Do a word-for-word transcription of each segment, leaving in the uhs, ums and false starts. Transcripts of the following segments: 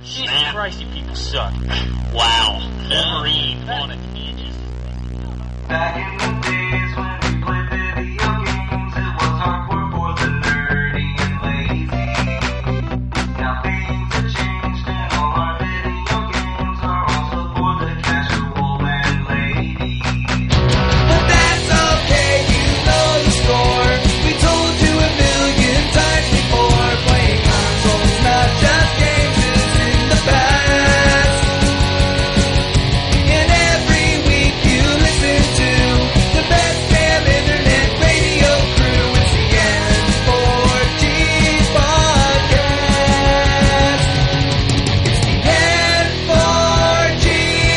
Jesus Christ, you people suck. Wow. Wolverine on a tangent. Back in the days when we played video games, it was hardcore for the nerdy and lazy. Now things have changed and all our video games are also for the casual and lady. But that's okay, you know the score. We told you a million times before. Playing consoles, not just games, is in the past. And every week you listen to the best damn internet radio crew. It's the N four G podcast. It's the N four G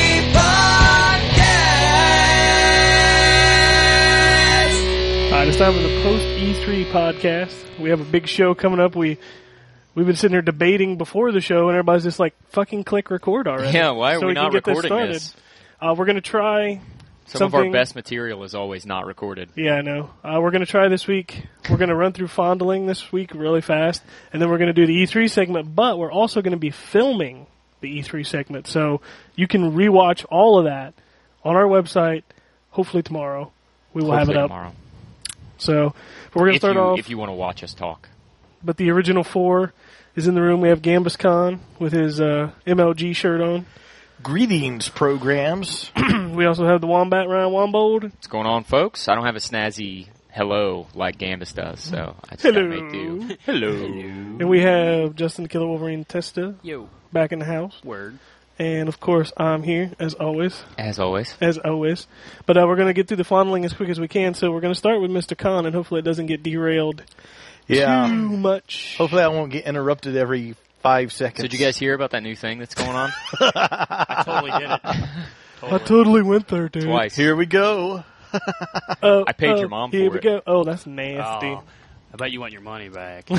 podcast. All right, it's time for the post E three podcast. We have a big show coming up. We we've been sitting here debating before the show, and everybody's just like, "Fucking click record already." Yeah, why are so we we not can get recording started. this? Uh, we're gonna try Some something. of our best material is always not recorded. Yeah, I know. Uh, we're gonna try this week. We're gonna run through fondling this week really fast, and then we're gonna do the E three segment. But we're also gonna be filming the E three segment, so you can rewatch all of that on our website. Hopefully tomorrow we will Hopefully have it up. tomorrow. So but we're gonna If start you, off. if you want to watch us talk. But the original four is in the room. We have Gambus Khan with his uh, M L G shirt on. Greetings, programs. We also have the Wombat Ryan Wombold. What's going on, folks? I don't have a snazzy hello like Gambus does, so I just Hello. gotta make do. Hello. And we have Justin the Killer Wolverine Testa Yo. back in the house. Word. And, of course, I'm here, as always. As always. As always. But uh, we're going to get through the fondling as quick as we can, so we're going to start with Mister Khan, and hopefully it doesn't get derailed Yeah. too much. Hopefully I won't get interrupted every five seconds. So did you guys hear about that new thing that's going on? I totally did it. I totally went there, dude. Twice. Here we go. Uh, I paid uh, your mom here for we it. go. Oh, that's nasty. Oh, I bet you want your money back.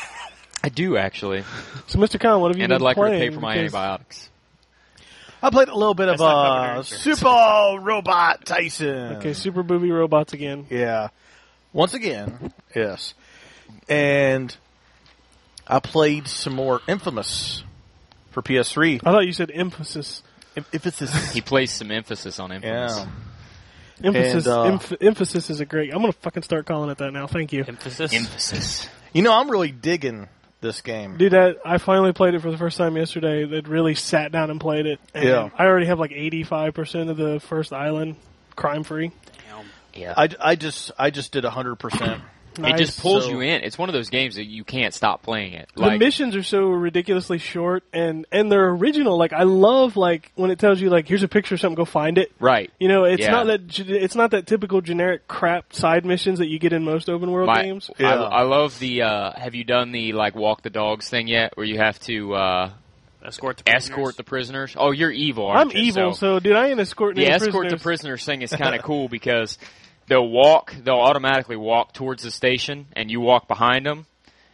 I do, actually. So, Mister Khan, what have you And been I'd like her to playing? pay for my Because- antibiotics. I played a little bit of That's not covered uh, insurance. Super Robot Tyson. Okay, Super Booby Robots again. Yeah. Once again, yes. And I played some more Infamous for P S three. I thought you said emphasis. If, if it's this, He placed some emphasis on infamous. yeah. Emphasis, And, uh, emph- emphasis is a great. I'm gonna fucking start calling it that now. Thank you, Emphasis. Emphasis. You know, I'm really digging this game. dude. That I finally played it for the first time yesterday. That really sat down and played it. And Yeah. I already have like eighty-five percent of the first island crime free. Damn. Yeah. I, I just I just did one hundred percent. It just pulls So- you in. It's one of those games that you can't stop playing it. The Like, missions are so ridiculously short, and and they're original. Like I love like when it tells you like here's a picture of something, go find it. right. You know, it's Yeah. not that ge- it's not that typical generic crap side missions that you get in most open world My, games. I, Yeah. I love the. Uh, have you done the like walk the dogs thing yet, where you have to uh, Escort the prisoners. escort the prisoners? Oh, you're evil, I'm aren't you? evil, so, dude, I ain't escorting the any escort prisoners. the prisoners thing is kind of cool because they'll walk, they'll automatically walk towards the station, and you walk behind them,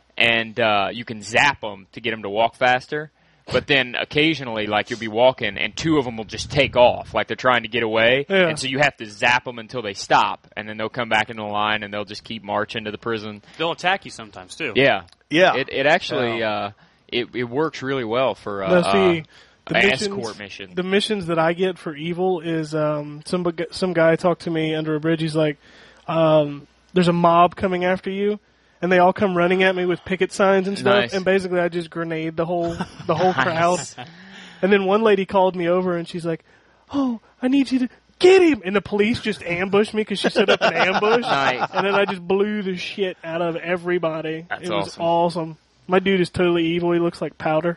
and uh, you can zap them to get them to walk faster. But then occasionally, like you'll be walking, and two of them will just take off, like they're trying to get away, Yeah. and so you have to zap them until they stop, and then they'll come back into the line, and they'll just keep marching to the prison. They'll attack you sometimes too. Yeah, Yeah. It it actually uh, it it works really well for uh, Now, see, uh, the an missions- escort mission. The missions that I get for evil is um, some bu- some guy talked to me under a bridge. He's like, um, "There's a mob coming after you," and they all come running at me with picket signs and stuff. Nice. And basically, I just grenade the whole the whole Nice. crowd. And then one lady called me over, and she's like, "Oh, I need you to get him!" And the police just ambushed me because she set up an ambush. Nice. And then I just blew the shit out of everybody. That's it was awesome. awesome. My dude is totally evil. He looks like powder.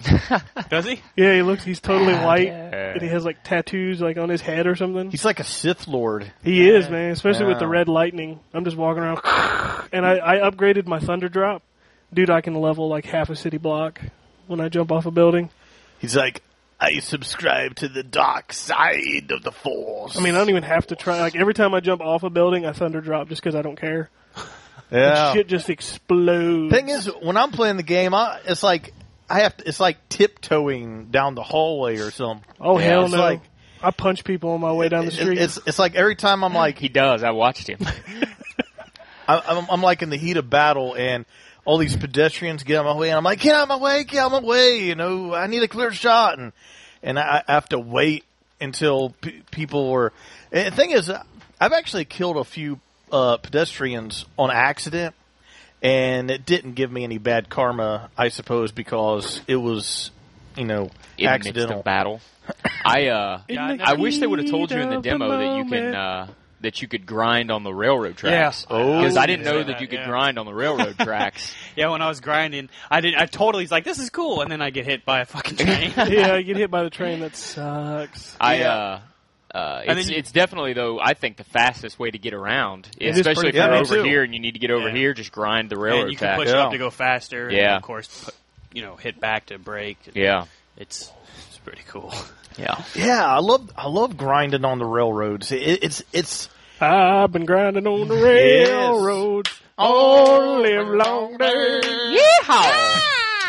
Does he? Yeah, he looks. He's totally white, yeah. and he has like tattoos like on his head or something. He's like a Sith Lord. He is, man. Especially with the Yeah. red lightning. I'm just walking around, and I, I upgraded my thunder drop, dude. I can level like half a city block when I jump off a building. He's like, I subscribe to the dark side of the Force. I mean, I don't even have to try. Like every time I jump off a building, I thunder drop just because I don't care. yeah. Shit just explodes. Thing is, when I'm playing the game, I, it's like I have to, it's like tiptoeing down the hallway or something. oh Yeah, hell it's no! like- I punch people on my way down the It- street. It's it's like every time I'm like He does. I watched him. I- I'm, I'm like in the heat of battle and all these pedestrians get out of my way, and I'm like, get out of my way, get out of my way, you know, I need a clear shot, and and I, I have to wait until p- people are. And the thing is, I've actually killed a few uh, pedestrians on accident, and it didn't give me any bad karma, I suppose, because it was, you know, In the midst accidental. of battle. I uh, In Yeah, the I wish they would have told you in the heat of the demo that you can moment. uh, that you could grind on the railroad tracks. Yeah. Oh. Because I didn't Yeah, know that, that you could yeah. grind on the railroad tracks. Yeah, when I was grinding, I did. I totally was like, "This is cool," and then I get hit by a fucking train. Yeah, you get hit by the train. That sucks. I Yeah. uh, uh, And it's then you- it's definitely though I think the fastest way to get around, It is especially if pretty you're fast. over Yeah, me too. here and you need to get over Yeah. here, just grind the railroad and you can track. push Yeah. up to go faster. Yeah. And of course, put, you know, hit back to brake. Yeah, It's it's pretty cool. yeah. Yeah, I love I love grinding on the railroads. It, it's it's I've been grinding on the railroads all live long day. Yeehaw!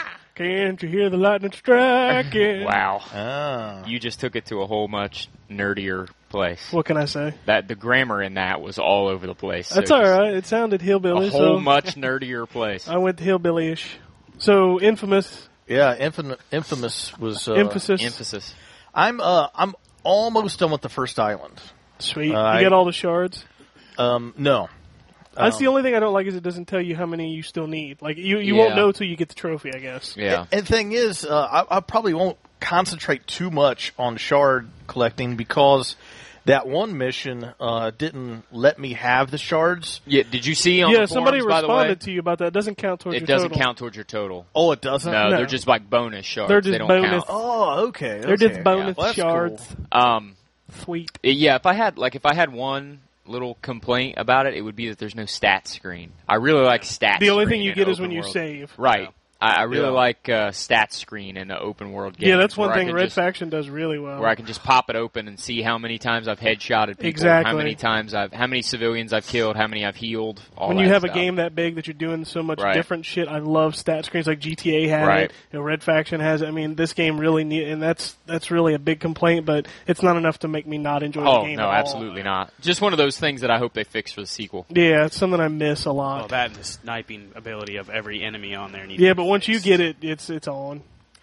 Can't you hear the lightning striking? Wow, ah. you just took it to a whole much nerdier place. What can I say? That the grammar in that was all over the place. That's so all just right. It sounded hillbilly. A whole so much nerdier place. I went hillbilly-ish. So infamous Yeah, infamous, infamous was uh, emphasis. Emphasis. I'm uh I'm almost done with the first island. Sweet. Uh, you I- got all the shards. Um, no, That's Um, the only thing I don't like is it doesn't tell you how many you still need. Like you, you Yeah. won't know till you get the trophy, I guess. Yeah. And the thing is, uh, I, I probably won't concentrate too much on shard collecting because that one mission uh, didn't let me have the shards. Yeah. Did you see on Yeah, the somebody forums, by the way? responded to you about that. It doesn't count towards It your doesn't total. count towards your total. Oh, it doesn't. No, No. they're just like bonus shards. They're just they don't bonus. count. Oh, okay. They're okay. just bonus Well, that's shards. cool. Um, Sweet. yeah. If I had like if I had one little complaint about it, it would be that there's no stat screen. I really like stat. The only screen thing you in get is open when you world. save. Right. I, I really Yeah. like uh, stat screen in the open world game. Yeah, that's one where I thing can Red just- Faction does really well. Where I can just pop it open and see how many times I've headshotted people, Exactly. how many times I've, how many civilians I've killed, how many I've healed. All when that you have stuff. a game that big that you're doing so much Right. different shit, I love stat screens like G T A has Right. it. You know, Red Faction has it. I mean, this game really need, and that's that's really a big complaint, but it's not enough to make me not enjoy the Oh game. no, at all. absolutely not. Just one of those things that I hope they fix for the sequel. Yeah, it's something I miss a lot. Well, that and the sniping ability of every enemy on there. Needs yeah, to but be once you fixed. get it, it's it's on.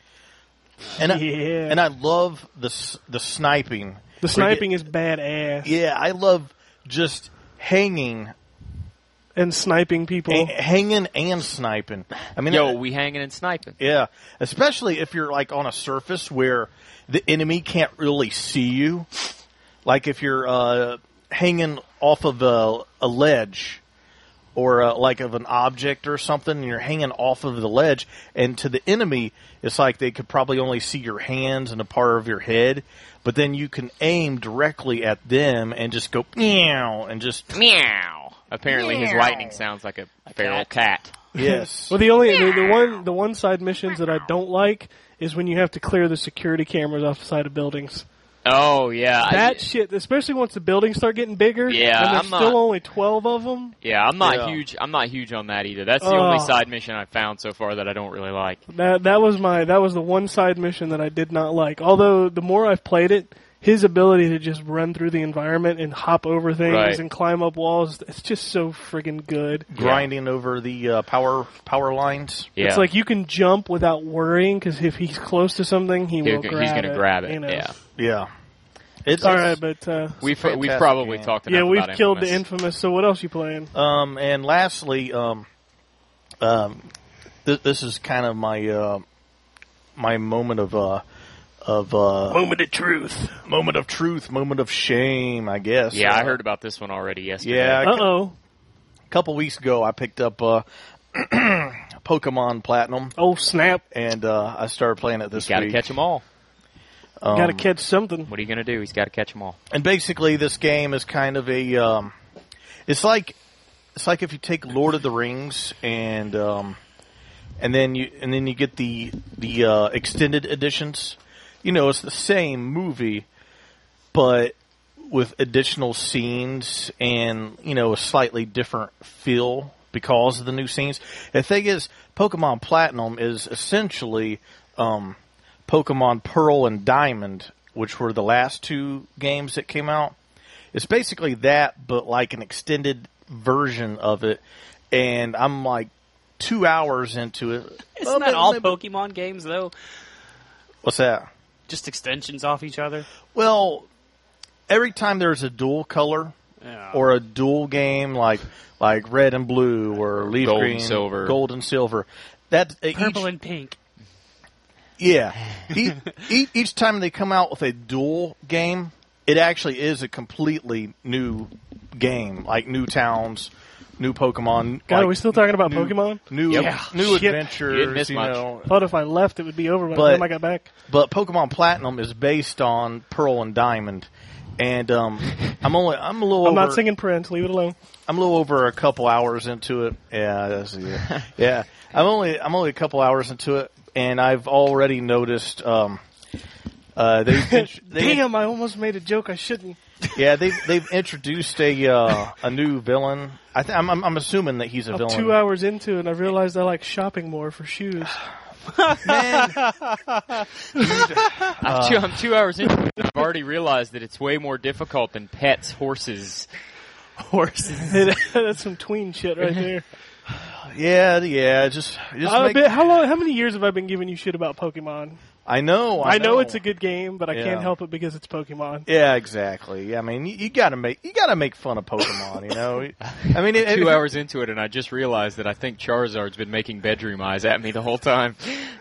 And I, Yeah. and I love the s- the sniping. The sniping is badass. Yeah, I love just hanging, And sniping people. a- hanging and sniping. I mean, Yo, uh, we hanging and sniping. yeah, especially if you're like on a surface where the enemy can't really see you. Like if you're uh, hanging off of a, a ledge or uh, like of an object or something, and you're hanging off of the ledge, and to the enemy, it's like they could probably only see your hands and a part of your head, but then you can aim directly at them and just go meow and just Meow. Apparently, his lightning sounds like a feral cat. yes. Well, the only the, the one the one side missions that I don't like is when you have to clear the security cameras off the side of buildings. Oh yeah, That I, shit, especially once the buildings start getting bigger. Yeah, and there's I'm still not- only twelve of them. yeah. I'm not Yeah. huge. I'm not huge on that either. That's the Oh. only side mission I've found so far that I don't really like. That that was my that was the one side mission that I did not like. Although the more I've played it, his ability to just run through the environment and hop over things Right. and climb up walls, it's just so friggin' good. grinding over the uh, power power lines. Yeah, It's like you can jump without worrying because if he's close to something, he He'll- will grab he's gonna it. grab it. You know? Yeah, Yeah, it's All right, but uh, we've a we've fantastic probably game. talked enough yeah, we've about killed Infamous. the infamous. So what else you playing? Um, and lastly, um, um, th- this is kind of my uh, my moment of uh, of uh, Moment of truth. moment of truth, moment of shame, I guess. Yeah, I Uh, heard about this one already yesterday. Yeah, Uh oh. a couple weeks ago, I picked up uh, Pokemon Platinum, Oh snap! and uh, I started playing it this He's got to week. catch them all. Um, Got to catch something. What are you gonna do? He's got to catch them all. And basically, this game is kind of a. Um, it's like it's like if you take Lord of the Rings and um, and then you and then you get the the uh, extended editions. You know, it's the same movie, but with additional scenes and you know a slightly different feel because of the new scenes. The thing is, Pokemon Platinum is essentially. Um, Pokemon Pearl and Diamond, which were the last two games that came out. It's basically that, but like an extended version of it. And I'm like two hours into it. Isn't Well, that maybe- all maybe- Pokemon games though? What's that? Just extensions off each other. Well, every time there's a dual color Yeah. or a dual game like like red and blue or leaf Gold green, and silver. gold and silver, that uh, purple each, and pink. yeah, each, each, each time they come out with a dual game, it actually is a completely new game, like new towns, new Pokemon. God, like are we still talking about new, Pokemon? New, Yep. new Shit. adventures. You didn't miss you much. know. I thought if I left, it would be over by the But- time I got back. But Pokemon Platinum is based on Pearl and Diamond, and um, I'm only I'm a little I'm over not singing Prince. Leave it alone. I'm a little over a couple hours into it. Yeah, that's, yeah, yeah. I'm only I'm only a couple hours into it, and I've already noticed. Um, uh, they, they Damn, I almost made a joke I shouldn't. yeah they've they've introduced a uh, a new villain. I th- I'm, I'm I'm assuming that he's a I'm villain. two hours into it, and I realized I like shopping more for shoes. Man, I'm, two, I'm two hours in. And I've already realized that it's way more difficult than pets, horses. Horses. That's some tween shit right there. yeah, yeah. Just just I've make, been- how long? How many years have I been giving you shit about Pokemon? I know. I, I know it's a good game, but I Yeah. can't help it because it's Pokemon. Yeah, exactly. Yeah, I mean, you, you gotta make you gotta make fun of Pokemon. You know, I mean, if, Two if- hours into it, and I just realized that I think Charizard's been making bedroom eyes at me the whole time.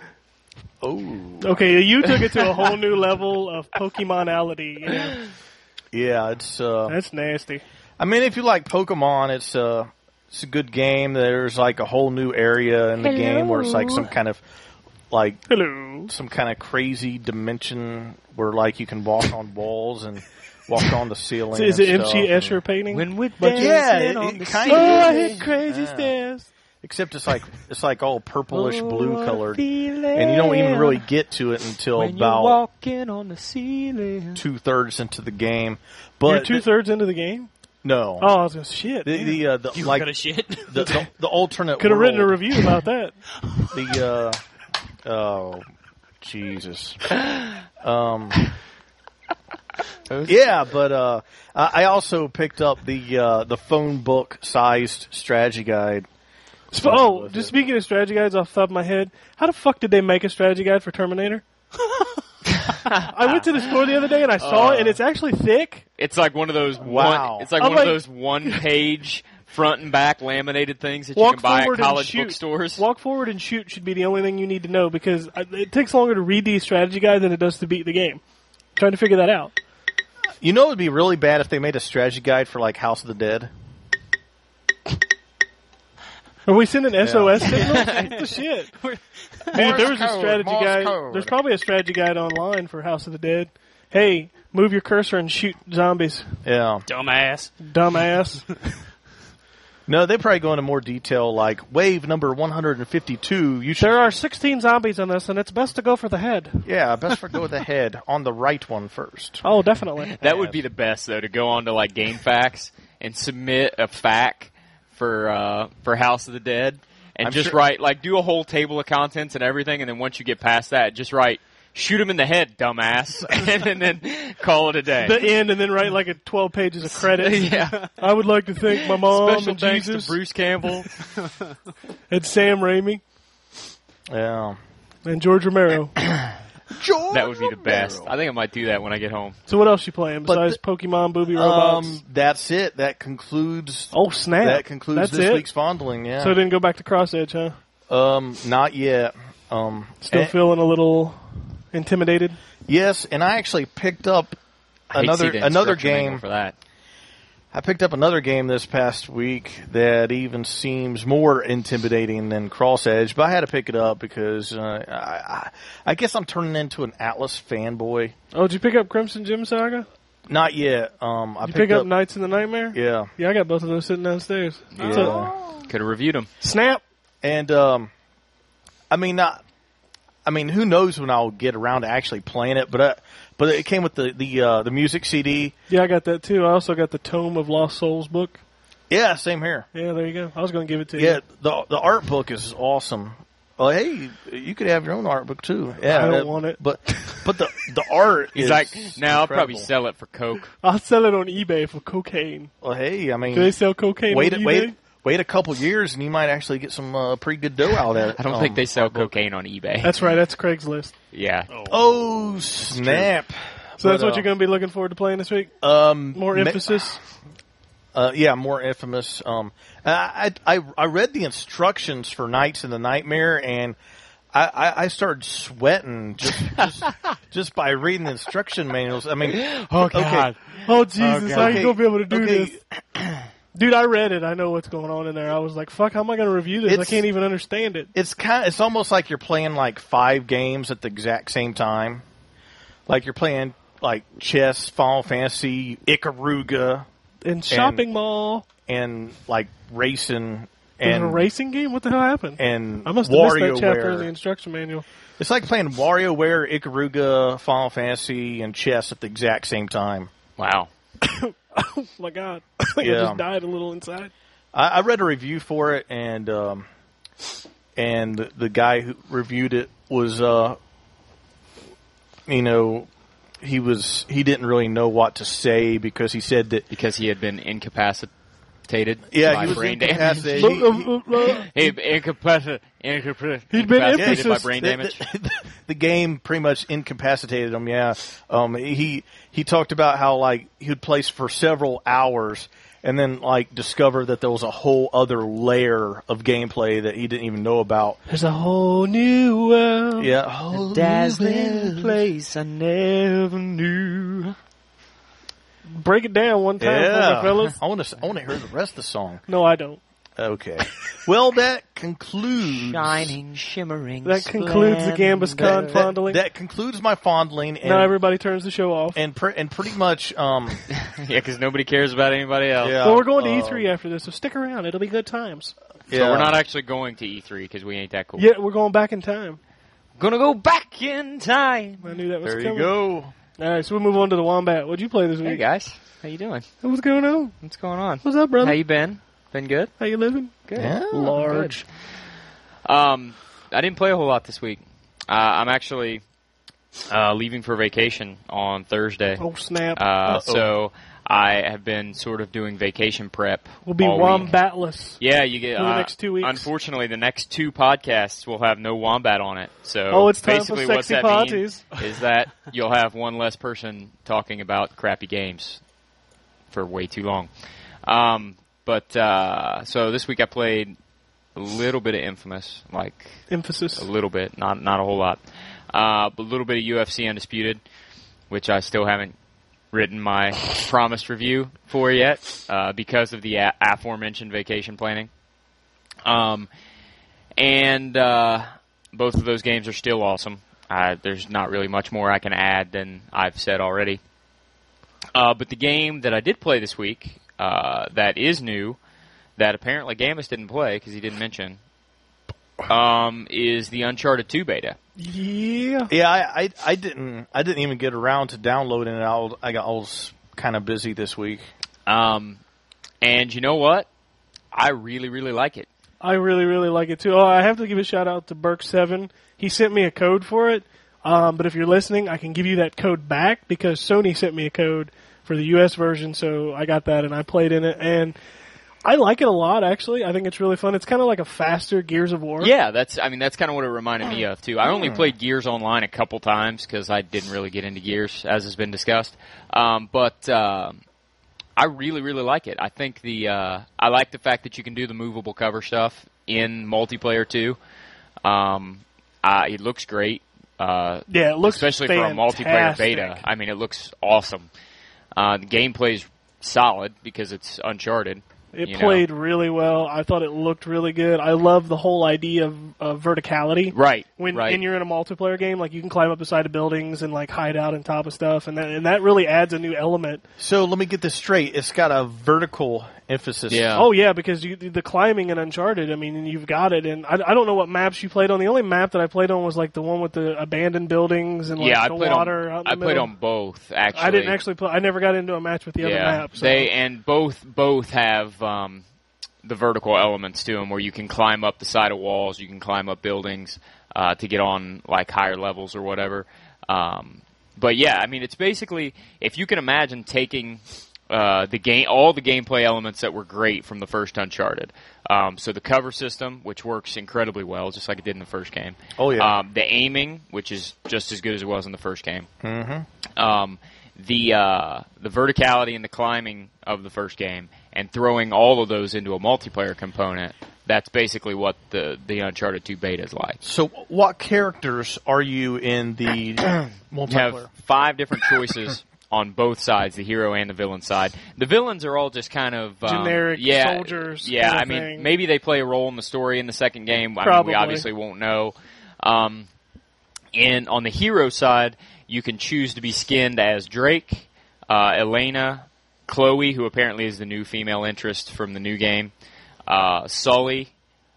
Oh, Okay, you took it to a whole new level of Pokemonality. You know? yeah. It's. Uh, That's nasty. I mean, if you like Pokemon, it's uh, it's a good game. There's like a whole new area in the game where it's like some kind of like Hello. some kind of crazy dimension where like you can walk on walls and walk on the ceiling. Is it and M C stuff, Escher and- painting? When we're But dancing yeah, it, on it the kind oh, of. I is. hit crazy Yeah. stairs. Except it's like it's like all purplish Oh, blue what a colored, feeling. and you don't even really get to it until when you're about walking on the ceiling. two thirds into the game. You're But two thirds into the game. no, Oh, I was gonna shit. the the, uh, the You like got a shit. the, the the alternate Could have written a world, review about that. The uh, oh Jesus, um, yeah, but uh, I I also picked up the uh, the phone book sized strategy guide. Sp- oh, just speaking of strategy guides off the top of my head, how the fuck did they make a strategy guide for Terminator? I went to the store the other day and I saw it, and it's actually thick. It's like one of those Wow. one. It's like I'm one like- of those one-page front and back laminated things that you Walk can buy at forward and college shoot. bookstores. Walk forward and shoot should be the only thing you need to know because I- it takes longer to read these strategy guides than it does to beat the game. Trying to figure that out. You know, it would be really bad if they made a strategy guide for like House of the Dead. Are we sending S O S signals? What the shit? Man, there was a code, strategy Morse guide. code. There's probably a strategy guide online for House of the Dead. Hey, move your cursor and shoot zombies, Yeah. Dumbass. dumbass. No, they probably go into more detail, like wave number one hundred fifty-two. You should, There are sixteen zombies on this, and it's best to go for the head. yeah, best for go with the head on the right one first. Oh, definitely. That would be the best though, to go on to like GameFAQs and submit a F A Q for uh, for House of the Dead, and I'm just sure- write like do a whole table of contents and everything, and then once you get past that, just write shoot him in the head, dumbass, and, then call it a day. The end, and then write like a twelve pages of credits. yeah. I would like to thank my mom Special and thanks Jesus to Bruce Campbell. and Sam Raimi Yeah. and George Romero. That would be the best. I think I might do that when I get home. So what else you playing But besides Pokemon Booby Robots? Um, that's it. That concludes. oh snap! That concludes That's this it? week's fondling. Yeah. So it didn't go back to Cross Edge, huh? um, not yet. Um, Still and- feeling a little intimidated. yes, and I actually picked up I hate to another see the another instruction manual game. for that. I picked up another game this past week that even seems more intimidating than Cross Edge, but I had to pick it up because uh, I, I, I guess I'm turning into an Atlas fanboy. Oh, did you pick up Crimson Gym Saga? Not yet. Um, I Did you picked pick up, up. Knights in the Nightmare? Yeah, Yeah, I got both of those sitting downstairs. What's up? yeah. Could have reviewed them. Snap! And um, I mean, not. I mean, who knows when I'll get around to actually playing it? But uh, but it came with the the uh, the music C D. Yeah, I got that too. I also got the Tome of Lost Souls book. Yeah, same here. Yeah, there you go. I was going to give it to you. Yeah, the the art book is awesome. Well, hey, you could have your own art book too. Yeah, I don't that- want it. But but the the art He's is like, now I'll probably incredible. sell it for Coke. I'll sell it on eBay for cocaine. Well, hey, I mean, Do they sell cocaine wait on it, eBay? wait, wait a couple years and you might actually get some uh, pretty good dough out of it. I don't um, think they sell cocaine on eBay. That's right. That's Craigslist. yeah. Oh snap! So that's But, what uh, you're going to be looking forward to playing this week. Um, More ma- emphasis. Uh, yeah, more infamous. Um, I, I I read the instructions for Nights in the Nightmare, and I, I, I started sweating just just, just by reading the instruction manuals. I mean, Oh okay, God. Oh Jesus! God. How you Okay, gonna be able to do okay. this, dude? I read it. I know what's going on in there. I was like, "Fuck! How am I going to review this? I It's- can't even understand it." It's kind. It's almost like you're playing like five games at the exact same time. Like you're playing like chess, Final Fantasy, Ikaruga, In shopping mall, and like racing there's and a racing game. What the hell happened? and I must have missed that chapter in the WarioWare. instruction manual. It's like playing WarioWare, Ikaruga, Final Fantasy, and chess at the exact same time. Wow. Oh my god! I think I Yeah. just died a little inside. I, I read a review for it, and um, and the, the guy who reviewed it was, uh, you know, he was he didn't really know what to say because he said that Because he had been incapacitated yeah by he was brain incapacitated. Uh, He- he- uh, uh, He incapacitated. Incapacitated. He'd been incapacitated by emphasis- brain the, damage. the, the game pretty much incapacitated him. Yeah, um, he he talked about how like he would play for several hours and then like discover that there was a whole other layer of gameplay that he didn't even know about. There's a whole new world. Yeah, whole Dazzling place I never knew. Break it down one time, for Yeah, my fellas. I want to. I want to hear the rest of the song. No, I don't. Okay. Well, that concludes. Shining, shimmering. That concludes the Gambus Con that, fondling. that concludes my fondling, and Now everybody turns the show off. and, pre- and pretty much. Um, Yeah, because nobody cares about anybody else. yeah, well, we're going to uh, E three after this, so stick around. It'll be good times. Yeah. So we're not actually going to E three because we ain't that cool. Yeah, we're going back in time. Gonna go back in time. I knew that was There you coming. go. All right, so we'll move on to the Wombat. What'd you play this Hey week? guys, how you doing? What's going on? What's going on? What's up, brother? How you been? Been good? How you living? Good. Yeah. Large. Um, I didn't play a whole lot this week. Uh, I'm actually uh, leaving for vacation on Thursday. Oh snap! Uh, Uh-oh. so I have been sort of doing vacation prep. we'll be all week. Wombatless. Yeah, you get For the uh, next two weeks. Unfortunately, the next two podcasts will have no wombat on it. So Oh, it's time for basically, what's sexy that parties. mean is that you'll have one less person talking about crappy games for way too long. Um, but uh, so this week I played a little bit of Infamous, like Emphasis. a little bit, not not a whole lot. Uh, but a little bit of U F C Undisputed, which I still haven't written my promised review for yet uh, because of the a- aforementioned vacation planning. Um, and uh, both of those games are still awesome. Uh, there's not really much more I can add than I've said already. Uh, but the game that I did play this week uh, that is new, that apparently Gambus didn't play because he didn't mention, um, is the Uncharted two beta. Yeah. Yeah, I, I I didn't I didn't even get around to downloading it. I was, I got I was kind of busy this week. Um, and you know what? I really, really like it. I really, really like it too. Oh, I have to give a shout out to Burke Seven. He sent me a code for it. Um, but if you're listening, I can give you that code back because Sony sent me a code for the U S version, so I got that and I played in it, and I like it a lot. Actually, I think it's really fun. It's kind of like a faster Gears of War. Yeah, that's. I mean, that's kind of what it reminded me of too. I only played Gears Online a couple times because I didn't really get into Gears, as has been discussed. Um, but uh, I really, really like it. I think the uh, I like the fact that you can do the movable cover stuff in multiplayer too. Um, uh, it looks great. Uh, Yeah, it looks especially for a multiplayer fantastic. beta. I mean, it looks awesome. Uh, the gameplay's solid because it's Uncharted. It you know. played really well. I thought it looked really good. I love the whole idea of, of verticality. Right. When right. and you're in a multiplayer game, like you can climb up the side of buildings and like hide out on top of stuff, and that and that really adds a new element. So let me get this straight. It's got a vertical emphasis. Yeah. Oh yeah, because you, the climbing in Uncharted, I mean, you've got it. And I, I don't know what maps you played on. The only map that I played on was like the one with the abandoned buildings and like yeah, I the played water on. out in I the played middle. on both. Actually, I didn't actually play. I never got into a match with the other yeah, map. So. they and both both have um, the vertical elements to them, where you can climb up the side of walls, you can climb up buildings uh, to get on like higher levels or whatever. Um, but yeah, I mean, it's basically if you can imagine taking uh, the game, all the gameplay elements that were great from the first Uncharted, Um, so the cover system, which works incredibly well, just like it did in the first game. Oh, yeah. Um, the aiming, which is just as good as it was in the first game. Mm-hmm. Um, the uh, the verticality and the climbing of the first game, and throwing all of those into a multiplayer component. That's basically what the, the Uncharted two beta is like. So, what characters are you in the You multiplayer? have five different choices on both sides, the hero and the villain side. The villains are all just kind of um, Generic yeah, soldiers Yeah, kind of I mean, thing. maybe they play a role in the story in the second game. I mean, Probably. we obviously won't know. Um, and on the hero side, you can choose to be skinned as Drake, uh, Elena, Chloe, who apparently is the new female interest from the new game, uh, Sully,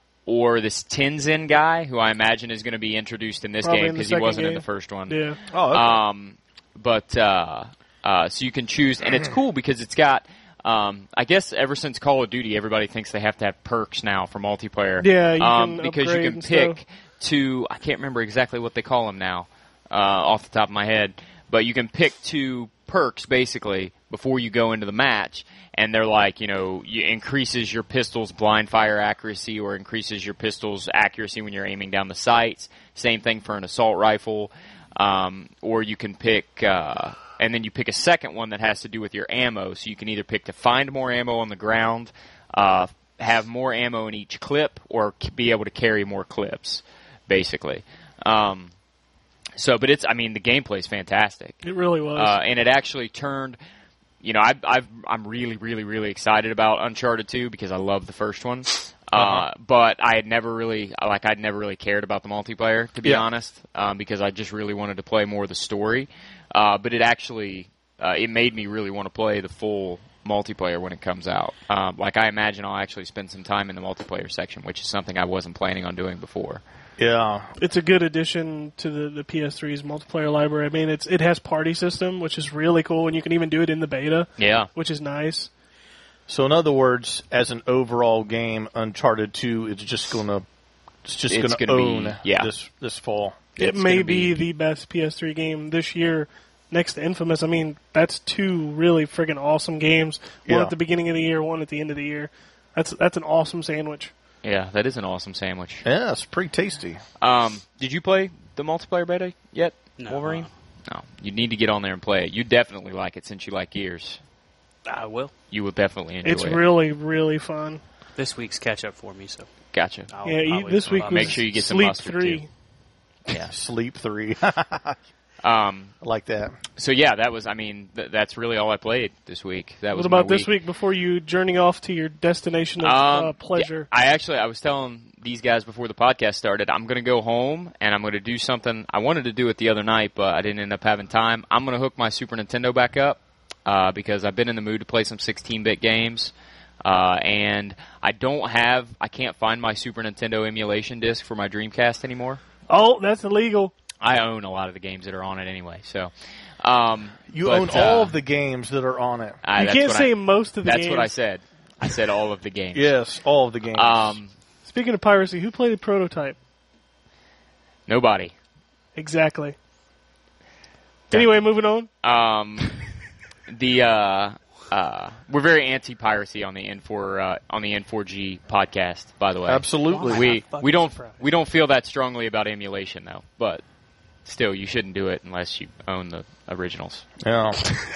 or this Tenzin guy, who I imagine is going to be introduced in this Probably game in the because he second wasn't in game. the first one. Yeah. Oh, okay. Um, but uh, uh, so you can choose, and it's cool because it's got. Um, I guess ever since Call of Duty, everybody thinks they have to have perks now for multiplayer. Yeah, you um, can because you upgrade can and pick stuff. to. I can't remember exactly what they call them now, uh, off the top of my head. But you can pick two perks basically before you go into the match, and they're like, you know, you increases your pistol's blind fire accuracy or increases your pistol's accuracy when you're aiming down the sights. Same thing for an assault rifle. Um, or you can pick, uh, and then you pick a second one that has to do with your ammo. So you can either pick to find more ammo on the ground, uh, have more ammo in each clip, or c- be able to carry more clips, basically. Um, so, but it's, I mean, the gameplay is fantastic. It really was. Uh, and it actually turned, you know, I've, I've, I'm really, really, really excited about Uncharted two because I love the first one. Uh, Uh-huh. but I had never really, like, I'd never really cared about the multiplayer, to be Yeah. honest, um, because I just really wanted to play more of the story. Uh, but it actually, uh, it made me really want to play the full multiplayer when it comes out. Um, like, I imagine I'll actually spend some time in the multiplayer section, which is something I wasn't planning on doing before. Yeah. It's a good addition to the, the P S three's multiplayer library. I mean, it's it has party system, which is really cool, and you can even do it in the beta, Yeah. which is nice. So, in other words, as an overall game, Uncharted two is just gonna, it's just It's gonna, gonna be- own yeah. this this fall. It It's may gonna be, be- the best P S three game this year, next to Infamous. I mean, that's two really friggin' awesome games. One Yeah. at the beginning of the year, one at the end of the year. That's that's an awesome sandwich. Yeah, that is an awesome sandwich. Yeah, it's pretty tasty. Um, did you play the multiplayer beta yet, No. Wolverine? No. You need to get on there and play it. You definitely like it since you like Gears. I will. You will definitely enjoy It's it. really, really fun. This week's catch up for me, so Gotcha. I'll, yeah, I'll you, wait this till week I'm- was Make sure you get some Sleep mustard, three. too. Yeah, Sleep three. Um, I like that. so yeah, that was. I mean, th- that's really all I played this week. That was What about my this week before you journey off to your destination of Um, uh, pleasure? yeah, I actually, I was telling these guys before the podcast started, I'm going to go home and I'm going to do something. I wanted to do it the other night, but I didn't end up having time. I'm going to hook my Super Nintendo back up uh, because I've been in the mood to play some sixteen-bit games. Uh, and I don't have, I can't find my Super Nintendo emulation disc for my Dreamcast anymore. Oh, that's illegal. I own a lot of the games that are on it anyway, so. Um, You but, own uh, all of the games that are on it. I- You that's can't what say I, most of the That's games. what I said. I said all of the games. Yes, all of the games. Um, Speaking of piracy, who played the Prototype? nobody. Exactly. Anyway, moving on. Um, the uh, uh, we're very anti-piracy on the N four uh, on the N four G podcast. By the way, Absolutely. We fucking we don't surprised. we don't feel that strongly about emulation though. But still, you shouldn't do it unless you own the originals. Yeah.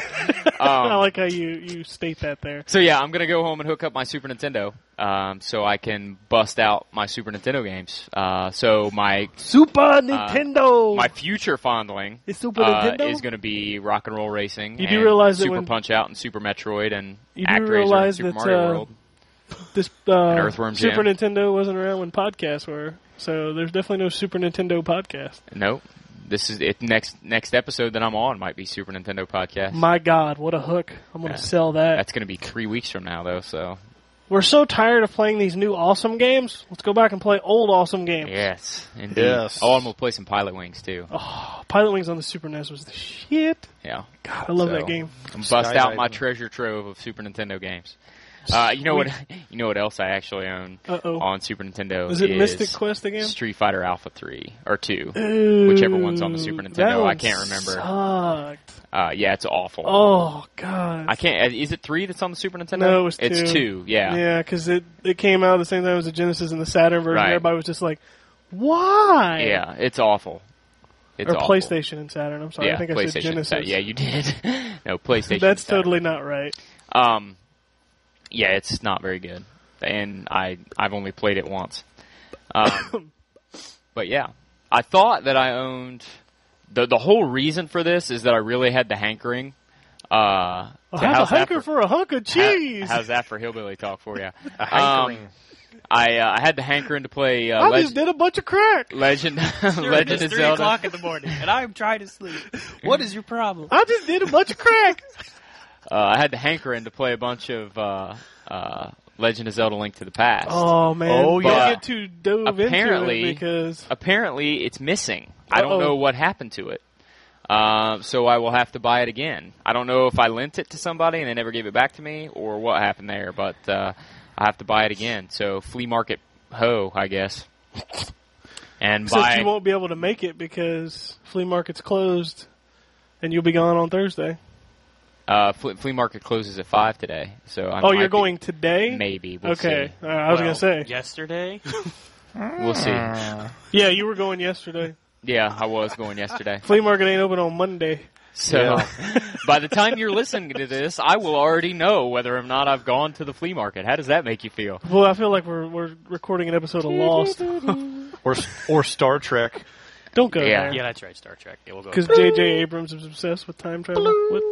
I Um, like how you, you state that there. so yeah, I'm gonna go home and hook up my Super Nintendo, um, so I can bust out my Super Nintendo games. Uh, so my Super Nintendo! my future fondling Is Super uh, Nintendo? is going to be Rock and Roll Racing. You do and realize that Super when- Punch Out and Super Metroid and You do ActRaiser realize and Super that, Mario uh, World. This uh, Earthworm Super Jim. Nintendo wasn't around when podcasts were, so there's definitely no Super Nintendo podcast. Nope. This is it. Next next episode that I'm on might be Super Nintendo podcast. My God, what a hook! I'm gonna Yeah. sell that. That's going to be three weeks from now, though. So We're so tired of playing these new awesome games. Let's go back and play old awesome games. yes, indeed. Yes. Oh, I'm going to play some Pilot Wings too. Oh, Pilot Wings on the Super N E S was the shit. Yeah. God, I love So, that game. I'm bust out my Skydiving. treasure trove of Super Nintendo games. Uh, you know what? You know what else I actually own Uh-oh. on Super Nintendo? Is it Mystic Quest again? Street Fighter Alpha three or two, Ooh, whichever one's on the Super that Nintendo. I one can't remember. Sucked. Uh, yeah, it's awful. Oh god. I can't. Is it three that's on the Super Nintendo? No, it was It's two. two. Yeah. Yeah, because it it came out at the same time as the Genesis and the Saturn version. Right. Everybody was just like, "Why?" Yeah, it's awful. It's or awful. PlayStation and Saturn. I'm sorry, Yeah, I think I PlayStation. said Genesis. Yeah, you did. No, PlayStation. That's Saturn. totally not right. Um, yeah, it's not very good, and I I've only played it once. Um, but yeah, I thought that I owned the the whole reason for this is that I really had the hankering. Uh, I to- have a how's that hanker for a hunk of How- cheese. how's that for hillbilly talk for you? A hankering. Um, I uh, I had the hankering to play uh, I Leg- just did a bunch of crack. Legend Legend it's of three Zelda. o'clock in the morning, and I'm trying to sleep. What is your problem? I just did a bunch of crack. Uh, I had the hankering to play a bunch of uh, uh, Legend of Zelda: Link to the Past. Oh man! Oh, Don't yeah. get too dove Apparently- into it because Apparently, it's missing. I don't Uh-oh. know what happened to it. Uh, so I will have to buy it again. I don't know if I lent it to somebody and they never gave it back to me, or what happened there. But uh, I have to buy it again. So flea market ho, I guess. And except buy. you won't be able to make it because flea market's closed, and you'll be gone on Thursday. Uh, flea, flea market closes at five today. So I Oh, might you're be- going today? Maybe. We'll Okay, see. uh, I was Well, gonna say. yesterday. We'll see. Yeah, you were going yesterday. Yeah, I was going yesterday. Flea market ain't open on Monday. So by the time you're listening to this, I will already know whether or not I've gone to the flea market. How does that make you feel? Well, I feel like we're we're recording an episode of Lost. or or Star Trek. Don't go Yeah. there. Yeah, that's right. Star Trek. Yeah, we'll go. Because J J Abrams is obsessed with time travel. What?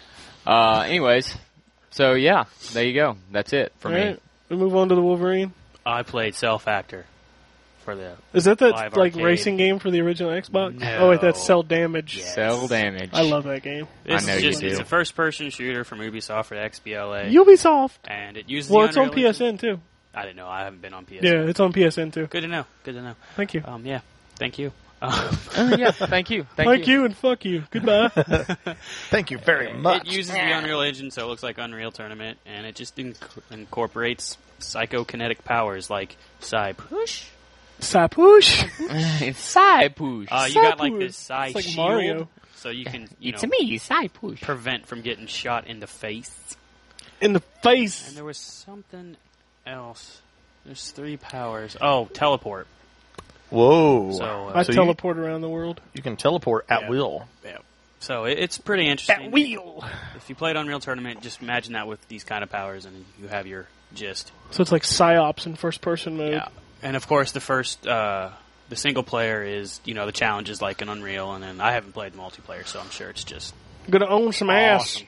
Uh, anyways, so yeah, there you go. That's it for All me. right, we move on to the Wolverine. I played Self Actor for the. Is that that Live like arcade. racing game for the original Xbox? No. Oh wait, that's Cell Damage. Yeah. Cell damage. I love that game. This I know is you just, do. It's a first-person shooter from Ubisoft for the X B L A, Ubisoft. and it uses. Well, the it's on Unreal P S N Engine. too. I didn't know. I haven't been on P S N. Yeah, it's on P S N too. Good to know. Good to know. Thank you. Um, yeah. Thank you. Um, Oh, yeah, thank you. Thank, Thank you and fuck you. Goodbye. Thank you very much. It uses the Unreal Engine, so it looks like Unreal Tournament, and it just inc- incorporates psychokinetic powers like Psy Push. Sapush. it's Psy Push. Uh, you got like Psy-Push. this Psy It's like shield, Mario. so you can you it's know, me, Psy Push. prevent from getting shot in the face. In the face. And there was something else. There's three powers. Oh, teleport. Whoa. So, I uh, so you- teleport around the world. You can teleport at Yeah. will. yeah. So it, it's pretty interesting. At wheel. If you played Unreal Tournament, just imagine that with these kind of powers, and you have your gist. So it's like psyops in first person mode. Yeah. And of course, the first, uh, the single player is, you know, the challenge is like an Unreal, and then I haven't played multiplayer, so I'm sure it's just I'm gonna own some ass. awesome.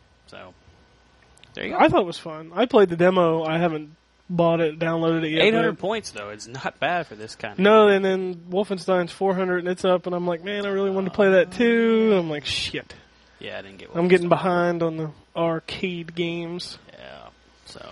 So there you go. I thought it was fun. I played the demo. I haven't bought it, downloaded it yet. eight hundred but- points though. It's not bad for this kind of. No, and then Wolfenstein's four hundred and it's up, and I'm like, man, I really wanted to play that too. I'm like, shit. Yeah, I didn't get. I'm getting behind on the arcade games. Yeah. So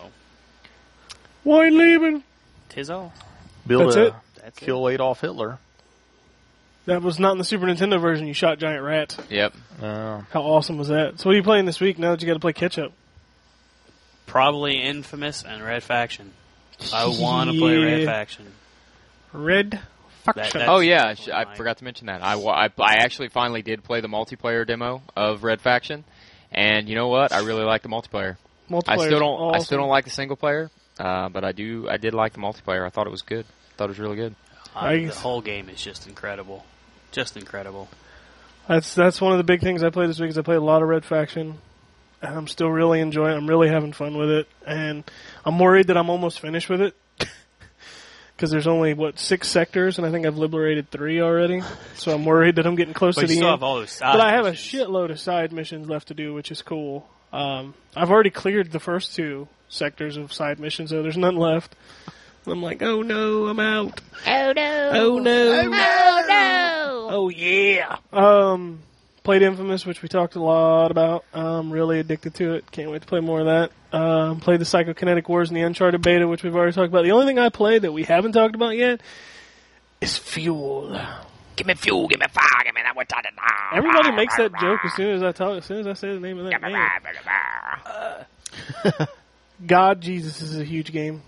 Wine leaving. tis all. Build That's a it? That's kill Adolf Hitler. That was not in the Super Nintendo version. You shot giant rats. Yep. Uh, How awesome was that? So what are you playing this week now that you got to play catch up? Probably Infamous and Red Faction. I want to play Red Yeah. Faction. Red Faction. That- that- Oh yeah, I, sh- I my- forgot to mention that. I, wa- I I actually finally did play the multiplayer demo of Red Faction, and you know what? I really like the multiplayer. I Multiplayer's still don't. I awesome. still don't like the single player, uh, but I do. I did like the multiplayer. I thought it was good. thought it was really good. Uh, the Nice. whole game is just incredible. Just incredible. That's that's one of the big things I played this week. Is I played a lot of Red Faction, and I'm still really enjoying it. I'm really having fun with it, and I'm worried that I'm almost finished with it because there's only what six sectors, and I think I've liberated three already. So I'm worried that I'm getting close But to you the still end. have all those side But I have missions. a shitload of side missions left to do, which is cool. Um, I've already cleared the first two sectors of side missions, so there's none left. I'm like, oh no, I'm out. Oh no. Oh no. Oh no. Oh yeah. Um, played Infamous, which we talked a lot about. Um, really addicted to it. Can't wait to play more of that. Um, played the Psychokinetic Wars and the Uncharted beta, which we've already talked about. The only thing I played that we haven't talked about yet is Fuel. Give me fuel, give me fire, give me that what's on it now. Everybody makes that joke as soon as I talk. As soon as I say the name of that game. God, Jesus, this is a huge game.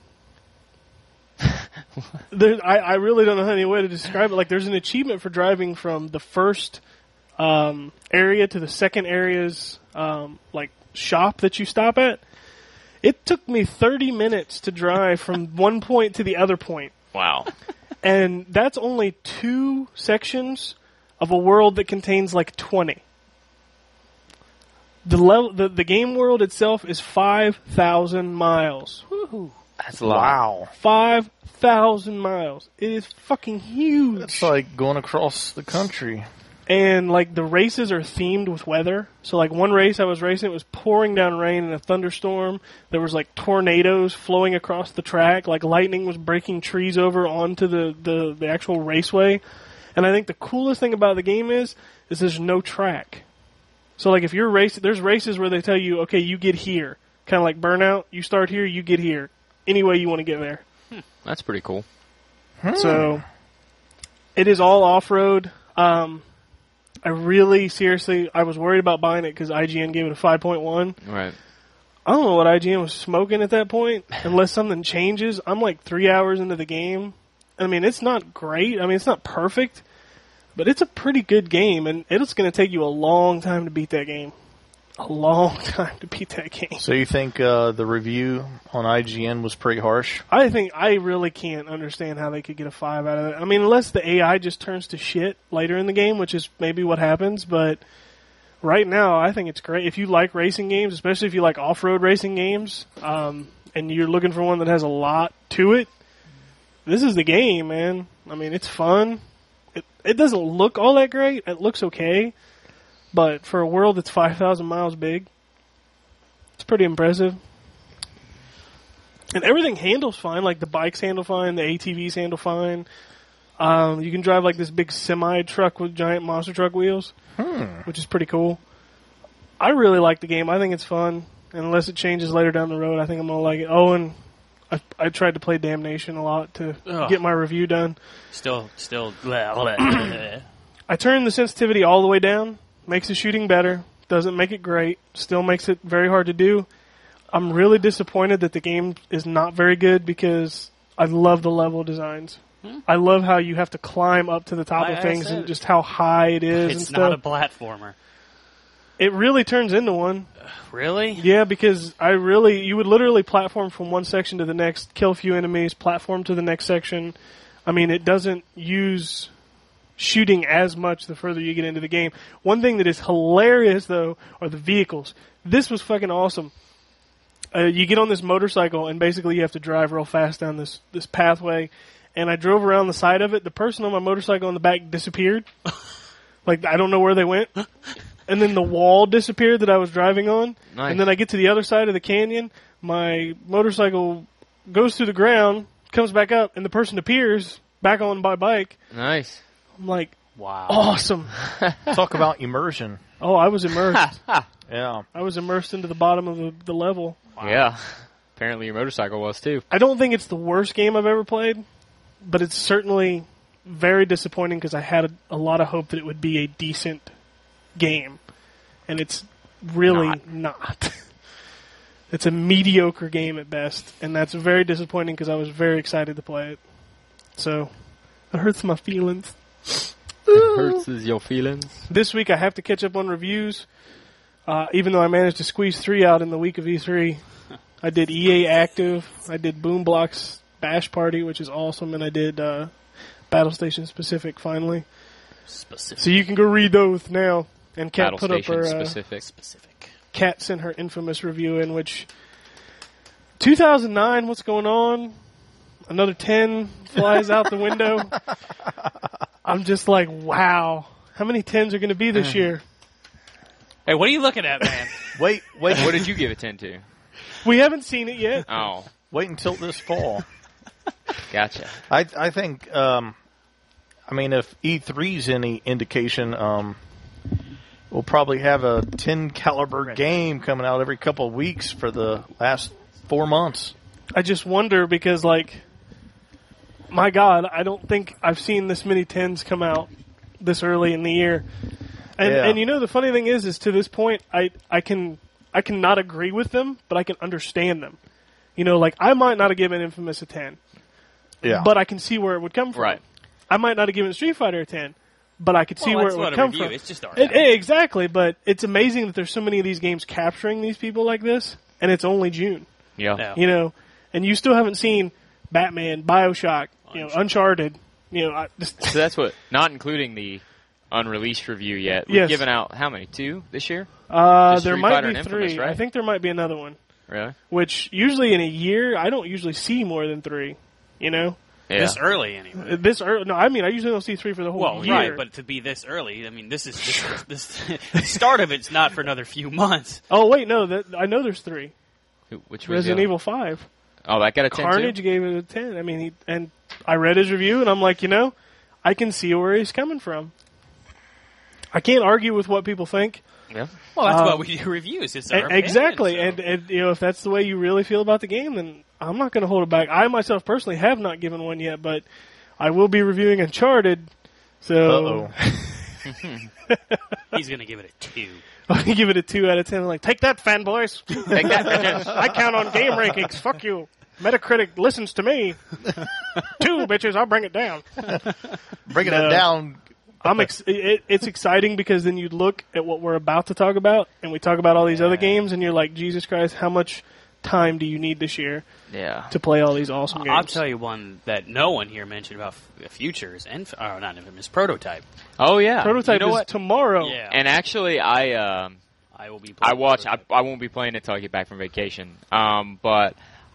there, I, I really don't know any way to describe it. Like, there's an achievement for driving from the first um, area to the second area's um, like shop that you stop at. It took me thirty minutes to drive from one point to the other point. Wow. And that's only two sections of a world that contains like twenty. The level, the, the game world itself is five thousand miles. That's a lot. Wow. five thousand miles. It is fucking huge. It's like going across the country. And like the races are themed with weather. So like one race I was racing, it was pouring down rain in a thunderstorm. There was like tornadoes flowing across the track. Like lightning was breaking trees over onto the, the, the actual raceway. And I think the coolest thing about the game is, is there's no track. So like if you're racing, there's races where they tell you, okay, you get here. Kind of like Burnout. You start here, you get here. Any way you want to get there. That's pretty cool. So it is all off-road. Um, I really, seriously, I was worried about buying it because I G N gave it a five point one. Right. I don't know what I G N was smoking at that point, unless something changes. I'm like three hours into the game. I mean, it's not great. I mean, it's not perfect, but it's a pretty good game, and it's going to take you a long time to beat that game. A long time to beat that game. So you think uh, the review on I G N was pretty harsh? I think I really can't understand how they could get a five out of it. I mean, unless the A I just turns to shit later in the game, which is maybe what happens. But right now, I think it's great. If you like racing games, especially if you like off-road racing games, um, and you're looking for one that has a lot to it, this is the game, man. I mean, it's fun. It it doesn't look all that great. It looks okay. But for a world that's five thousand miles big, it's pretty impressive. And everything handles fine. Like the bikes handle fine, the A T Vs handle fine. Um, you can drive like this big semi-truck with giant monster truck wheels, Hmm. which is pretty cool. I really like the game. I think it's fun. And unless it changes later down the road, I think I'm going to like it. Oh, and I, I tried to play Damnation a lot to Ugh. get my review done. Still, still. Blah, blah. I turned the sensitivity all the way down. Makes the shooting better. Doesn't make it great. Still makes it very hard to do. I'm really disappointed that the game is not very good because I love the level designs. Hmm. I love how you have to climb up to the top Like of I things said. and just how high it is and It's not a stuff. platformer. It really turns into one. Really? Yeah, because I really, you would literally platform from one section to the next, kill a few enemies, platform to the next section. I mean, it doesn't use shooting as much the further you get into the game. One thing that is hilarious, though, are the vehicles. This was fucking awesome. Uh, you get on this motorcycle, and basically you have to drive real fast down this, this pathway. And I drove around the side of it. The person on my motorcycle in the back disappeared. Like, I don't know where they went. And then the wall disappeared that I was driving on. Nice. And then I get to the other side of the canyon. My motorcycle goes through the ground, comes back up, and the person appears back on my bike. Nice. I'm like, Wow. awesome. Talk about immersion. Oh, I was immersed. Yeah. I was immersed into the bottom of the, the level. Yeah. Apparently your motorcycle was too. I don't think it's the worst game I've ever played, but it's certainly very disappointing because I had a, a lot of hope that it would be a decent game, and it's really not. not. It's a mediocre game at best, and that's very disappointing because I was very excited to play it. So, it hurts my feelings. It hurts your feelings. This week I have to catch up on reviews, uh, even though I managed to squeeze three out in the week of E three. I did E A Active, I did Boom Block's Bash Party, which is awesome, and I did uh, Battle Station Specific finally. Specific. So you can go read those now. And Kat Battle put up Station her. Uh, specific. Specific. Kat sent her infamous review in which two thousand nine. What's going on? Another ten flies out the window. I'm just like, wow. How many tens are going to be this year? Hey, what are you looking at, man? Wait, wait, What did you give it ten to? We haven't seen it yet. Oh, wait until this fall. gotcha. I I think um, I mean if E three's any indication, um, we'll probably have a ten caliber game coming out every couple of weeks for the last four months. I just wonder because, like, my God, I don't think I've seen this many tens come out this early in the year. And Yeah. and you know the funny thing is, is to this point, I I can I cannot agree with them, but I can understand them You know, like I might not have given Infamous a ten, Yeah. but I can see where it would come from. Right. I might not have given Street Fighter a ten, but I could see Well, where that's it would not a come review. from. It's just our It, opinion. exactly, but it's amazing that there's so many of these games capturing these people like this, and it's only June. Yeah. Yeah. You know, and you still haven't seen Batman, Bioshock, you know, Uncharted. You know, I just, So that's what, not including the unreleased review yet. We've Yes. given out how many? Two this year? uh, Just there Street might Fighter be and three. Infamous, right? I think there might be another one. Really? Which usually in a year, I don't usually see more than three. You know, Yeah. This early, anyway. this early. No, I mean I usually don't see three for the whole Well, year. right, but to be this early, I mean, this is this, this the start of it's not for another few months. oh wait, no, that, I know there's three. Who- Which was Resident the- Evil Five. Oh, that got a ten Carnage too? gave it a ten. I mean, he and I read his review, and I'm like, you know, I can see where he's coming from. I can't argue with what people think. Yeah. Well, that's Um, why we do reviews. It's our E- opinion, exactly, so- and, and you know, if that's the way you really feel about the game, then I'm not going to hold it back. I myself personally have not given one yet, but I will be reviewing Uncharted. So Uh-oh. he's going to give it a two. I'm gonna give it a two out of ten. I'm like, take that, fanboys! Take that, bitches. I count on game rankings. Fuck you. Metacritic listens to me. Two bitches, I'll bring it down. Bringing No. it down. I'm ex- it, it's exciting because then you look at what we're about to talk about, and we talk about all these other games, and you're like, Jesus Christ, how much time do you need this year Yeah. to play all these awesome games? I'll tell you one that no one here mentioned about f- futures and or not Infamous Prototype. Oh, yeah. Prototype you know is what? tomorrow. Yeah, And actually, I um, I will be. I playing watch. I, Prototype. I won't be playing it until I get back from vacation. Um, but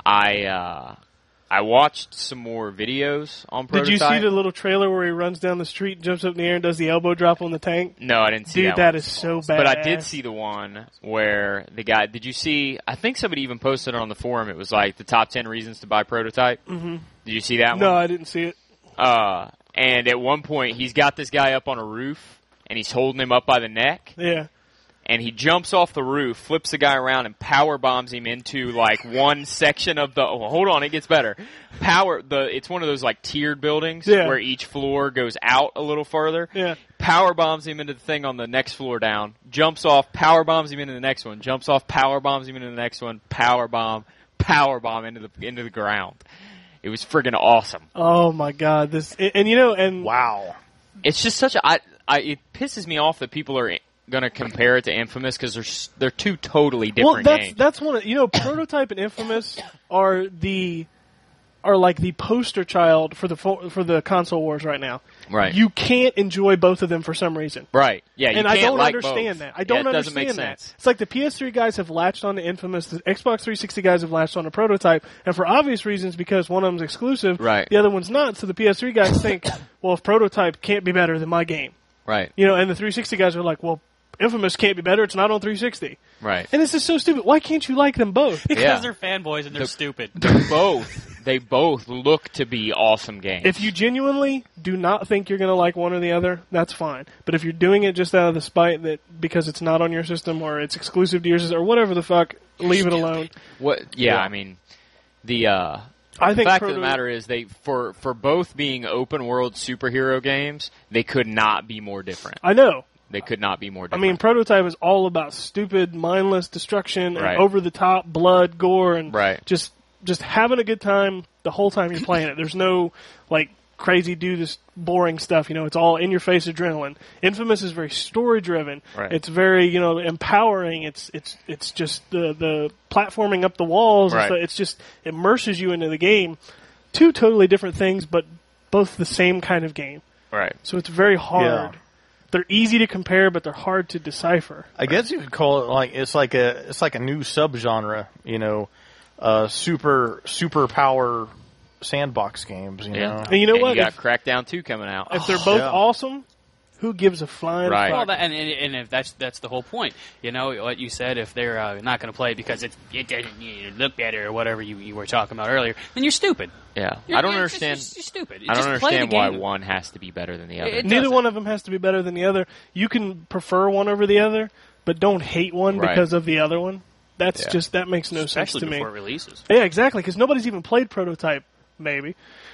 I uh, I watched some more videos on Did Prototype. you see the little trailer where he runs down the street, jumps up in the air, and does the elbow drop on the tank? No, I didn't see Dude, that. that one. is so bad. But I did see the one where the guy. Did you see? I think somebody even posted it on the forum. It was like the top ten reasons to buy Prototype. Mm-hmm. Did you see that No, one? I didn't see it. Uh, and at one point, he's got this guy up on a roof, and he's holding him up by the neck. Yeah. And he jumps off the roof, flips the guy around, and power bombs him into like one section of the. Oh, hold on, it gets better. Power the. It's one of those like tiered buildings Yeah. where each floor goes out a little further. Yeah. Power bombs him into the thing on the next floor down. Jumps off, power bombs him into the next one. Jumps off, power bombs him into the next one. Power bomb, power bomb into the into the ground. It was friggin' awesome. Oh my God! This and, and you know and Wow. It's just such a. I, I, it pisses me off that people are going to compare it to Infamous because they're s- they're two totally well, different that's games. that's one. Of, you know, Prototype and Infamous are the are like the poster child for the fo- for the console wars right now. Right. You can't enjoy both of them for some reason. Right. Yeah. You and can't I don't like understand both. that. I don't yeah, it doesn't understand make that. sense. It's like the P S three guys have latched on to Infamous, the Xbox three sixty guys have latched on to Prototype, and for obvious reasons because one of them's exclusive, Right. the other one's not. So the P S three guys think, well, if Prototype can't be better than my game, Right. you know, and the three sixty guys are like, well, Infamous can't be better. It's not on three sixty. Right. And this is so stupid. Why can't you like them both? because Yeah. they're fanboys and they're The- stupid. They're both. They both look to be awesome games. If you genuinely do not think you're going to like one or the other, that's fine. But if you're doing it just out of the spite that because it's not on your system or it's exclusive to your system or whatever the fuck, leave it alone. what? Yeah, Yeah. I mean, the uh, I the think fact Proto- of the matter is they for for both being open world superhero games, they could not be more different. I know. They could not be more I different. mean, Prototype is all about stupid, mindless destruction and Right. over the top blood, gore, and Right. just just having a good time the whole time you're playing it. There's no like crazy do this boring stuff. You know, it's all in your face adrenaline. Infamous is very story driven. Right. It's very you know empowering. It's it's it's just the the platforming up the walls. and Right. stuff. It's just immerses you into the game. Two totally different things, but both the same kind of game. right. So it's very hard. Yeah. They're easy to compare, but they're hard to decipher. I guess you could call it like it's like a it's like a new subgenre, you know, uh, super super power sandbox games. You Yeah. know, And you know and what? You got If, Crackdown two coming out. if they're both yeah. awesome, who gives a flying Right. Well, fuck? that, and, and and if that's that's the whole point, you know what you said. If they're uh, not going to play because it it doesn't you know, look better or whatever you, you were talking about earlier, then you're stupid. Yeah. You're, I don't you're understand. Just, you're stupid. I don't Just play the understand why game. one has to be better than the other. It- Neither doesn't. one of them has to be better than the other. You can prefer one over the other, but don't hate one Right. because of the other one. That's Yeah. just that makes no Especially sense to me. before it releases. Yeah, exactly. Because nobody's even played Prototype. Maybe.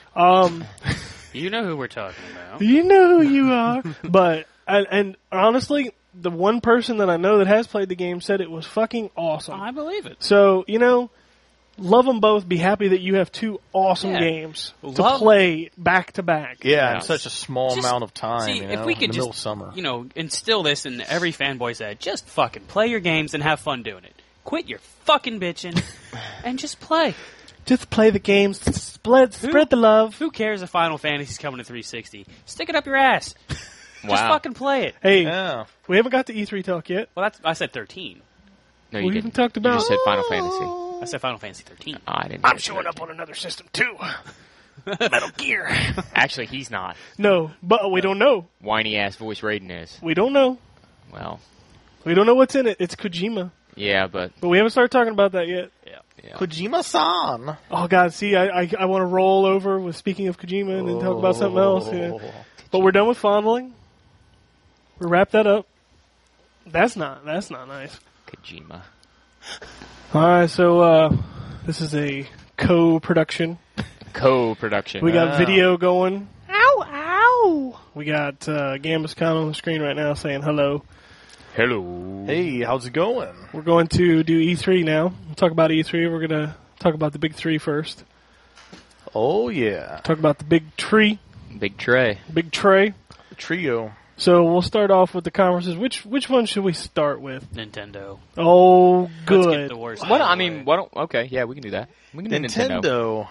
Um, You know who we're talking about. you know who you are. But and, and honestly, the one person that I know that has played the game said it was fucking awesome. I believe it. So, you know, love them both. Be happy that you have two awesome Yeah. games to Love- play back to back. Yeah, Yeah. in such a small Just- amount of time. See, you know, if we in could the just, middle of summer. you know, instill this in every fanboy's head, just fucking play your games and have fun doing it. Quit your fucking bitching and just play. Just play the games. Spread, spread the love. Who cares if Final Fantasy's coming to three sixty? Stick it up your ass. Just Wow. fucking play it. Hey, Yeah. we haven't got to E three talk yet. Well, that's I said thirteen. No, We you even didn't. talked You about- just said Final Fantasy. I said Final Fantasy thirteen. Oh, I didn't. I'm hear showing that. up on another system too. Metal Gear. Actually, he's not. No, but we don't know. Whiny ass voice Raiden is. We don't know. Well, We don't know what's in it. It's Kojima, yeah, but but we haven't started talking about that yet. yeah. Kojima-san. Oh God, see, I I, I want to roll over with speaking of Kojima and then talk about something else. You know. But we're done with fondling. We wrap that up. That's not that's not nice. Kojima. All right, so uh, this is a co-production. Co-production. We got Wow. video going. Ow, ow. We got uh, Gambuscon on the screen right now saying hello. Hello. Hey, how's it going? We're going to do E three now. We'll talk about E three. We're going to talk about the big three first. Oh, yeah. Talk about the big tree, Big Trey. big tray. The trio. So we'll start off with the conferences. Which which one should we start with? Nintendo. Oh, Let's get good. the worst. What? out of I the mean, way. why don't? Okay, yeah, we can do that. We can do Nintendo. Nintendo.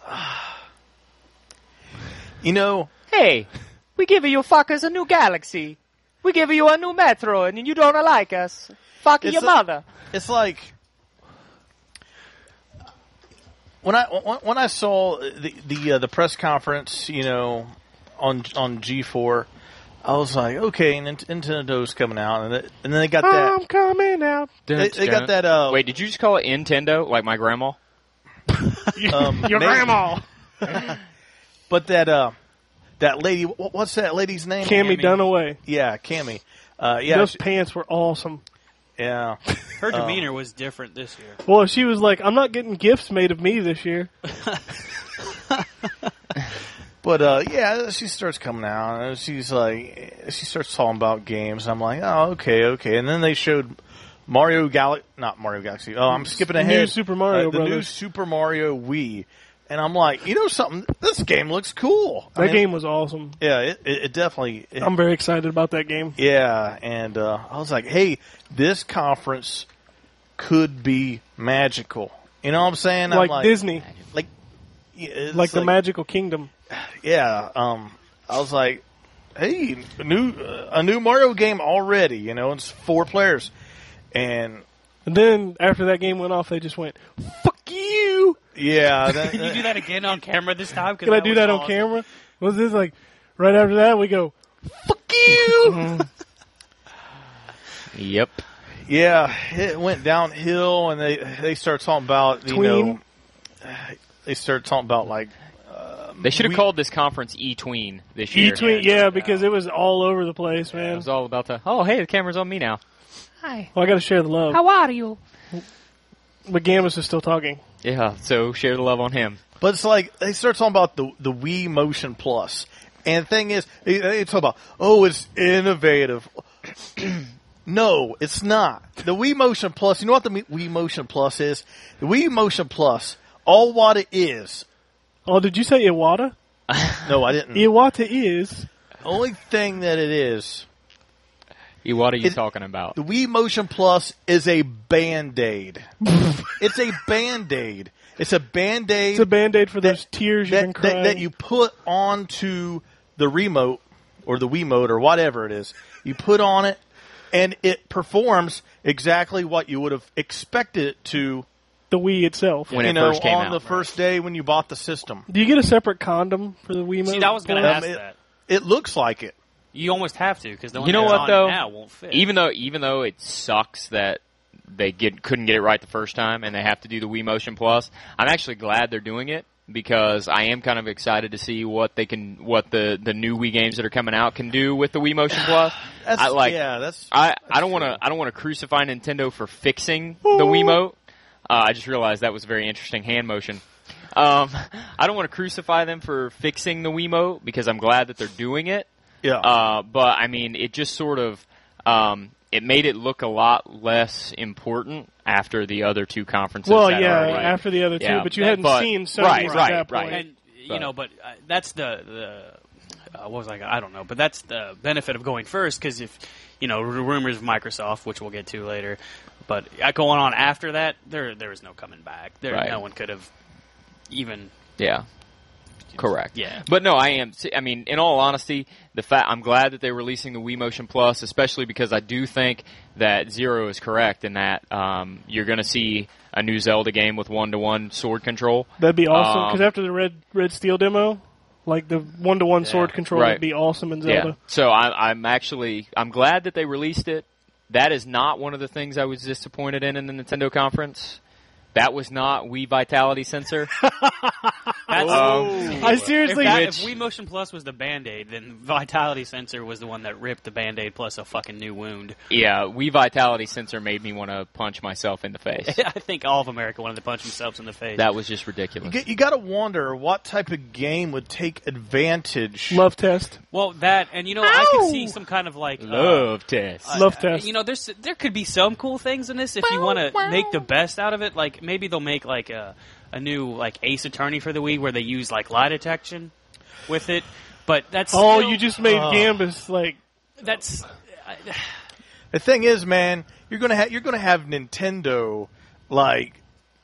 You know, Hey, we give you fuckers a new Galaxy. We give you a new Metroid, and you don't like us. Fuck It's your a- mother. it's like when I when, when I saw the the uh, the press conference, you know, on on G four, I was like, okay, Nint- Nintendo's coming out, and, it, and then they got that. I'm coming out. They, they got that. Uh, Wait, did you just call it Nintendo, like my grandma? um, Your maybe- grandma. But that uh, that lady, what, what's that lady's name? Cammy Dunaway. Yeah, Cammy. Uh, yeah, Those she- pants were awesome. yeah. Her Um, demeanor was different this year. Well, she was like, I'm not getting gifts made of me this year. But uh, yeah, she starts coming out, and she's like, she starts talking about games. And I'm like, oh, okay, okay. And then they showed Mario Galaxy, not Mario Galaxy. Oh, I'm skipping The new ahead. Super Mario uh, the new Brothers. Super Mario Wii. And I'm like, you know something? This game looks cool. I That mean, game was awesome. yeah, it, it, it definitely. It, I'm very excited about that game. yeah, and uh, I was like, hey, this conference could be magical. You know what I'm saying? Like, I'm like Disney, like, yeah, it's like the Magical Kingdom. yeah, um, I was like, hey, a new uh, a new Mario game already. You know, it's four players, and And then after that game went off, they just went, "Fuck you!" yeah, that, Can you do that again on camera this time? 'Cause Can I do was that on awesome. camera? Was this like right after that we go, "Fuck you"? Yep. yeah, it went downhill, and they they start talking about you Tween? know, they started talking about like They should have We- called this conference E-Tween this year. E-Tween, yeah, because it was all over the place, It man. was all about the, oh, hey, the camera's on me now. Hi. Well, I got to share the love. How are you? But Gambus is still talking. Yeah, so share the love on him. But it's like they start talking about the the Wii Motion Plus, and the thing is, they, they talk about, oh, it's innovative. No, it's not. The Wii Motion Plus. You know what the Wii Motion Plus is? The Wii Motion Plus. All what it is. Oh, did you say Iwata? No, I didn't. Iwata is. Only thing that it is, E, what are you It- talking about? the Wii Motion Plus is a Band-Aid. It's a Band-Aid. It's a Band-Aid. It's a Band-Aid for those that- tears you've been that, crying. that, that you put onto the remote or the Wiimote or whatever it is. You put on it, and it performs exactly what you would have expected it to. the Wii itself. When you it know, first came on out, the right. first day when you bought the system. Do you get a separate condom for the Wiimote? See, I was going to Um, ask it- that. It looks like it. You almost have to because the one You know that's what, on though? now won't fit. Even though, even though it sucks that they get couldn't get it right the first time and they have to do the Wii Motion Plus, I'm actually glad they're doing it because I am kind of excited to see what they can, what the, the new Wii games that are coming out can do with the Wii Motion Plus. That's, I like. yeah, that's. I, I don't true. want to I don't want to crucify Nintendo for fixing the Wiimote. Uh, I just realized that was a very interesting hand motion. Um, I don't want to crucify them for fixing the Wiimote because I'm glad that they're doing it. Yeah. Uh, but I mean, it just sort of um, it made it look a lot less important after the other two conferences. Well, had yeah, already- after the other two, Yeah, but you but- hadn't but- seen Sony right, at right, that point. right. And you But- know, but uh, that's the the uh, what was I? I don't know, but that's the benefit of going first because if you know r- rumors of Microsoft, which we'll get to later, but uh, going on after that, there there was no coming back. There, Right. no one could have even. Yeah. Correct. Yeah. But no, I am. I mean, in all honesty, the fact I'm glad that they're releasing the Wii Motion Plus, especially because I do think that Zero is correct in that um, you're going to see a new Zelda game with one-to-one sword control. That'd be awesome because Um, after the Red Red Steel demo, like the one to one sword control Right. would be awesome in Zelda. Yeah. So I, I'm actually I'm glad that they released it. That is not one of the things I was disappointed in in the Nintendo conference. That was not Wii Vitality Sensor. That's, Um, I if, seriously, that, Which- if Wii Motion Plus was the Band-Aid, then Vitality Sensor was the one that ripped the Band-Aid plus a fucking new wound. Yeah, Wii Vitality Sensor made me want to punch myself in the face. I think all of America wanted to punch themselves in the face. That was just You, ridiculous. get, you got to wonder what type of game would take advantage. love test, well, that, and you know, I could see some kind of like... uh, Love test. Uh, love test. You know, there's there could be some cool things in this if you want to make the best out of it. Like maybe they'll make like a a new like Ace Attorney for the Wii where they use like lie detection with it. But that's oh, still- you just made Oh. Gambus like that's The thing is, man, you're gonna ha- you're gonna have Nintendo like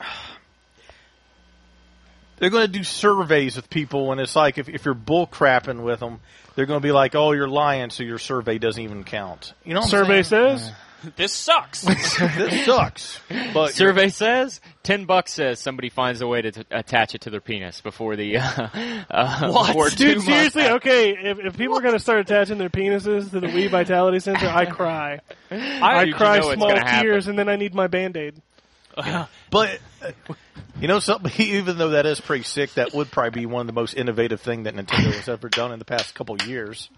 they're gonna do surveys with people, and it's like if if you're bull crapping with them, they're gonna be like, "Oh, you're lying, so your survey doesn't even count." You know, what I'm survey saying? says. this sucks. This sucks. But Survey says ten bucks says somebody finds a way to t- attach it to their penis before the uh, uh, What? before two Dude, months seriously, out. okay, if, if people are going to start attaching their penises to the Wii Vitality Sensor, I cry. I Dude, you cry know it's small gonna happen. tears, and then I need my Band-Aid. But uh, you know something, even though that is pretty sick, that would probably be one of the most innovative thing that Nintendo has ever done in the past couple of years.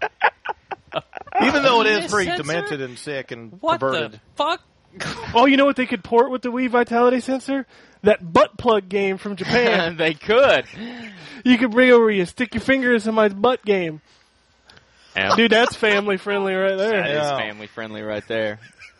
Even though it is pretty Sensor? demented and sick and What perverted. the fuck? Oh, you know what they could port with the Wii Vitality Sensor? That butt plug game from Japan. They could. You could bring over, you stick your fingers in my butt game. Yeah. Dude, that's family friendly right That there. is Yeah. family friendly right there.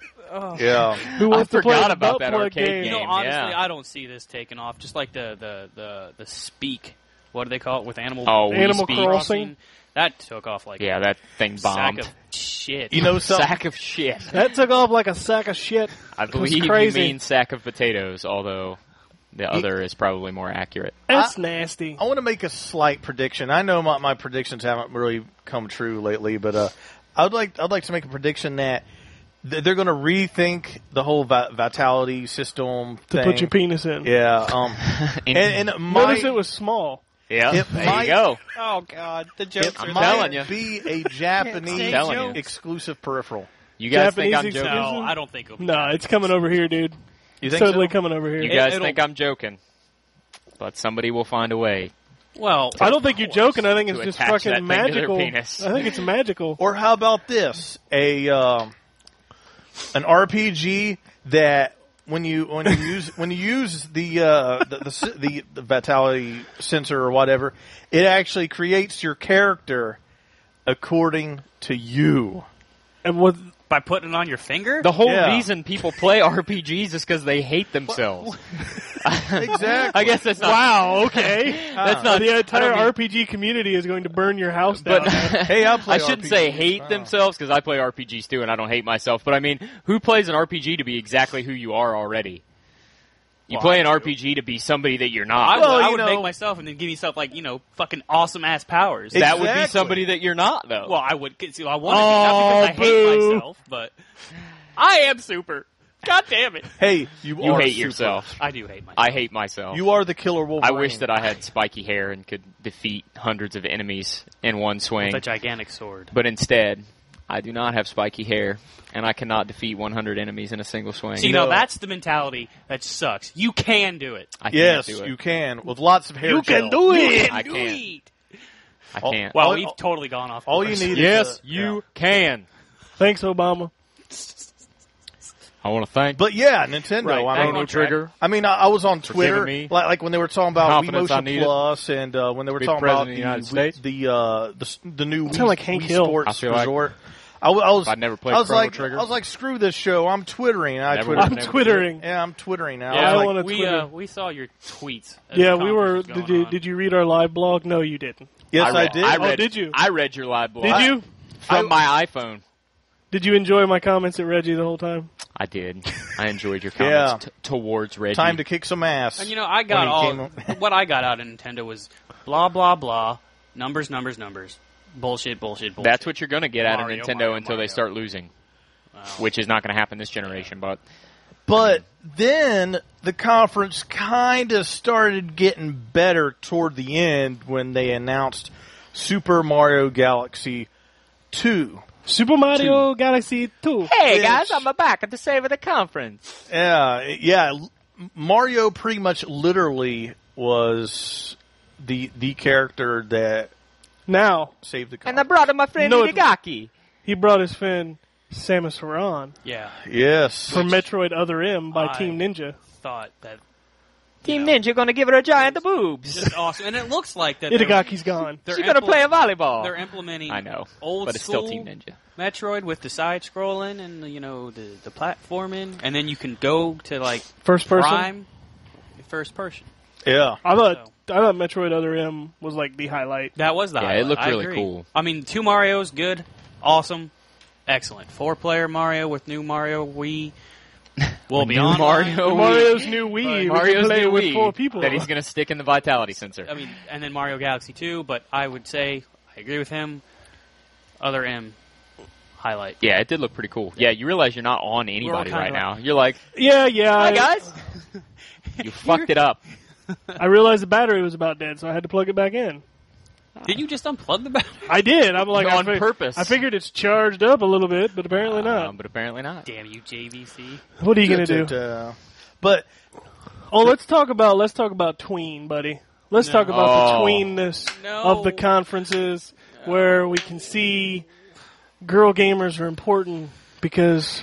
Yeah. Who wants I to play forgot the about butt that plug arcade game? You know, game, honestly, yeah. I don't see this taking off. Just like the the the, the Speak. What do they call it with animal? Oh, Wii Animal Speak. Crossing. That took off like Yeah, that thing a sack bombed. of shit. You know something? Sack of shit. That took off like a sack of shit. I It was believe you crazy. mean sack of potatoes, although the other is probably more accurate. That's nasty. I want to make a slight prediction. I know my, my predictions haven't really come true lately, but uh, I'd like I'd like to make a prediction that th- they're going to rethink the whole vi- vitality system To thing. put your penis in. Yeah, um, and, and it might, Notice it was small. Yeah, It there might- you go. Oh God, the it jokes are might telling ya. be a Japanese Telling ya. exclusive peripheral. You guys Japanese think I'm joking? exclusive? No, I don't think it'll be. No, it's coming over here, dude. You It's think totally so? coming over here. You It- guys it'll- think I'm joking? But somebody will find a way. Well, I don't think you're joking. I think it's To just attach that fucking thing to their magical. penis. I think it's magical. Or how about this? A um, an R P G that when you when you use when you use the uh, the, the the the vitality sensor or whatever, it actually creates your character according to you. And what? by putting it on your finger. The whole Yeah. reason people play R P Gs is because they hate themselves. Exactly. I guess that's not. Wow. Okay. That's not the I entire don't mean- R P G community is going to burn your house down. But Hey, I play I shouldn't R P say Gs. hate Oh. themselves because I play R P Gs too, and I don't hate myself. But I mean, who plays an R P G to be exactly who you are already? You Well, play I an do. R P G to be somebody that you're I not. would, Well, I you would know- make myself and then give myself like you know fucking awesome ass powers. That would be Exactly. somebody that you're not, though. Well, I would. See, I want to be not because I hate boo. myself, but I am super. God damn it! Hey, you, you are hate super. yourself. I do hate myself. I hate myself. You are the killer Wolverine. I wish that I had spiky hair and could defeat hundreds of enemies in one swing. with a gigantic sword. But instead, I do not have spiky hair, and I cannot defeat one hundred enemies in a single swing. See, now No. that's the mentality that sucks. You can do it. I can't Yes, do it. you can with lots of hair. You can gel. do You it. can I do can't. it. I All- can't. Well, All- we've totally gone off. all you course. need is yes, a- you yeah. can. Thanks, Obama. I want to thank But yeah, Nintendo. Right, I back mean, on track. Trigger. I mean, I, I was on For Twitter, giving me like, like when they were talking about Wii confidence I Motion needed. Plus, and uh, when they were Be talking about president the of the United Wii- States. the uh, the, s- the new Wii, Sound like Hank Wii Hill. Sports I feel like- Resort. I, w- I was. I'd never played I was Chrono like, Trigger. I was like, screw this show. I'm twittering. I Never Twitter. would, I'm never twittering. Yeah, I'm twittering now. Yeah, I I was wanna like, we Twitter. uh, we saw your tweets. as Yeah, the we were. conference was Did going you on. did you read our live blog? No, you didn't. yes, I, read, did. I Oh, read, did you? I read your live blog. Did you? From my iPhone. Did you enjoy my comments at Reggie the whole time? I did. I enjoyed your Yeah. comments t- towards Reggie. Time to kick some ass. And you know, I got When he all came up- what I got out of Nintendo was blah blah blah, numbers, numbers, numbers, bullshit, bullshit, bullshit. That's what you're going to get out of Mario, Nintendo Mario, until Mario. they start losing, Wow. which is not going to happen this generation. But But then the conference kind of started getting better toward the end when they announced Super Mario Galaxy two. Super Mario Galaxy two. hey Which- guys, I'm back at the save of the conference. Yeah, yeah. l- Mario pretty much literally was the the character that Now saved the And I conference. brought in my friend No, it- Inagaki. he brought his friend Samus Aran Yeah, Yes. from Metroid Other M by I- Team Ninja. thought that Team Yeah. Ninja going to give her a giant of boobs. just awesome, and it looks like that. they're- Itagaki's gone. they're She's going to impl- play a volleyball. They're implementing. I know, old but it's school still Team Ninja. Metroid with the side scrolling and the, you know the the platforming, and then you can go to like First person. Prime, first person. Yeah. I thought I thought Metroid Other M was like the highlight. That was the Yeah, it highlight. looked I really agree. cool. I mean, two Marios, good, awesome, excellent. Four player Mario with new Mario Wii. Will be New on Mario Wii. Mario's new Wii. we can Mario's play new with Wii four people. that he's going to stick in the vitality sensor. I mean, and then Mario Galaxy two. But I would say I agree with him. Other M highlight. Yeah, it did look pretty cool. Yeah, you realize you're not on anybody kinda right like- now. You're like, yeah, yeah. hi I, guys. You fucked it up. I realized the battery was about dead, so I had to plug it back in. Did you just unplug the battery? I did. I'm like On I fig- purpose. I figured it's charged up a little bit, but apparently not. Um, but apparently not. Damn you, J V C. What are you gonna do? Uh, But Oh, let's talk about let's talk about tween, buddy. Let's No. talk about Oh. the tweenness No. of the conferences, where we can see girl gamers are important because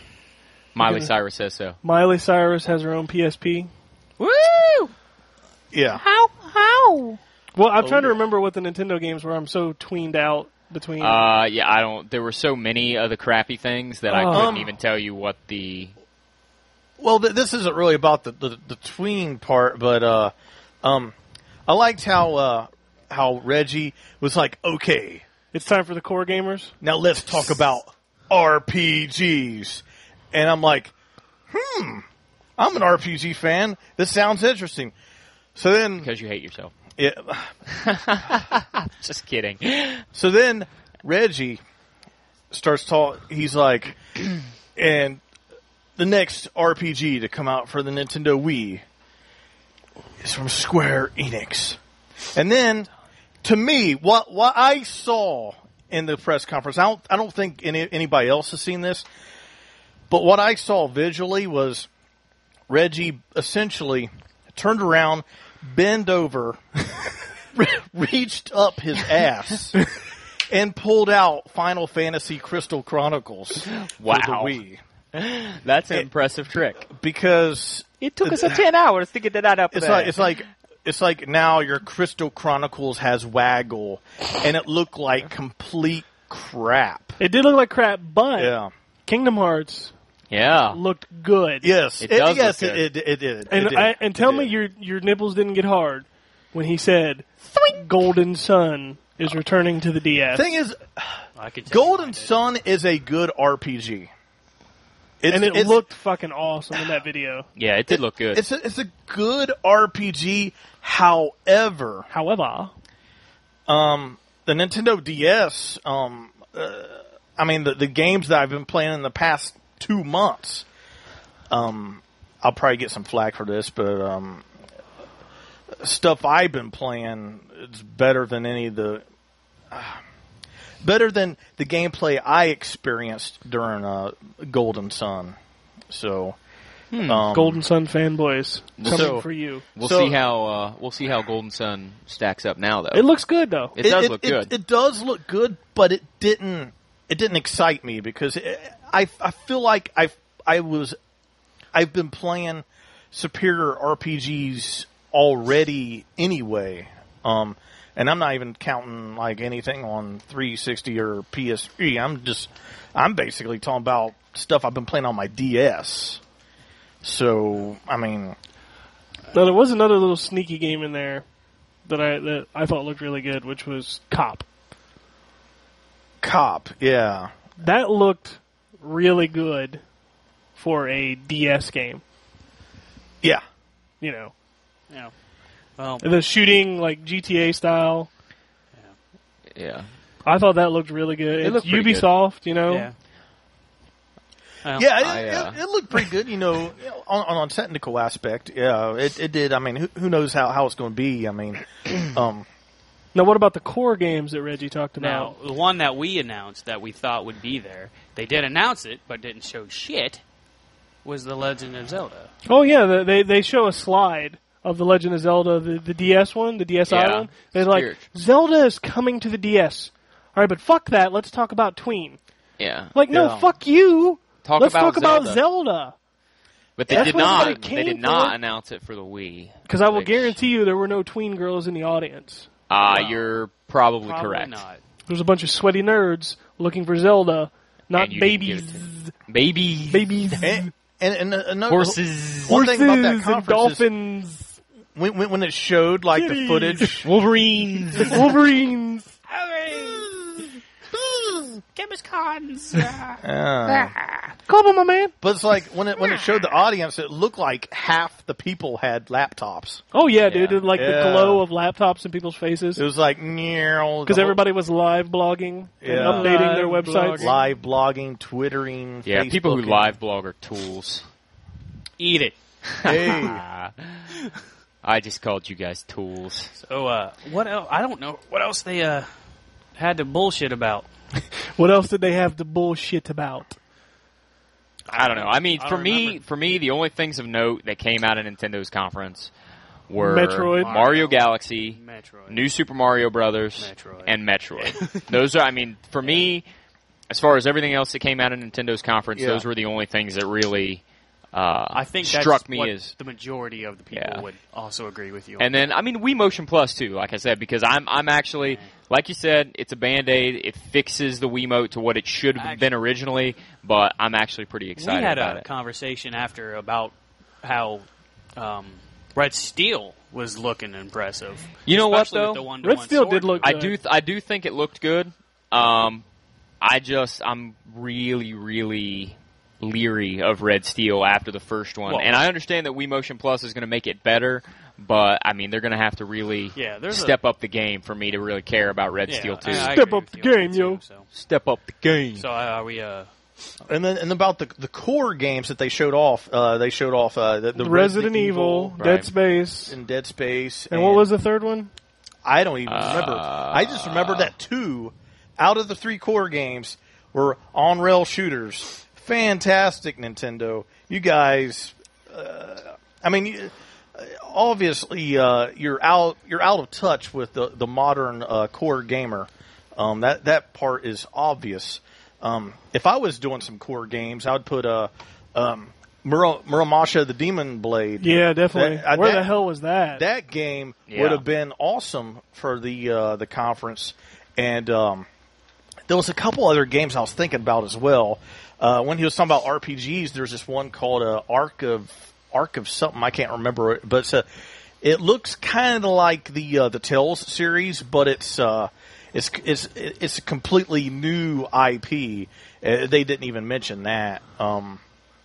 Miley gonna- Cyrus says so. Miley Cyrus has her own P S P. Woo! yeah. How? How? Well, I'm Oh, trying to yeah. remember what the Nintendo games were. I'm so tweened out between. Uh, yeah, I don't. There were so many of the crappy things that I Oh. couldn't Um, even tell you what the. Well, th- this isn't really about the, the, the tween part, but uh, um, I liked how uh, how Reggie was like, okay, it's time for the core gamers. now let's talk about R P Gs. And I'm like, hmm, I'm an R P G fan. This sounds interesting. So then, Because you hate yourself. yeah, Just kidding. so then Reggie starts talking. He's like, and the next R P G to come out for the Nintendo Wii is from Square Enix. And then, to me, what what I saw in the press conference, I don't I don't think any, anybody else has seen this, but what I saw visually was Reggie essentially turned around, bent over, reached up his ass, and pulled out Final Fantasy Crystal Chronicles Wow. for the Wii. That's an impressive trick. Because It took us a ten hours to get that up it's there. like it's like it's like now your Crystal Chronicles has Waggle, and it looked like complete crap. It did look like crap, but Yeah. Kingdom Hearts yeah. looked good. Yes. It does yes. look It, it, it did. And it did. I, and tell It me did. your your nipples didn't get hard when he said Golden Sun is returning to the D S. thing is, I could just Golden find it. Sun is a good R P G. It's, and it it's, looked fucking awesome in that video. Yeah, it did look good. It's a, it's a good R P G. However, However, um, the Nintendo D S, um, uh, I mean, the, the games that I've been playing in the past two months, um, I'll probably get some flack for this, but um, stuff I've been playing is better than any of the. Uh, better than the gameplay I experienced during uh, Golden Sun. So, um, Golden Sun fanboys coming So- for you. we'll so- see how uh, we'll see how Golden Sun stacks up now, though. It looks good though. It does look it, good. It, does look good, but it didn't. It didn't excite me because it, I I feel like I I was I've been playing superior R P Gs already anyway. Um, and I'm not even counting like anything on three sixty or P S three. I'm just, I'm basically talking about stuff I've been playing on my D S. So, I mean, Now, there was another little sneaky game in there that I that I thought looked really good, which was Cop. Cop, yeah. That looked really good for a D S game. Yeah. You know, Yeah. Well, the shooting like G T A style. Yeah. I thought that looked really good. It It's looked pretty good. Ubisoft, you know. yeah. Well, Yeah, it, I, uh, it, it looked pretty good, you know, on, on a technical aspect. Yeah, it, it did. I mean, who, who knows how, how it's going to be? I mean, um, Now, what about the core games that Reggie talked Now, about? the one that we announced that we thought would be there, they did announce it, but didn't show shit, was The Legend of Zelda. Oh yeah, the, they they show a slide of the Legend of Zelda, the, the D S one, the D S i Yeah, one. They're like, Spirit. Zelda is coming to the D S. All right, but fuck that. Let's talk about Tween. Yeah. Like, no, Yeah. fuck you. Talk Let's about talk about Zelda. Zelda. But they That's did what not. everybody They came did not for. announce it for the Wii. Because I will which, guarantee you there were no tween girls in the audience. Uh, Well, you're probably, Probably correct. not. There was a bunch of sweaty nerds looking for Zelda, not And you didn't give babies. it Baby. Babies. and, and, and another Horses. One thing about that Horses and conference is dolphins. when, when, when it showed like the Kitties. footage, Wolverines. Wolverines. uh, Come on, my man. but it's like when it when it showed the audience, it looked like half the people had laptops. Oh, yeah, dude. Yeah. Like Yeah. the glow of laptops in people's faces. It was like because Because everybody was live blogging and Yeah. updating their Live websites. blogging. live blogging, twittering, Yeah, people who Facebooking. live blog are tools. Eat it. Hey, I just called you guys tools. So, uh, what else? I don't know. What else they, uh, had to bullshit about? What else did they have to bullshit about? I don't know. I mean, I for don't me, remember. for me, the only things of note that came out of Nintendo's conference were Metroid. Mario, Mario. Galaxy, Metroid. New Super Mario Brothers, Metroid. and Metroid. Those are, I mean, for me, as far as everything else that came out of Nintendo's conference, Yeah. those were the only things that really uh, I think struck that's me what as. the majority of the people Yeah. would also agree with you. And then, I mean, Wii Motion Plus too. Like I said, because I'm, I'm actually, like you said, it's a Band-Aid. It fixes the Wiimote to what it should have been originally. But I'm actually pretty we excited had about a it. conversation after about how um, Red Steel was looking impressive. You know what, Especially with though? the one-to-one Red Steel sword did look I good. do, th- I do think it looked good. Um, I just, I'm really, really leery of Red Steel after the first one, Well- and I understand that Wii Motion Plus is going to make it better, but I mean, they're going to have to really Yeah, there's a- step up the game for me to really care about Red Yeah, Steel too. I- I Step agree up with the you on game, that, yo. too, So, Step up the game. so uh, are we? Uh, and then and about the the core games that they showed off. Uh, they showed off uh, the, the Resident Evil, Right. Dead Space. and Dead Space. And what was the third one? I don't even Uh, remember. I just remember that two out of the three core games were on rail shooters. Fantastic, Nintendo. You guys. Uh, I mean, you- obviously, uh, you're out. You're out of touch with the the modern uh, core gamer. Um, that that part is obvious. Um, if I was doing some core games, I would put a. Uh, um, Muro- Muramasha the Demon Blade. Yeah, definitely. That- uh, Where that- the hell was that? That game Yeah. would have been awesome for the uh, the conference, and um, there was a couple other games I was thinking about as well. Uh, when he was talking about R P Gs, there's this one called uh, Arc of Arc of something I can't remember it, but it's a, it looks kind of like the uh, the Tales series, but it's uh, it's it's it's a completely new I P. Uh, they didn't even mention that. Um,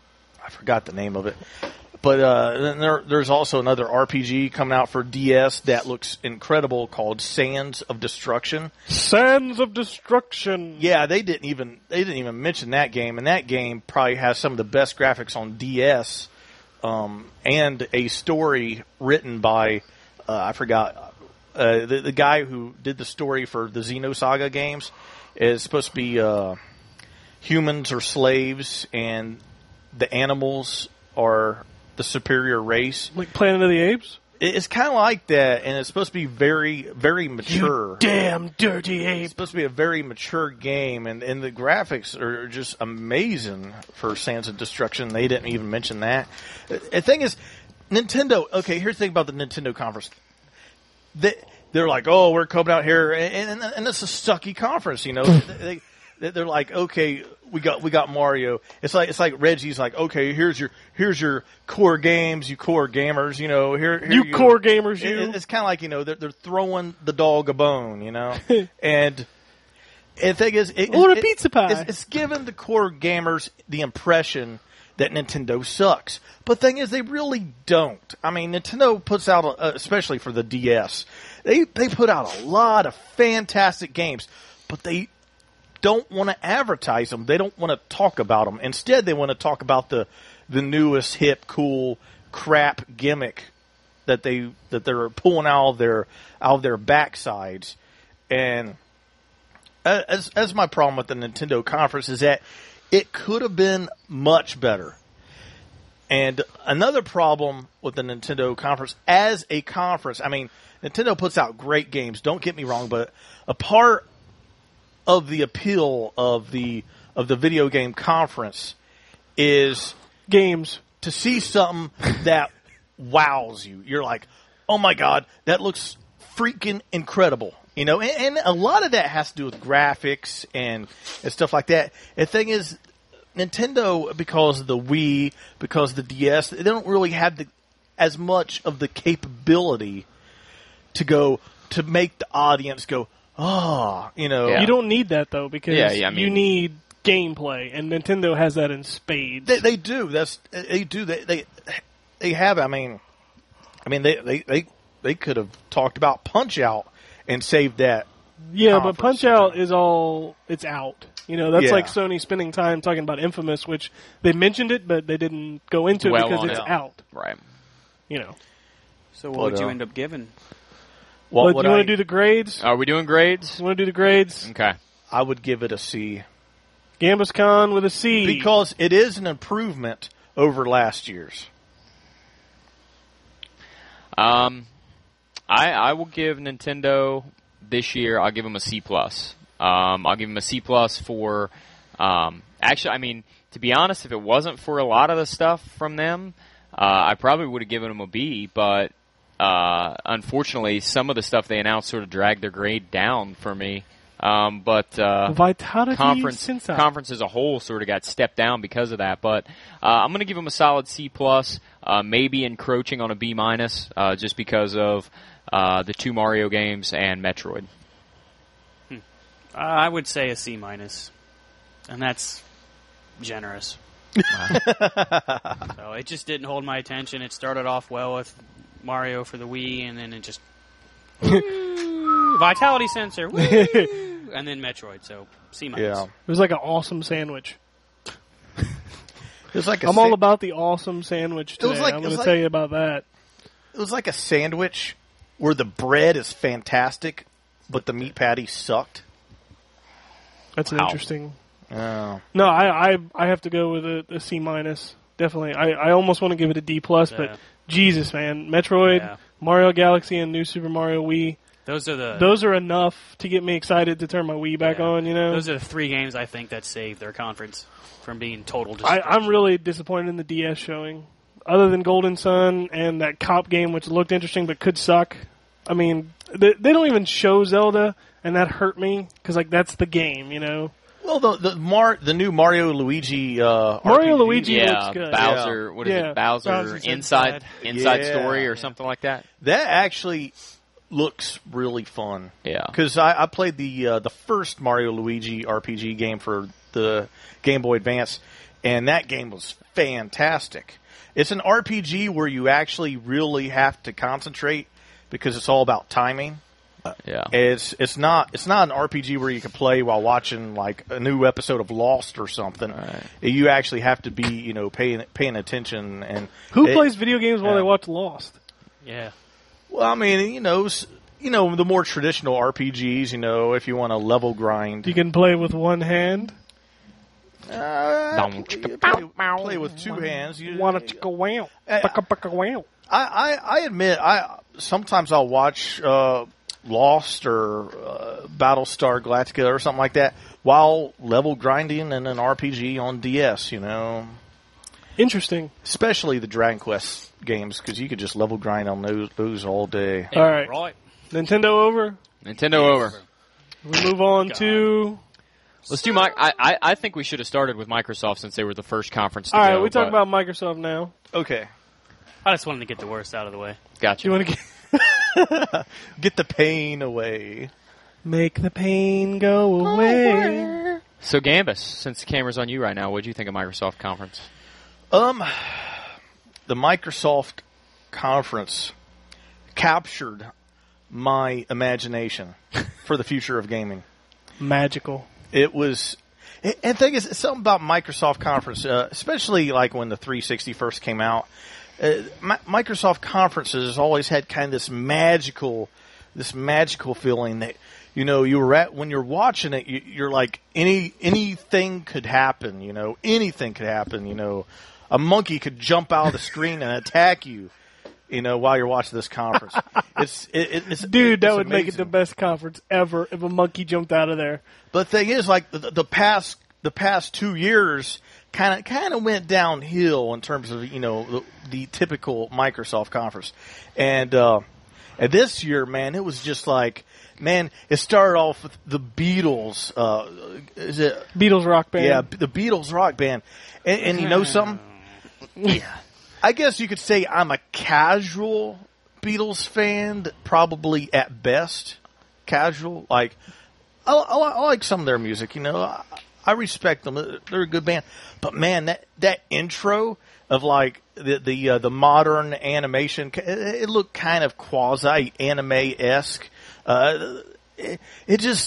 I forgot the name of it. But uh, then there, there's also another R P G coming out for D S that looks incredible called Sands of Destruction. Sands of Destruction. Yeah, they didn't even they didn't even mention that game, and that game probably has some of the best graphics on D S, um, and a story written by uh, I forgot uh, the, the guy who did the story for the Xenosaga games. Is supposed to be uh, humans or slaves, and the animals are the superior race. Like Planet of the Apes? It- It's kind of like that, and it's supposed to be very, very mature. Damn dirty ape. It's supposed to be a very mature game, and, and the graphics are just amazing for Sands of Destruction. They didn't even mention that. The the thing is, Nintendo, okay, here's the thing about the Nintendo conference. The, they're like, oh, we're coming out here, and and, and it's a sucky conference, you know. they, they they're like, okay, we got we got Mario. It's like it's like Reggie's like, okay, here's your here's your core games, you core gamers, you know. Here, here You you core gamers, you. It, it's kind of like, you know, they're they're throwing the dog a bone, you know, and. And the thing is, it, Order it, pizza pie. It's, it's given the core gamers the impression that Nintendo sucks. But the thing is, they really don't. I mean, Nintendo puts out, a, especially for the D S, they they put out a lot of fantastic games, but they don't want to advertise them. They don't want to talk about them. Instead, they want to talk about the the newest, hip, cool crap gimmick that they that they're pulling out of their out of their backsides. And As, as my problem with the Nintendo conference is that it could have been much better. And another problem with the Nintendo conference as a conference, I mean, Nintendo puts out great games, don't get me wrong, but a part of the appeal of the of the video game conference is Games. to see something that wows you. You're like, oh my God, that looks freaking incredible. You know, and, and a lot of that has to do with graphics and, and stuff like that. The thing is, Nintendo, because of the Wii, because of the D S, they don't really have the, as much of the capability to go, to make the audience go, oh, you know. Yeah. You don't need that, though, because Yeah, yeah, I you mean- need gameplay, and Nintendo has that in spades. They, they do. That's they do. They they they have. I mean, I mean they they they, they could have talked about Punch Out and saved that. yeah, but conference. Punch Out is all, it's out. You know, that's Yeah. like Sony spending time talking about Infamous, which they mentioned it, but they didn't go into Dwell it because on it's it. out. Right. You know. So what But, would you uh, end up giving? What But would you want I to do the grades? Are we doing grades? You want to do the grades? Okay. I would give it a C Gambus Con with a C. because it is an improvement over last year's. Um, I I will give Nintendo this year. I'll give them a C plus. Um, I'll give them a C plus for. Um, actually, I mean, to be honest, if it wasn't for a lot of the stuff from them, uh, I probably would have given them a B. But uh, unfortunately, some of the stuff they announced sort of dragged their grade down for me. Um, but uh, Vitality conference Sensei. conference as a whole sort of got stepped down because of that. But uh, I'm going to give them a solid C plus, uh, maybe encroaching on a B minus, uh, just because of uh, the two Mario games and Metroid. Uh, I would say a C minus, and that's generous. So it just didn't hold my attention. It started off well with Mario for the Wii, and then it just Vitality Sensor, woo, and then Metroid. So C minus. Yeah, It was like an awesome sandwich. it's like a I'm sa- all about the awesome sandwich today. was like- I'm it going was to like- tell you about that. It was like a sandwich where the bread is fantastic, but the meat patty sucked. That's an Wow. interesting. Oh. No, I, I I have to go with a, a C minus. Definitely. I, I almost want to give it a D plus, Yeah. but Jesus, man, Metroid, Yeah. Mario Galaxy, and New Super Mario Wii. Those are the Those are enough to get me excited to turn my Wii back yeah. on. You know, Those are the three games I think that saved their conference from being total I, destruction. I'm really disappointed in the D S showing. Other than Golden Sun and that cop game, which looked interesting but could suck. I mean, they, they don't even show Zelda, and that hurt me because like that's the game, you know. Well, the the Mar the new Mario Luigi uh, Mario R P G, Luigi Yeah, looks good. Bowser. What is Yeah. it? Bowser Bowser's Inside Inside. Inside Yeah. Story or something like that. that actually looks really fun. Yeah. Because I, I played the uh, the first Mario Luigi R P G game for the Game Boy Advance, and that game was fantastic. It's an R P G where you actually really have to concentrate because it's all about timing. Yeah. It's it's not it's not an R P G where you can play while watching like a new episode of Lost or something. Right. You actually have to be you know paying paying attention and Who it- plays video games while yeah. they watch Lost? yeah. Well, I mean, you know, s- you know, the more traditional R P Gs, you know, if you want to level grind, You can play with one hand. uh, you play, play with two hands. You, Want to go out? I, wow. I, I admit, I sometimes I'll watch uh, Lost or uh, Battlestar Galactica or something like that while level grinding in an R P G on D S. You know, Interesting. especially the Dragon Quest games because you could just level grind on those those all day. All right. Right. Nintendo over. Nintendo over. We move on God. to. Let's do my. I, I, I think we should have started with Microsoft since they were the first conference to All right, go. we talk but- about Microsoft now. Okay. I just wanted to get the worst out of the way. Gotcha. Do you want to get Get the pain away. make the pain go away? So Gambus, since the camera's on you right now, what do you think of Microsoft conference? Um, the Microsoft conference captured my imagination for the future of gaming. Magical. It was, and the thing is, something about Microsoft conference, uh, especially like when the three sixty first came out. Uh, Mi- Microsoft conferences always had kind of this magical, this magical feeling that, you know, you were at when you're watching it, you, you're like any anything could happen. You know, anything could happen. You know, a monkey could jump out of the screen and attack you. You know, while you're watching this conference, it's it, it's Dude, that it's would make it amazing. the best conference ever if a monkey jumped out of there. But the thing is, like the, the past the past two years, kind of kind of went downhill in terms of you know the, the typical Microsoft conference, and uh, and this year, man, it was just like, man, it started off with the Beatles. Uh, is it? Beatles rock band. Yeah, the Beatles rock band, and, and you know something? I guess you could say I'm a casual Beatles fan, probably at best casual. Like, I, I, I like some of their music, you know. I, I respect them; they're a good band. But man, that that intro of like the the uh, the modern animation, it, it looked kind of quasi anime esque. Uh, it, it just.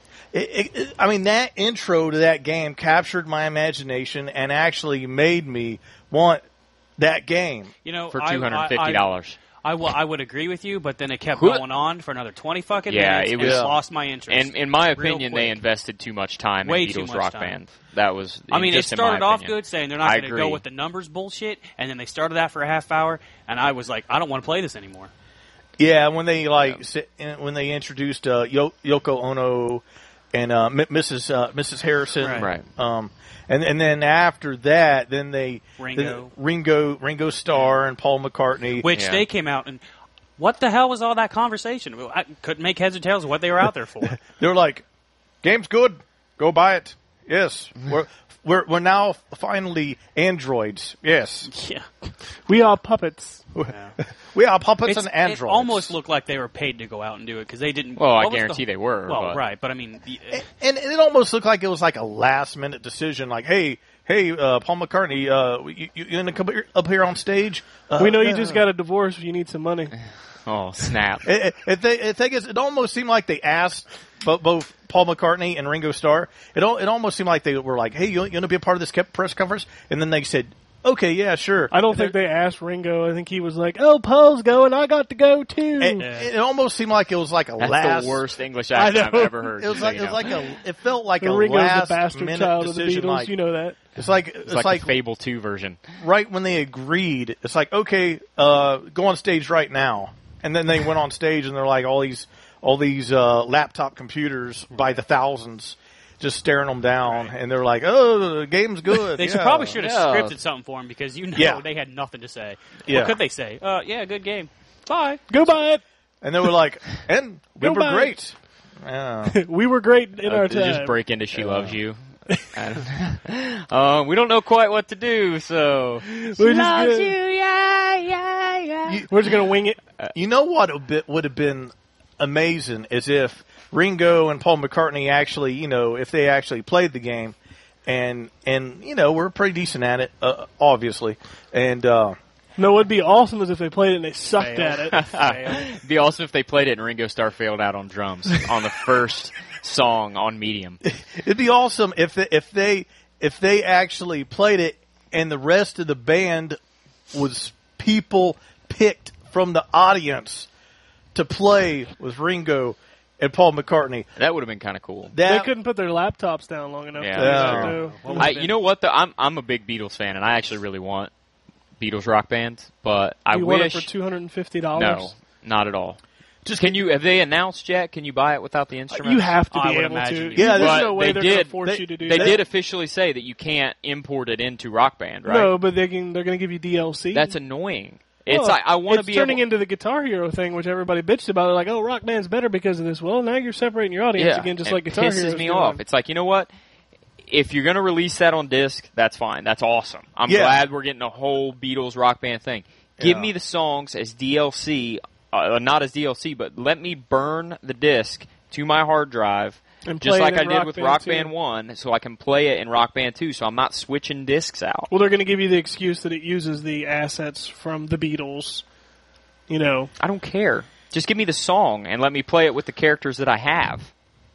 It, it, I mean, that intro to that game captured my imagination and actually made me want that game. You know, For I- two hundred fifty I, dollars. I, I, wa- I would agree with you, but then it kept Who- going on for another twenty fucking Yeah, minutes it and was- it lost my interest. And in my Real opinion, they quick. invested too much time Way in too Beatles much Rock time. Band. That was. I mean, it just in my started off opinion. good, saying they're not I going to go agree. with the numbers bullshit, and then they started that for a half hour, and I was like, I don't want to play this anymore. Yeah, when they like si- when they introduced uh, Yo- Yoko Ono and uh, M- Missus Uh, Missus Harrison, Right. Right. Um, and and then after that, then they Ringo. then Ringo Ringo Starr and Paul McCartney. Which Yeah. they came out and, what the hell was all that conversation? I couldn't make heads or tails of what they were out there for. They were like, "Game's good, go buy it." Yes, we're we're we're now finally androids. Yes, Yeah. We are puppets. we are puppets It's, and androids. it almost looked like they were paid to go out and do it because they didn't. Well, I what was guarantee the- they were, Well, but- right, but I mean, the, and, and it almost looked like it was like a last minute decision. Like, hey, hey, uh, Paul McCartney, uh, you, you gonna come here- up here on stage? Uh, we know you uh, just got a divorce. You need some money. Oh snap! It, it, it, the thing is, it almost seemed like they asked both, both Paul McCartney and Ringo Starr. It al- it almost seemed like they were like, "Hey, you, you want to be a part of this kept press conference?" And then they said, "Okay, yeah, sure." I don't And think they asked Ringo. I think he was like, "Oh, Paul's going. I got to go too." It, Yeah. it almost seemed like it was like a That's last. the worst English I accent I've know. ever heard. It was just like so it you was know. like a. It felt like And a Ringo's last the bastard minute child of the decision. Beatles. Like, You know that. it's like it's, It's like, like the Fable two version. right when they agreed. It's like, okay, uh, go on stage right now. And then they went on stage, and they're like all these all these uh, laptop computers by the thousands, just staring them down, and they're like, "Oh, the game's good." they yeah. probably should have Yeah. scripted something for him because you know Yeah. they had nothing to say. Yeah. What could they say? Uh, yeah, good game. Bye. Go buy it. And they were like, "And we Go were buy it." great." Yeah. We were great in Uh, our they time. just break into "She Loves You." I don't- uh, we don't know quite what to do, so We're just gonna, yeah, yeah, yeah. we're just gonna wing it. You know what a bit would have been amazing is if Ringo and Paul McCartney actually, you know, if they actually played the game, and and you know, we're pretty decent at it, uh, obviously, and uh, No, what'd be awesome is if they played it and they sucked Fail. at it. it'd be awesome if they played it and Ringo Starr failed out on drums on the first song on Medium. it'd be awesome if they, if they if they actually played it and the rest of the band was people picked from the audience to play with Ringo and Paul McCartney. That would have been kind of cool. They That couldn't put their laptops down long enough. Yeah, to that's do true. that, though. I, you know what? Though I'm I'm a big Beatles fan, and I actually really want Beatles Rock Band, but I you wish want it for two hundred and fifty dollars? no, not at all. Just can you? Have they announced yet? Can you buy it without the instruments? You have to I be would able imagine to. you Yeah, there's but no way they they're going did- to force they- you to do They that. did officially say that you can't import it into Rock Band, right? No, but they can. They're going to give you D L C. That's annoying. It's Well, like I want to it's be turning able, into the Guitar Hero thing, which everybody bitched about. They're like, "Oh, Rock Band's better because of this." Well, now you're separating your audience yeah, again, just it like Guitar pisses Hero's me doing. off. It's like, you know what? If you're going to release that on disc, that's fine. That's awesome. I'm Yeah. glad we're getting a whole Beatles Rock Band thing. Give Yeah. me the songs as D L C, uh, not as D L C, but let me burn the disc to my hard drive. And Just play like it I in did Rock with Band Rock two. Band one, so I can play it in Rock Band two, so I'm not switching discs out. Well, they're going to give you the excuse that it uses the assets from the Beatles. You know, I don't care. Just give me the song and let me play it with the characters that I have.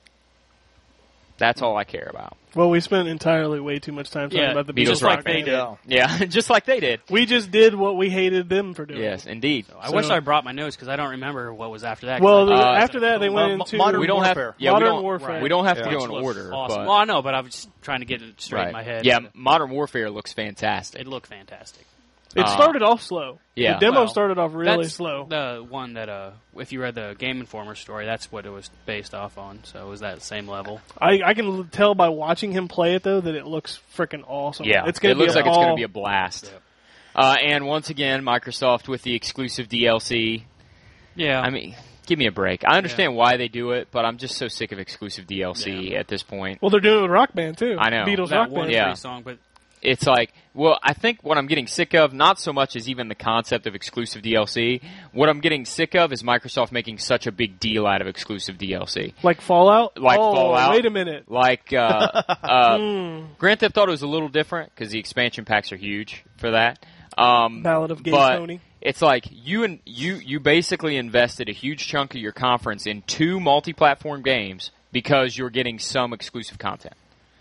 That's all I care about. well, we spent entirely way too much time talking Yeah, about the Beatles Beatles. just Rock like they Band. did. Yeah. Yeah, just like they did. We just did what we hated them for doing. Yes, indeed. I So- wish I brought my notes because I don't remember what was after that. 'cause Well, I- the- Uh, after that, they uh, went Mo- into Modern We don't have. Warfare. Yeah, Modern we don't. Warfare. We don't have Yeah. to go which in was order. Awesome. But, Well, I know, but I was just trying to get it straight right. in my head. Yeah, Modern Warfare looks fantastic. It looked fantastic. It Uh, started off slow. yeah. The demo Well, started off really that's slow. The one that, uh, if you read the Game Informer story, that's what it was based off on. So it was that same level. I, I can l- tell by watching him play it though that it looks freaking awesome. Yeah, it's gonna it be looks a like it's going ball. to be a blast. Yep. Uh, and once again, Microsoft with the exclusive D L C. Yeah. I mean, give me a break. I understand why they do it, but I'm just so sick of exclusive D L C Yeah. at this point. Well, they're doing it with Rock Band too. I know. Beatles that Rock one Band. Yeah. free song, but It's like, well, I think what I'm getting sick of, not so much as even the concept of exclusive D L C. What I'm getting sick of is Microsoft making such a big deal out of exclusive D L C. Like Fallout. Like oh, Fallout. Wait a minute. Like, uh, uh, Hmm. Grand Theft Auto is a little different because the expansion packs are huge for that. Um, Ballad of Gay but Tony. It's like you and you you basically invested a huge chunk of your conference in two multi-platform games because you're getting some exclusive content.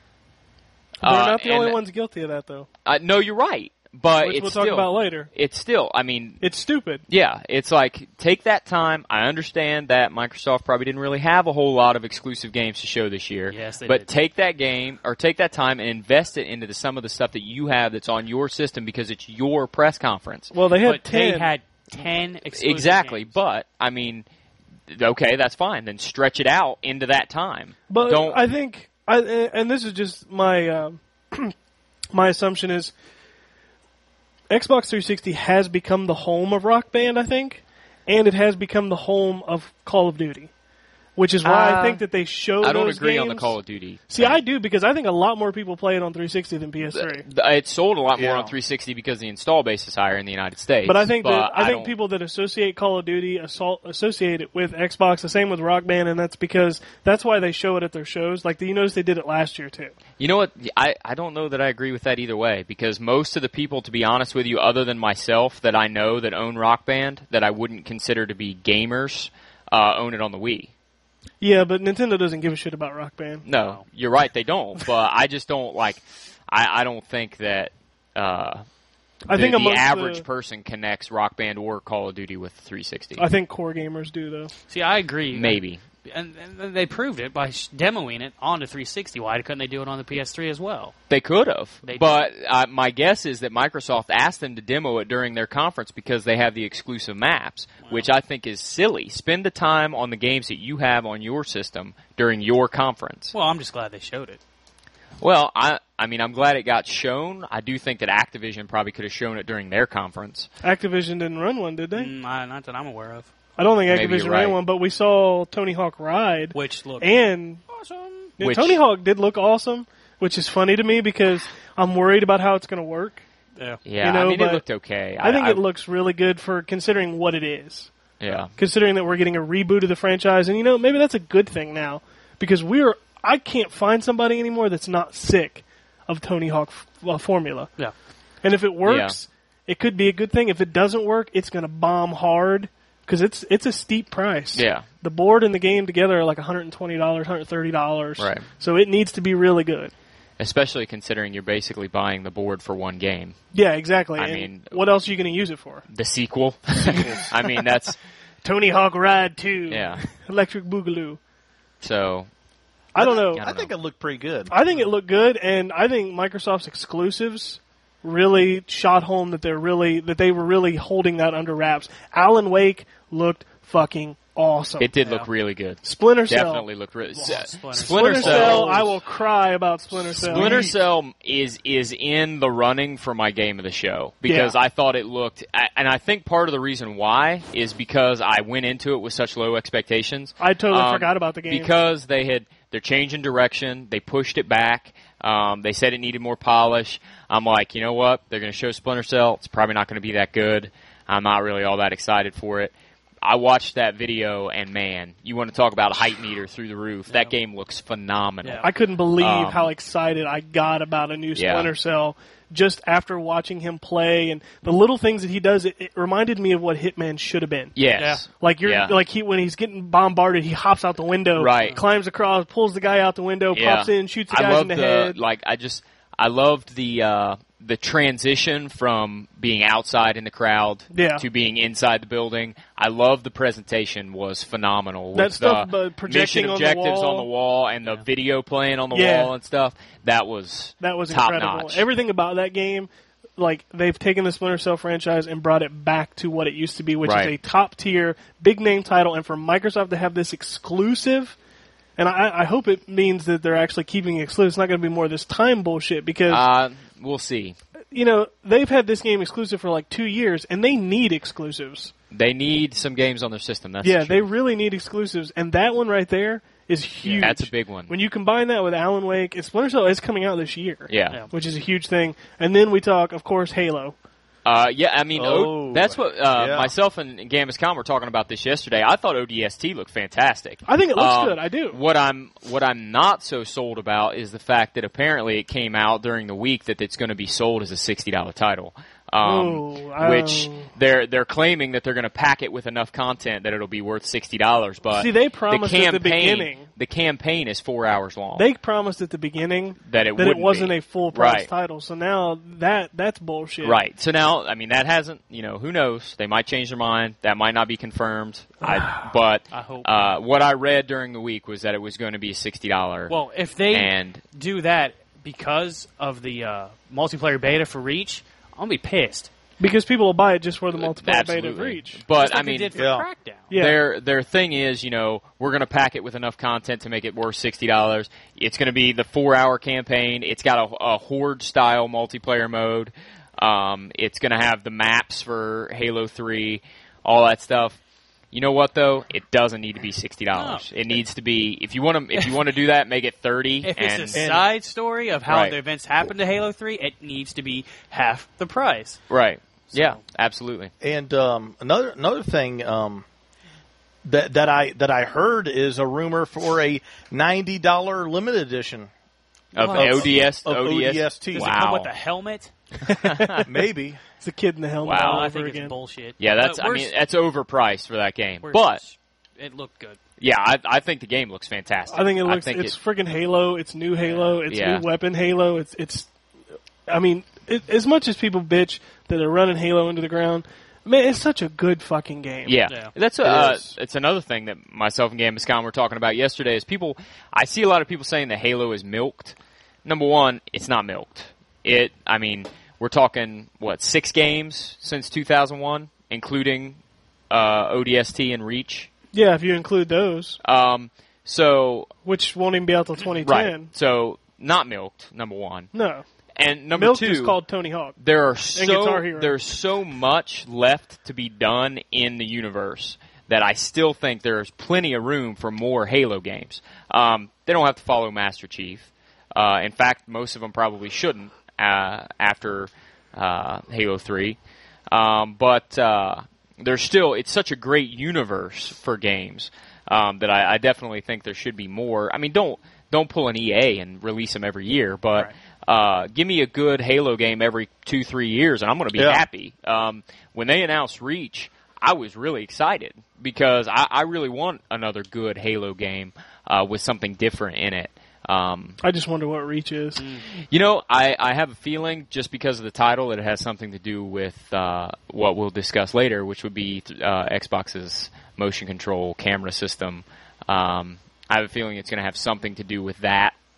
They're Uh, not the only and- ones guilty of that though. Uh, no, you're right, but Which it's we'll talk still, about later. It's still, I mean, It's stupid. yeah, it's like take that time. I understand that Microsoft probably didn't really have a whole lot of exclusive games to show this year. Yes, they but did. take that game or take that time and invest it into the, some of the stuff that you have that's on your system because it's your press conference. Well, they had but ten. they had ten exclusive Exactly, games. but I mean, okay, that's fine. Then stretch it out into that time. But Don't. I think, I, and this is just my um, my assumption is Xbox three sixty has become the home of Rock Band, I think, and it has become the home of Call of Duty, which is why Uh, I think that they show. I don't those agree on the games. Call of Duty. See, I do because I think a lot more people play it on three sixty than P S three. Th- It sold a lot more Yeah. on three sixty because the install base is higher in the United States. But I think that I, think don't- people that associate Call of Duty assault, associate it with Xbox. The same with Rock Band, and that's because that's why they show it at their shows. Like you notice they did it last year too. You know what? I, I don't know that I agree with that either way because most of the people, to be honest with you, other than myself that I know that own Rock Band, that I wouldn't consider to be gamers, uh, own it on the Wii. Yeah, but Nintendo doesn't give a shit about Rock Band. No, you're right, they don't. But I just don't like. I, I don't think that. Uh, I the, think the amongst average the- person connects Rock Band or Call of Duty with three sixty. I think core gamers do though. See, I agree. Maybe. And, and they proved it by sh- demoing it on the three sixty. Why couldn't they do it on the P S three as well? They could have, They but uh, my guess is that Microsoft asked them to demo it during their conference because they have the exclusive maps, which I think is silly. Spend the time on the games that you have on your system during your conference. Well, I'm just glad they showed it. Well, I I mean, I'm glad it got shown. I do think that Activision probably could have shown it during their conference. Activision didn't run one, did they? Mm, I, not that I'm aware of. I don't think Maybe Activision you're ran right. one, but we saw Tony Hawk Ride, Which look and awesome. yeah, Which- Tony Hawk did look awesome, which is funny to me because I'm worried about how it's going to work. Yeah. Yeah, You know, I mean, but it looked okay. I think it looks really good for considering what it is. Yeah. Considering that we're getting a reboot of the franchise, and you know, maybe that's a good thing now because we're I can't find somebody anymore that's not sick of Tony Hawk f- uh, formula. Yeah. And if it works, it could be a good thing. If it doesn't work, it's going to bomb hard because it's it's a steep price. Yeah. The board and the game together are like one hundred twenty dollars, one hundred thirty dollars. Right. So it needs to be really good. Especially considering you're basically buying the board for one game. Yeah, exactly. I And mean- what else are you going to use it for? The sequel. I mean, that's Tony Hawk Ride two. yeah. Electric Boogaloo. So I don't know. I I don't think know. it looked pretty good. I think it looked good, and I think Microsoft's exclusives really shot home that they're really that they were really holding that under wraps. Alan Wake looked fucking awesome. It did Yeah. look really good. Splinter Cell. Definitely looked really. Splinter Splinter, Splinter Cell. Cell, I will cry about Splinter Cell. Splinter Cell is is in the running for my game of the show because Yeah. I thought it looked, and I think part of the reason why is because I went into it with such low expectations. I totally Um, forgot about the game. because they had they're changing direction. They pushed it back. Um, they said it needed more polish. I'm like, you know what? They're going to show Splinter Cell. It's probably not going to be that good. I'm not really all that excited for it. I watched that video, and man, you want to talk about a hype meter through the roof. That game looks phenomenal. Yeah. I couldn't believe Um, how excited I got about a new Yeah. Splinter Cell just after watching him play and the little things that he does. It, it reminded me of what Hitman should have been. Yes. Like you're Yeah. like he when he's getting bombarded, he hops out the window, Right. climbs across, pulls the guy out the window, Yeah. pops in, shoots the I guy in loved the, the head. like. I just I loved the uh, the transition from being outside in the crowd Yeah. to being inside the building. I love the presentation was phenomenal. That with stuff, the uh, projecting mission on the objectives wall. on the wall and the video playing on the Yeah. wall and stuff. That was That was top incredible. notch. Everything about that game, like they've taken the Splinter Cell franchise and brought it back to what it used to be, which Right. is a top tier, big name title. And for Microsoft to have this exclusive, and I, I hope it means that they're actually keeping it exclusive. It's not going to be more of this time bullshit because uh, we'll see. you know they've had this game exclusive for like two years, and they need exclusives. They need some games on their system. That's yeah, true. they really need exclusives, and that one right there is huge. That's a big one. When you combine that with Alan Wake, and Splinter Cell is coming out this year. Yeah. Yeah. Which is a huge thing. And then we talk, of course, Halo. Uh, yeah, I mean, o- Oh, that's what uh, yeah. myself and, and Gambus.com were talking about this yesterday. I thought O D S T looked fantastic. I think it looks Um, good. I do. What I'm what I'm not so sold about is the fact that apparently it came out during the week that it's going to be sold as a sixty dollar title. Um, Ooh, I which don't- they're they're claiming that they're going to pack it with enough content that it'll be worth sixty dollars. But See, they promised the at the campaign, beginning- the campaign is four hours long. They promised at the beginning that it that it wouldn't wasn't be. a full price Right. title. So now that that's bullshit. Right. So now, I mean, that hasn't, you know, who knows? They might change their mind. That might not be confirmed. I, but I hope. uh, what I read during the week was that it was going to be a sixty dollars. Well, if they and do that because of the uh, multiplayer beta for Reach, I'll be pissed. Because people will buy it just for the multiplayer absolutely. beta of Reach. But Just like I mean, they did for yeah. Crackdown. Yeah. Their their thing is, you know, we're going to pack it with enough content to make it worth sixty dollars. It's going to be the four hour campaign. It's got a, a horde style multiplayer mode. Um, it's going to have the maps for Halo three, all that stuff. You know what though? It doesn't need to be sixty dollars. No. It needs to be if you want to if you want to do that, make it thirty. If and it's a side story of how Right. the events happened to Halo three, it needs to be half the price. right, So- yeah, absolutely. And um, another another thing um, that that I that I heard is a rumor for a ninety dollar limited edition. Of What? O D S, Of O D S. O D S T. Does Wow. it come with a helmet? Maybe. It's a kid in the helmet Wow. all I over think again. it's bullshit. Yeah, that's. But I where's- mean, that's overpriced for that game. where's- But it looked good. yeah, I, I think the game looks fantastic. I think it looks. think it's it- friggin' Halo. It's new Halo. It's Yeah. new weapon Halo. It's. It's. I mean, it, as much as people bitch that they're running Halo into the ground, man, it's such a good fucking game. Yeah, Yeah. that's a, It uh, is. it's another thing that myself and Gambus.com were talking about yesterday. Is people, I see a lot of people saying that Halo is milked. Number one, it's not milked. It, I mean, we're talking what six games since two thousand one, including uh, O D S T and Reach. Yeah, if you include those, Um, so which won't even be out till twenty right, ten. so not milked. Number one, No, and number Milk two is called Tony Hawk. there are Guitar so Hero. there's so much left to be done in the universe that I still think there's plenty of room for more Halo games. Um, they don't have to follow Master Chief. Uh, in fact, most of them probably shouldn't uh, after uh, Halo three. Um, but uh, there's still it's such a great universe for games um, that I, I definitely think there should be more. I mean, don't don't pull an E A and release them every year, but uh, give me a good Halo game every two three years, and I'm going to be Yeah. happy. Um, when they announced Reach, I was really excited because I, I really want another good Halo game uh, with something different in it. Um, I just wonder what Reach is. you know, I, I have a feeling just because of the title that it has something to do with uh, what we'll discuss later, which would be uh, Xbox's motion control camera system. Um, I have a feeling it's going to have something to do with that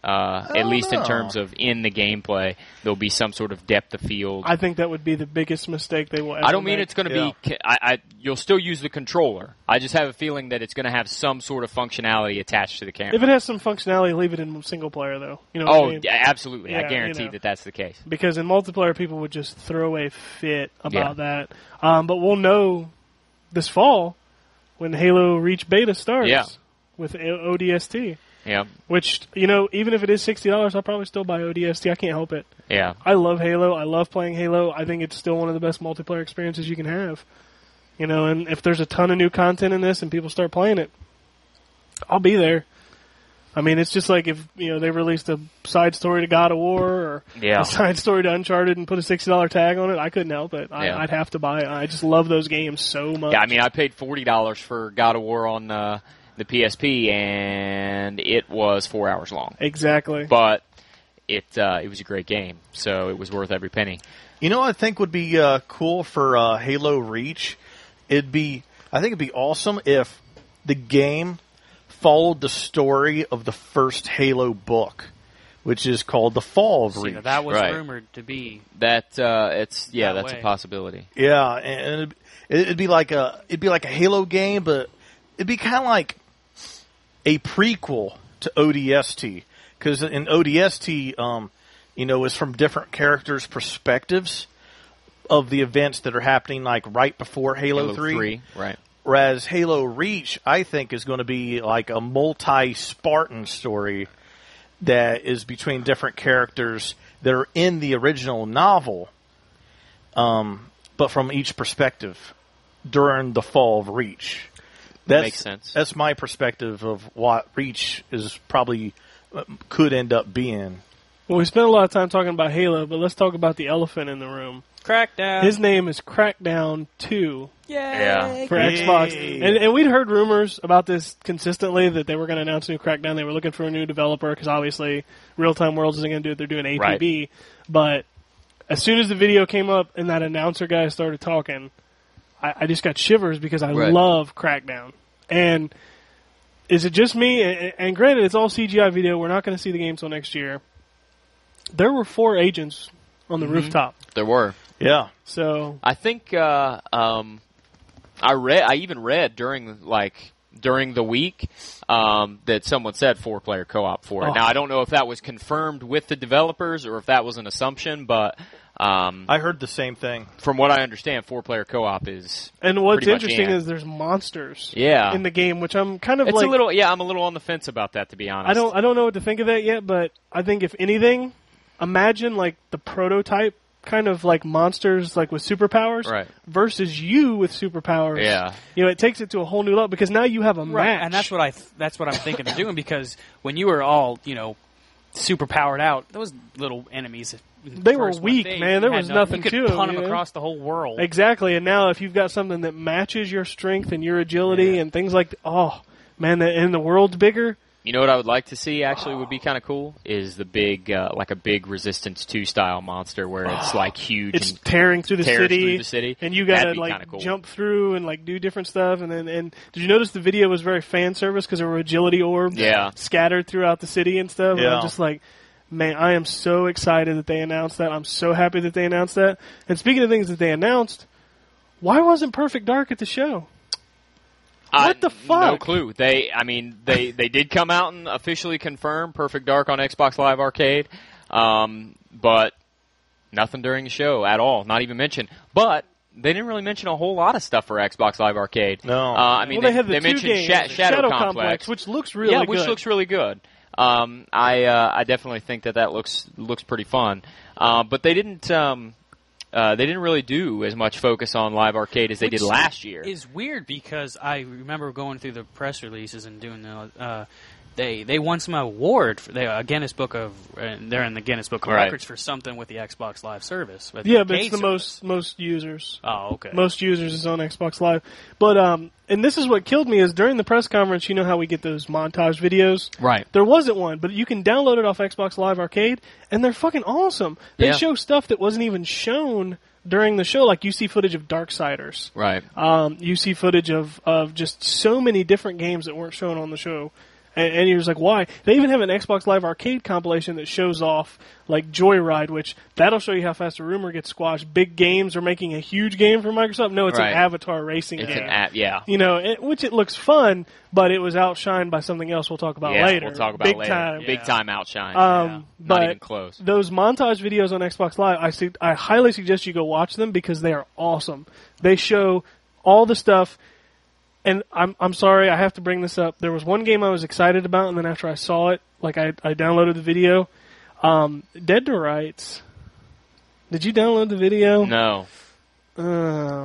Uh, I at don't least in know. terms of in the gameplay, there'll be some sort of depth of field. I think that would be the biggest mistake they will ever I don't mean make. it's going to Yeah. be. ca- I, I, you'll still use the controller. I just have a feeling that it's going to have some sort of functionality attached to the camera. If it has some functionality, leave it in single player, though. You know what oh, I mean? yeah, absolutely. Yeah, I guarantee you know. that that's the case. Because in multiplayer, people would just throw a fit about Yeah. that. Um, but we'll know this fall when Halo Reach beta starts Yeah. with O D S T. Yeah, Which, you know, even if it is sixty dollars, I'll probably still buy O D S T. I can't help it. yeah. I love Halo. I love playing Halo. I think it's still one of the best multiplayer experiences you can have. You know, and if there's a ton of new content in this and people start playing it, I'll be there. I mean, it's just like if, you know, they released a side story to God of War or Yeah. a side story to Uncharted and put a sixty dollars tag on it, I couldn't help it. I, Yeah. I'd have to buy it. I just love those games so much. Yeah, I mean, I paid forty dollars for God of War on uh, the P S P, and it was four hours long. Exactly. But it uh, it was a great game, so it was worth every penny. You know what I think would be uh, cool for uh, Halo Reach? It'd be, I think it'd be awesome if the game followed the story of the first Halo book, which is called The Fall of See, Reach. now that was Right. rumored to be. That uh, it's yeah, That that's way. a possibility. Yeah, and it'd, it'd be like a it'd be like a Halo game, but it'd be kind of like a prequel to O D S T, because in O D S T, um, you know, it's from different characters' perspectives of the events that are happening, like right before Halo, Halo three. three, right? Whereas Halo Reach, I think, is going to be like a multi-Spartan story that is between different characters that are in the original novel, um, but from each perspective during the fall of Reach. That's, Makes sense. That's my perspective of what Reach is probably uh, could end up being. Well, we spent a lot of time talking about Halo, but let's talk about the elephant in the room. Crackdown. His name is Crackdown two. Yeah. For Yay. Xbox. And, and we'd heard rumors about this consistently, that they were going to announce a new Crackdown. They were looking for a new developer, because obviously Real Time Worlds isn't going to do it. They're doing A P B. But as soon as the video came up and that announcer guy started talking, I, I just got shivers because I Right. love Crackdown. And is it just me? And, and granted, it's all C G I video. We're not going to see the game till next year. There were four agents on the rooftop. There were. Yeah. So I think uh, um, I read. I even read during like during the week um, that someone said four-player co-op for it. Oh. Now I don't know if that was confirmed with the developers or if that was an assumption, but um, I heard the same thing. from what I understand, four-player co-op is And what's pretty much interesting in. is there's monsters yeah. in the game, which I'm kind of It's like. a little yeah. I'm a little on the fence about that, to be honest. I don't. I don't know what to think of that yet, but I think if anything, imagine like the prototype kind of like monsters, like with superpowers, Right. versus you with superpowers. Yeah. You know, it takes it to a whole new level because now you have a Right, match, and that's what I th- that's what I'm thinking of doing, because when you were all, you know, super powered out, those little enemies, They were first one, weak, they man. There had was no- nothing you could to 'em, punt you them know? across the whole world. Exactly, and now if you've got something that matches your strength and your agility and things like, oh man, the, and the world's bigger. You know what I would like to see actually would be kind of cool is the big uh, like a big Resistance two style monster where it's like huge It's and tearing through the tears city, through the city. and you gotta That'd be like kinda cool. jump through and like do different stuff. And then, and did you notice the video was very fan service because there were agility orbs Yeah. scattered throughout the city and stuff. And Yeah. I'm just like, man, I am so excited that they announced that. I'm so happy that they announced that. And speaking of things that they announced, why wasn't Perfect Dark at the show? What I- the fuck? No clue. They, I mean, they they did come out and officially confirm Perfect Dark on Xbox Live Arcade, um, but nothing during the show at all. Not even mentioned. But they didn't really mention a whole lot of stuff for Xbox Live Arcade. No. Uh, I mean, well, they, have the two mentioned games, Sha- Shadow, Complex, which looks really yeah, good. which looks really good. Um, I uh, I definitely think that that looks looks pretty fun. Uh, but they didn't. Um, Uh, they didn't really do as much focus on Live Arcade as they Which did last year. Is weird because I remember going through the press releases and doing the. Uh, they they won some award for they a Guinness Book of uh, they're in the Guinness Book of Right. Records for something with the Xbox Live service. with yeah, but arcade it's the service. most most users. Oh, okay. Most users is on Xbox Live. But um and this is what killed me is during the press conference, you know how we get those montage videos? Right. There wasn't one, but you can download it off Xbox Live Arcade and they're fucking awesome. They Yeah. show stuff that wasn't even shown during the show, like you see footage of Darksiders. Right. Um, you see footage of, of just so many different games that weren't shown on the show. And, and you're just like, why? They even have an Xbox Live Arcade compilation that shows off like Joyride, which that'll show you how fast a rumor gets squashed. Big games are making a huge game for Microsoft. No, it's Right. an Avatar racing It's game. an app, yeah. You know, it, which it looks fun, but it was outshined by something else we'll talk about yeah, later. we'll talk about Big later. time. Big time outshine. Um, Not but even close. those montage videos on Xbox Live, I see, I highly suggest you go watch them because they are awesome. They show all the stuff, and I'm I'm sorry I have to bring this up. There was one game I was excited about, and then after I saw it, like I I downloaded the video. Um, Dead to Rights. Did you download the video? No. Uh,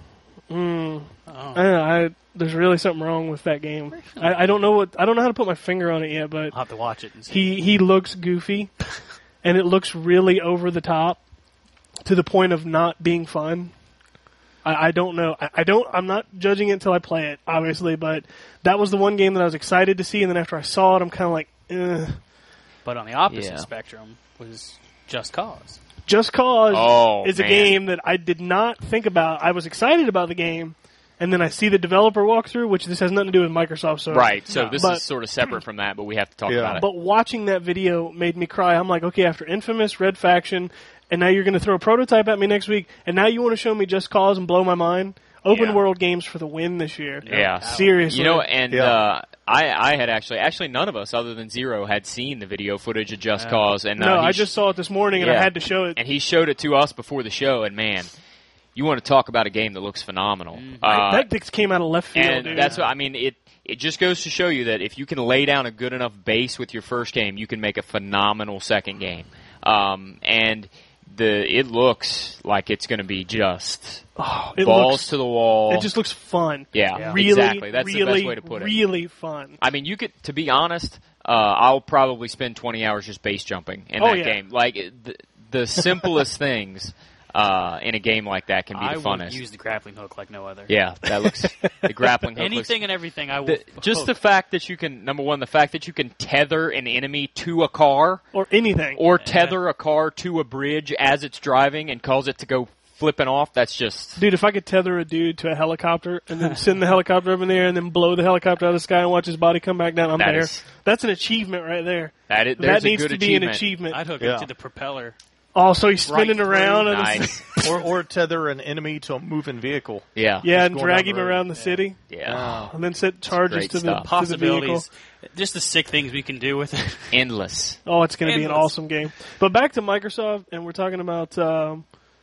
mm, Oh. I, don't know, I there's really something wrong with that game. I, I don't know what I don't know how to put my finger on it yet, but I'll have to watch it. And see. he he looks goofy, and it looks really over the top, to the point of not being fun. I, I don't know. I, I don't. I'm not judging it until I play it, obviously. But that was the one game that I was excited to see, and then after I saw it, I'm kind of like, Ugh. But on the opposite Yeah. spectrum was Just Cause. Just Cause Oh, is a man. game that I did not think about. I was excited about the game, and then I see the developer walkthrough, which this has nothing to do with Microsoft. So Right, so No. this But- is sort of separate from that, but we have to talk Yeah. about it. But watching that video made me cry. I'm like, okay, after Infamous, Red Faction, and now you're going to throw a prototype at me next week, and now you want to show me Just Cause and blow my mind? Open Yeah. world games for the win this year. Yeah. Seriously. You know, and Yeah. uh, I, I had actually, actually none of us other than Zero had seen the video footage of Just Cause. And uh, no, he I sh- just saw it this morning, and I Yeah. had to show it. and he showed it to us before the show, and man, you want to talk about a game that looks phenomenal. I- Uh, that thing came out of left field, and dude. that's what I mean. It it just goes to show you that if you can lay down a good enough base with your first game, you can make a phenomenal second game. Um, and the it looks like it's going to be just oh, it balls looks, to the wall. It just looks fun. yeah, Yeah. Really, exactly. That's really, the best way to put it. really fun. I mean, you could, to be honest, uh, I'll probably spend twenty hours just base jumping in Oh, that yeah. game. Like it- the, the simplest things uh, in a game like that can be I the will funnest. use the grappling hook like no other. Yeah, that looks the grappling hook. looks- Anything and everything I will. the, just the hook. fact that you can, number one, the fact that you can tether an enemy to a car, Or anything. or tether a car to a bridge as it's driving and cause it to go flipping off. That's just Dude, if I could tether a dude to a helicopter and then send the helicopter up in the air and then blow the helicopter out of the sky and watch his body come back down, I'm That there. is- That's an achievement right there. that. Is, That there's a needs good to be an achievement. achievement. I'd hook Yeah. it to the propeller. Oh, so he's spinning Right around. through. And it's- Nice. or or tether an enemy to a moving vehicle. Yeah. yeah, Just and going drag down him the road. around the city. Yeah. And then set charges great to the, stuff. to the vehicle. Possibilities. Just the sick things we can do with it. Endless. Oh, it's going to be an Endless. awesome game. But back to Microsoft, and we're talking about. Um,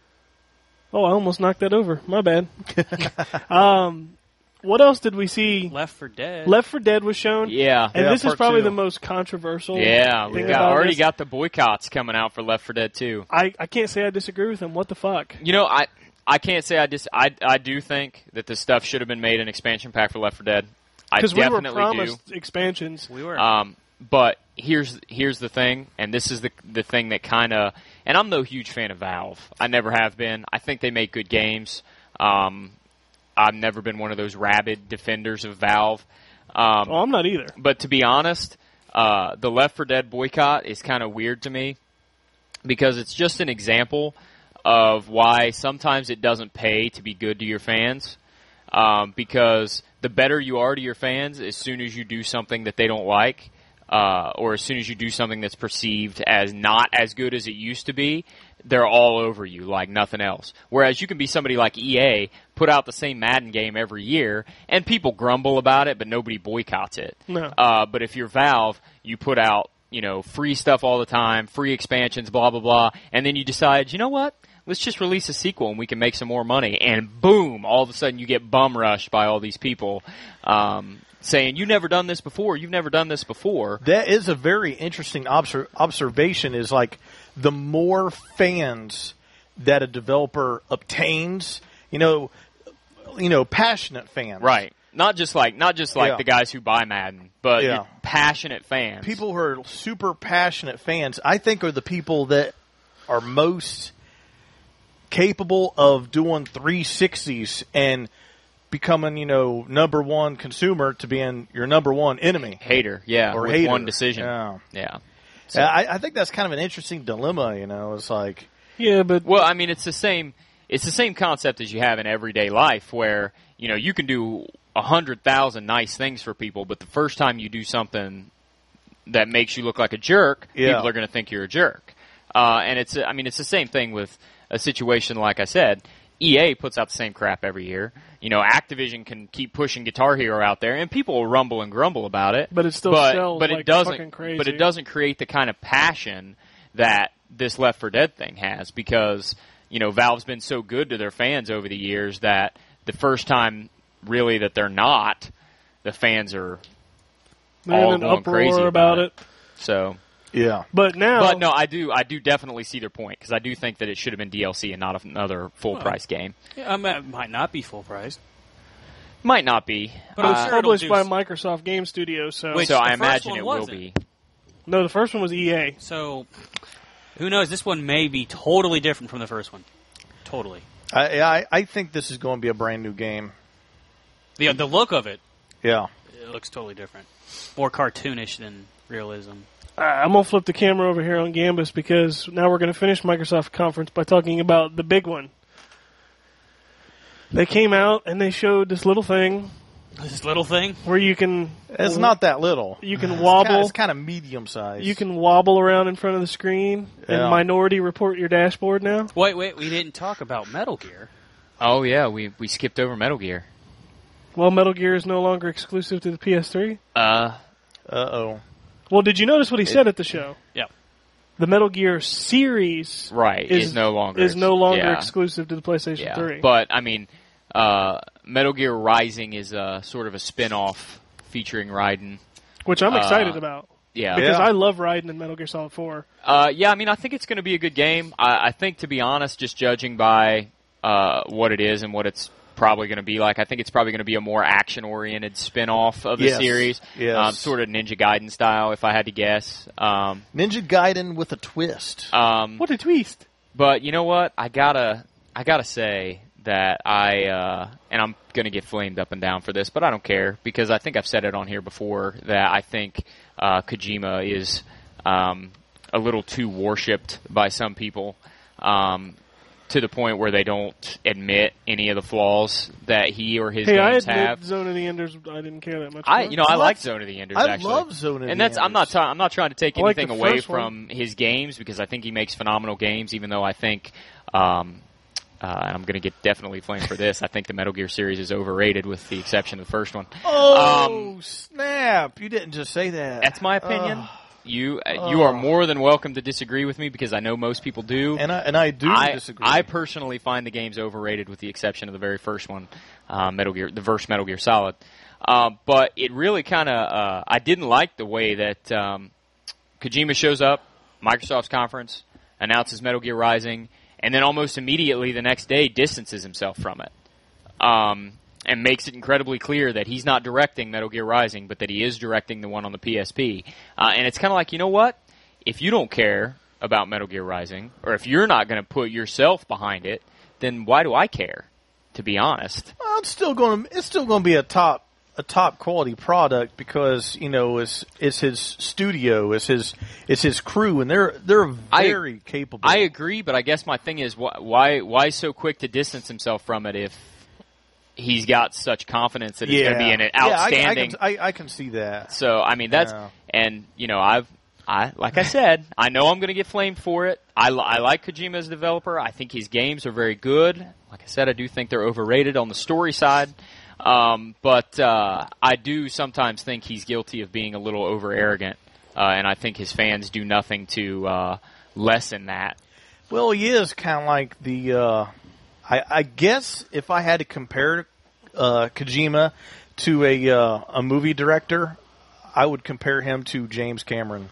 oh, I almost knocked that over. My bad. um, what else did we see? Left for Dead. Left four Dead was shown. Yeah. And Yeah, this is part probably two. the most controversial. Yeah, we thing got about already this. got the boycotts coming out for Left four Dead two. I, I can't say I disagree with him. What the fuck? You know, I I can't say I dis I I do think that the stuff should have been made an expansion pack for Left four Dead. I Because we were definitely promised expansions. we were. do. Um, but here's here's the thing, and this is the the thing that kind of, and I'm no huge fan of Valve. I never have been. I think they make good games. Um, I've never been one of those rabid defenders of Valve. Um, Oh, I'm not either. But to be honest, uh, the Left four Dead boycott is kind of weird to me because it's just an example of why sometimes it doesn't pay to be good to your fans. Um, because the better you are to your fans, as soon as you do something that they don't like, uh, or as soon as you do something that's perceived as not as good as it used to be, they're all over you like nothing else. Whereas you can be somebody like E A, put out the same Madden game every year, and people grumble about it, but nobody boycotts it. No. Uh, but if you're Valve, you put out, you know, free stuff all the time, free expansions, blah, blah, blah, and then you decide, you know what? Let's just release a sequel and we can make some more money. And boom, all of a sudden you get bum rushed by all these people um, saying, you've never done this before, you've never done this before. That is a very interesting obser- observation. Is like the more fans that a developer obtains, you know, you know, passionate fans, Right. Not just like not just like Yeah. the guys who buy Madden, but Yeah. passionate fans. People who are super passionate fans, I think, are the people that are most capable of doing three sixties and becoming, you know, number one consumer to being your number one enemy hater, yeah, or with hater. one decision. Yeah. Yeah. Yeah, I, I think that's kind of an interesting dilemma. You know, it's like, Yeah, but Well, I mean, it's the same. It's the same concept as you have in everyday life, where you know you can do a hundred thousand nice things for people, but the first time you do something that makes you look like a jerk, Yeah. people are going to think you're a jerk. Uh, and it's, I mean, it's the same thing with a situation like I said. E A puts out the same crap every year. You know, Activision can keep pushing Guitar Hero out there, and people will rumble and grumble about it. But it still but, sells but like it doesn't, fucking crazy. But it doesn't create the kind of passion that this Left four Dead thing has, because you know Valve's been so good to their fans over the years that the first time really that they're not, the fans are They're all in an going uproar crazy about about it. So, Yeah. But now, but no, I do, I do definitely see their point, because I do think that it should have been D L C and not another full price game. Yeah, I mean, it might not be full price. Might not be, But I'm Uh, sure it'll published do by s- Microsoft Game Studios. So Which- so I the first imagine one it will wasn't. be. no, the first one was E A. So, who knows? This one may be totally different from the first one. Totally. I, I I think this is going to be a brand new game. The the look of it, Yeah. it looks totally different. More cartoonish than realism. Uh, I'm gonna flip the camera over here on Gambus because now we're gonna finish Microsoft conference by talking about the big one. They came out and they showed this little thing This little thing. where you can It's not that little. you can It's wobble. kinda- It's kind of medium size. You can wobble around in front of the screen and Yeah. Minority report your dashboard now. Wait, wait, we didn't talk about Metal Gear. Oh yeah, we we skipped over Metal Gear. Well, Metal Gear is no longer exclusive to the P S three. Uh, Uh oh. Well, did you notice what he said at the show? Yeah. The Metal Gear series right, is, is, no longer is no longer yeah, exclusive to the PlayStation yeah. three. But I mean, uh, Metal Gear Rising is a sort of a spin-off featuring Raiden. which I'm uh, excited about Yeah, because Yeah. I love Raiden in Metal Gear Solid four. Uh, yeah, I mean, I think it's going to be a good game. I, I think, to be honest, just judging by uh, what it is and what it's probably going to be like, I think it's probably going to be a more action-oriented spin-off of the Yes. series, Yes. um, sort of Ninja Gaiden style, if I had to guess. Um, Ninja Gaiden with a twist. um, What a twist! but you know what? I gotta, I gotta say that I, uh, and I'm gonna get flamed up and down for this, but I don't care, because I think I've said it on here before that I think uh, Kojima is um, a little too worshipped by some people, um, to the point where they don't admit any of the flaws that he or his Hey, I games admit have. Zone of the Enders. I didn't care that much. I, for. you know, I What? like Zone of the Enders. I actually. love Zone of and the that's I'm not Enders. ta- I'm not trying to take I like anything the away first one. from his games, because I think he makes phenomenal games. Even though I think, um, uh, and I'm going to get definitely flamed for this, I think the Metal Gear series is overrated, with the exception of the first one. Oh Um, snap! You didn't just say that. That's my opinion. Ugh. You uh, you are more than welcome to disagree with me, because I know most people do. and I and I do I, disagree. I personally find the games overrated, with the exception of the very first one, uh, Metal Gear, the first Metal Gear Solid. Uh, but it really kind of, uh, I didn't like the way that um, Kojima shows up, Microsoft's conference, announces Metal Gear Rising, and then almost immediately the next day distances himself from it. Um, and makes it incredibly clear that he's not directing Metal Gear Rising, but that he is directing the one on the P S P. Uh, and it's kind of like, you know what? If you don't care about Metal Gear Rising, or if you're not going to put yourself behind it, then why do I care? To be honest, Well, it's still going. to It's still going to be a top a top quality product, because you know it's it's his studio, it's his it's his crew, and they're they're I- very capable. I agree. But I guess my thing is, wh- why why so quick to distance himself from it if he's got such confidence that it's yeah, going to be an Yeah, I- outstanding? I, can, I, I can see that. So I mean that's Yeah. and you know I've I like I said I know I'm going to get flamed for it. I, li- I like Kojima as a developer. I think his games are very good. Like I said, I do think they're overrated on the story side. Um, but uh, I do sometimes think he's guilty of being a little over arrogant, uh, and I think his fans do nothing to uh, lessen that. Well, he is kind of like the. Uh, I, I guess if I had to compare uh, Kojima to a uh, a movie director, I would compare him to James Cameron.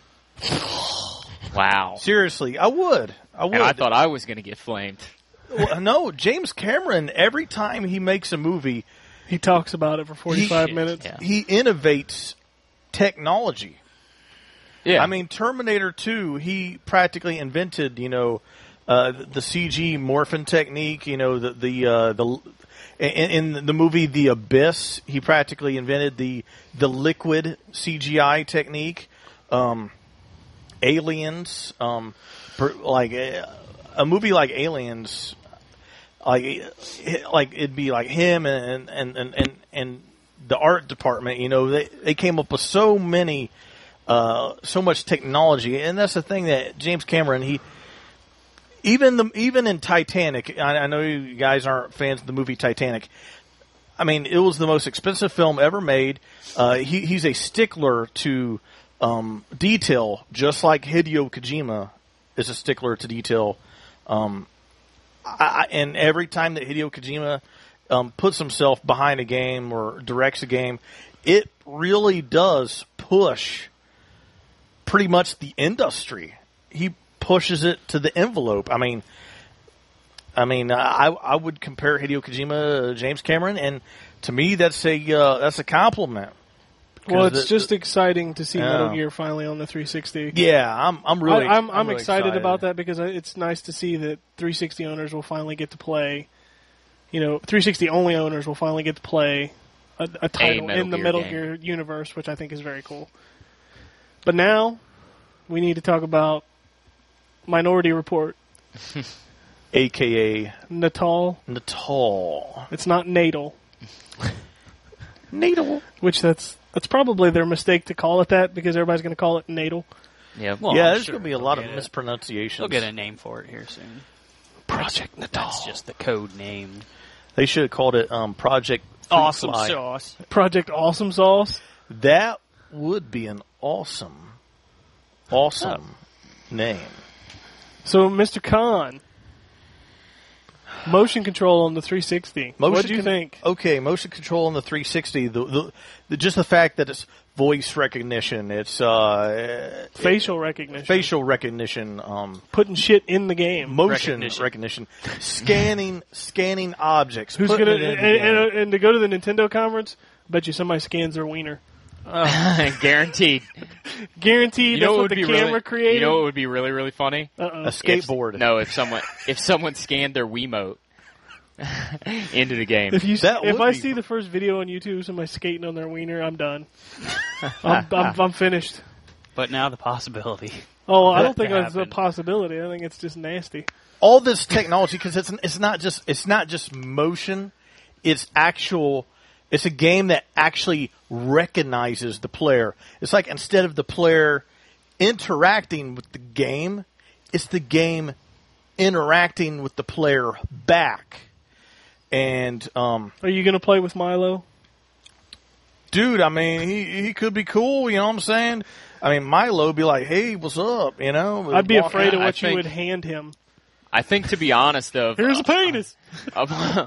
Wow. Seriously, I would. I would. And I thought I was going to get flamed. Well, no, James Cameron. Every time he makes a movie, He talks about it for forty-five He- minutes. yeah. he innovates technology. Yeah. I mean, Terminator two, he practically invented, you know, uh, the C G morphin technique. You know, the the uh, the in, in the movie The Abyss, he practically invented the the liquid C G I technique. Um, Aliens, um, per, like a, a movie like Aliens, like like it'd be like him and and and and, and the art department, you know, they they came up with so many, uh, so much technology, and that's the thing that James Cameron he. Even the even in Titanic, I, I know you guys aren't fans of the movie Titanic. I mean, it was the most expensive film ever made. Uh, he, he's a stickler to um, detail, just like Hideo Kojima is a stickler to detail. Um, I, and every time that Hideo Kojima um, puts himself behind a game or directs a game, it really does push pretty much the industry. He pushes it to the envelope. I mean, I mean, I I would compare Hideo Kojima to James Cameron, and to me, that's a uh, that's a compliment. Well, it's the, just exciting to see yeah. Metal Gear finally on the three sixty. Yeah, I'm I'm really I, I'm, I'm, I'm really excited, excited about that because it's nice to see that three sixty owners will finally get to play. You know, three sixty only owners will finally get to play a, a title Metal in the Gear Metal game. Gear universe, which I think is very cool. But now we need to talk about Minority Report. A K A Natal. Natal. It's not Natal. Natal. Which that's that's probably their mistake to call it that because everybody's going to call it Natal. Yeah. Well, yeah, I'm there's sure going to be a they'll lot of get it. mispronunciations. They'll get a name for it here soon. Project Natal. That's just the code name. They should have called it um, Project Fruit Awesome Fly. sauce. Project Awesome Sauce. That would be an awesome, awesome name. So, Mister Khan, motion control on the three sixty. Motion What do you con- think? Okay, motion control on the three sixty. The, the, the just the fact that it's voice recognition, it's uh, Facial recognition. facial recognition, um, Putting shit in the game. motion Recognition. recognition, scanning scanning objects. Who's putting gonna it in and, the game. and, and to go to the Nintendo conference? Bet you somebody scans their wiener. Guaranteed. Guaranteed. You That's know what what would the be camera really, created. You know what would be really really funny? Uh-oh. a skateboard. If, no, if someone if someone scanned their Wiimote into the game. If you That if would I be- see the first video on YouTube, somebody skating on their wiener, I'm done. I'm, I'm, I'm finished. But now the possibility. Oh, I That don't think could that's a happen. possibility. I think it's just nasty. All this technology, because it's it's not just it's not just motion, it's actual. It's a game that actually recognizes the player. It's like instead of the player interacting with the game, it's the game interacting with the player back. And um, Are you going to play with Milo? dude, I mean, he he could be cool. You know what I'm saying? I mean, Milo would be like, "Hey, what's up?" You know? I'd be Walk afraid of out. what I you think- would hand him. I think to be honest, of Here's a penis. of, of,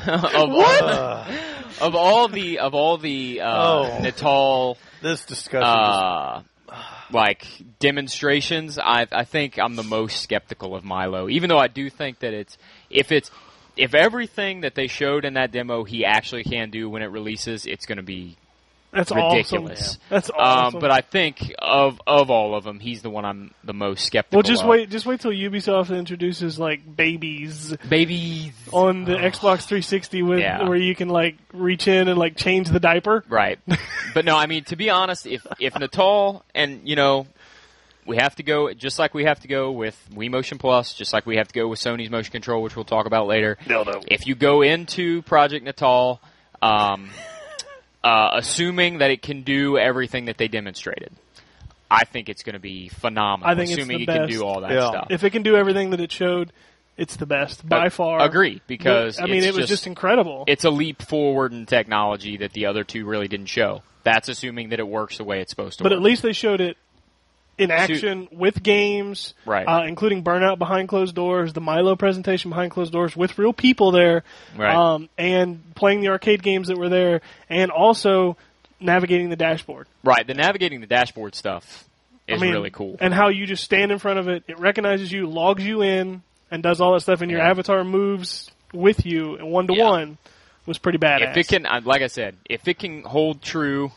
all, of all the of all the uh, Oh. Natal This discussion. uh, like demonstrations, I I think I'm the most skeptical of Milo. Even though I do think that it's if it's if everything that they showed in that demo he actually can do when it releases, it's going to be That's ridiculous. awesome. That's awesome. Um, but I think of of all of them, he's the one I'm the most skeptical. well, just of. wait. Just wait till Ubisoft introduces like babies baby. on the Xbox three sixty with Yeah. where you can like reach in and like change the diaper. Right. But no, I mean, to be honest, if if Natal, and, you know, we have to go, just like we have to go with Wii Motion Plus, just like we have to go with Sony's Motion Control, which we'll talk about later. No, no. If you go into Project Natal, um, uh, assuming that it can do everything that they demonstrated, I think it's going to be phenomenal. I think it's assuming the it can best. do all that Yeah. stuff. If it can do everything that it showed, it's the best by Ag- far. Agree, because I mean, it's it was just, just incredible. it's a leap forward in technology that the other two really didn't show. That's assuming that it works the way it's supposed to But work. at least they showed it in action with games, Right. uh, including Burnout behind closed doors, the Milo presentation behind closed doors with real people there, Right. um, and playing the arcade games that were there, and also navigating the dashboard. Right, the navigating the dashboard stuff is I mean, really cool. And how you just stand in front of it, it recognizes you, logs you in, and does all that stuff, and your Yeah. avatar moves with you one to Yeah. one. Was pretty badass. If it can, uh, like I said, if it can hold true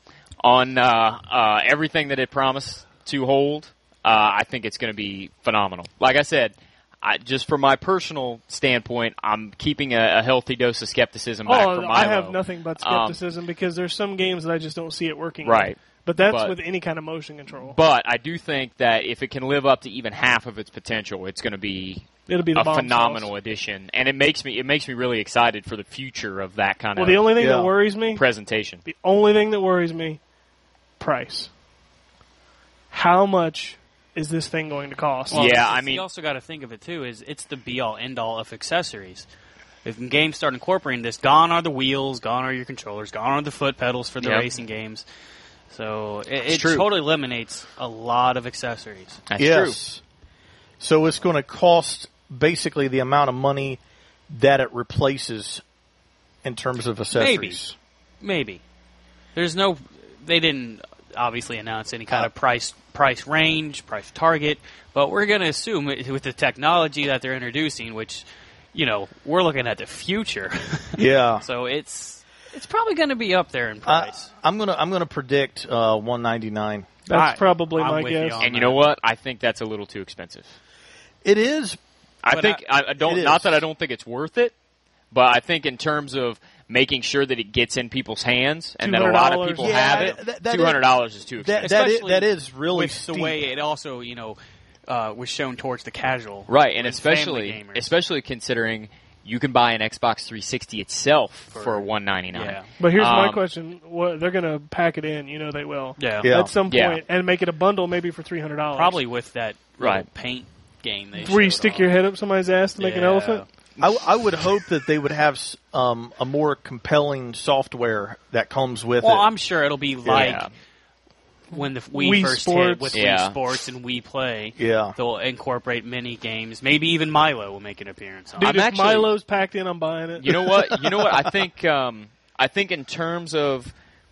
on uh, uh, everything that it promised to hold, uh, I think it's going to be phenomenal. Like I said, I, just from my personal standpoint, I'm keeping a, a healthy dose of skepticism back Oh, from Milo. I have nothing but Um, skepticism because there's some games that I just don't see it working. in. Right. But that's But- with any kind of motion control. But I do think that if it can live up to even half of its potential, it's going to be It'll be the a bomb phenomenal sauce. addition, and it makes me it makes me really excited for the future of that kind Well, of the only thing Yeah. that worries me, presentation. the only thing that worries me, price. How much is this thing going to cost? Well, Yeah, I you mean- also got to think of it too. Is it's the be all end all of accessories. If games start incorporating this, gone are the wheels, gone are your controllers, gone are the foot pedals for the Yep. racing games. So it, It's it true. totally eliminates a lot of accessories. That's yes. So it's going to cost basically the amount of money that it replaces in terms of accessories. Maybe. There's no. They didn't obviously announce any kind Uh, of price price range, price target, but we're going to assume it, with the technology that they're introducing, which you know we're looking at the future. Yeah. So it's it's probably going to be up there in I, price. I'm gonna I'm gonna predict uh, one ninety-nine. That's I- probably I'm my with you guess. on And you that. know what? I think that's a little too expensive. It is. I But think I, I don't. It Not is. that I don't think it's worth it, but I think in terms of making sure that it gets in people's hands and that a lot of two hundred dollars. people Yeah, have it, that- that two hundred dollars is too That expensive. that is, Especially that is really with steep. the way it also you know uh, was shown towards the casual, Right, and with family especially gamers. especially considering you can buy an Xbox three sixty itself for one ninety nine. Yeah. But here's my Um, question: what, they're going to pack it in. You know they will. Yeah. Yeah. At some Yeah. point, and make it a bundle, maybe for three hundred dollars. Probably with that little Right. paint game they Where you showed stick off. your head up somebody's ass to make an Yeah. elephant. I, I would hope that they would have s- um, a more compelling software that comes with Well, it. I'm sure it'll be like Yeah. when the Wii, Wii first Sports. hit with Yeah. Wii Sports and Wii Play. Yeah. They'll incorporate mini games. Maybe even Milo will make an appearance on Dude, it. I'm if actually- Milo's packed in, I'm buying it. You know what? You know what? I think um, I think in terms of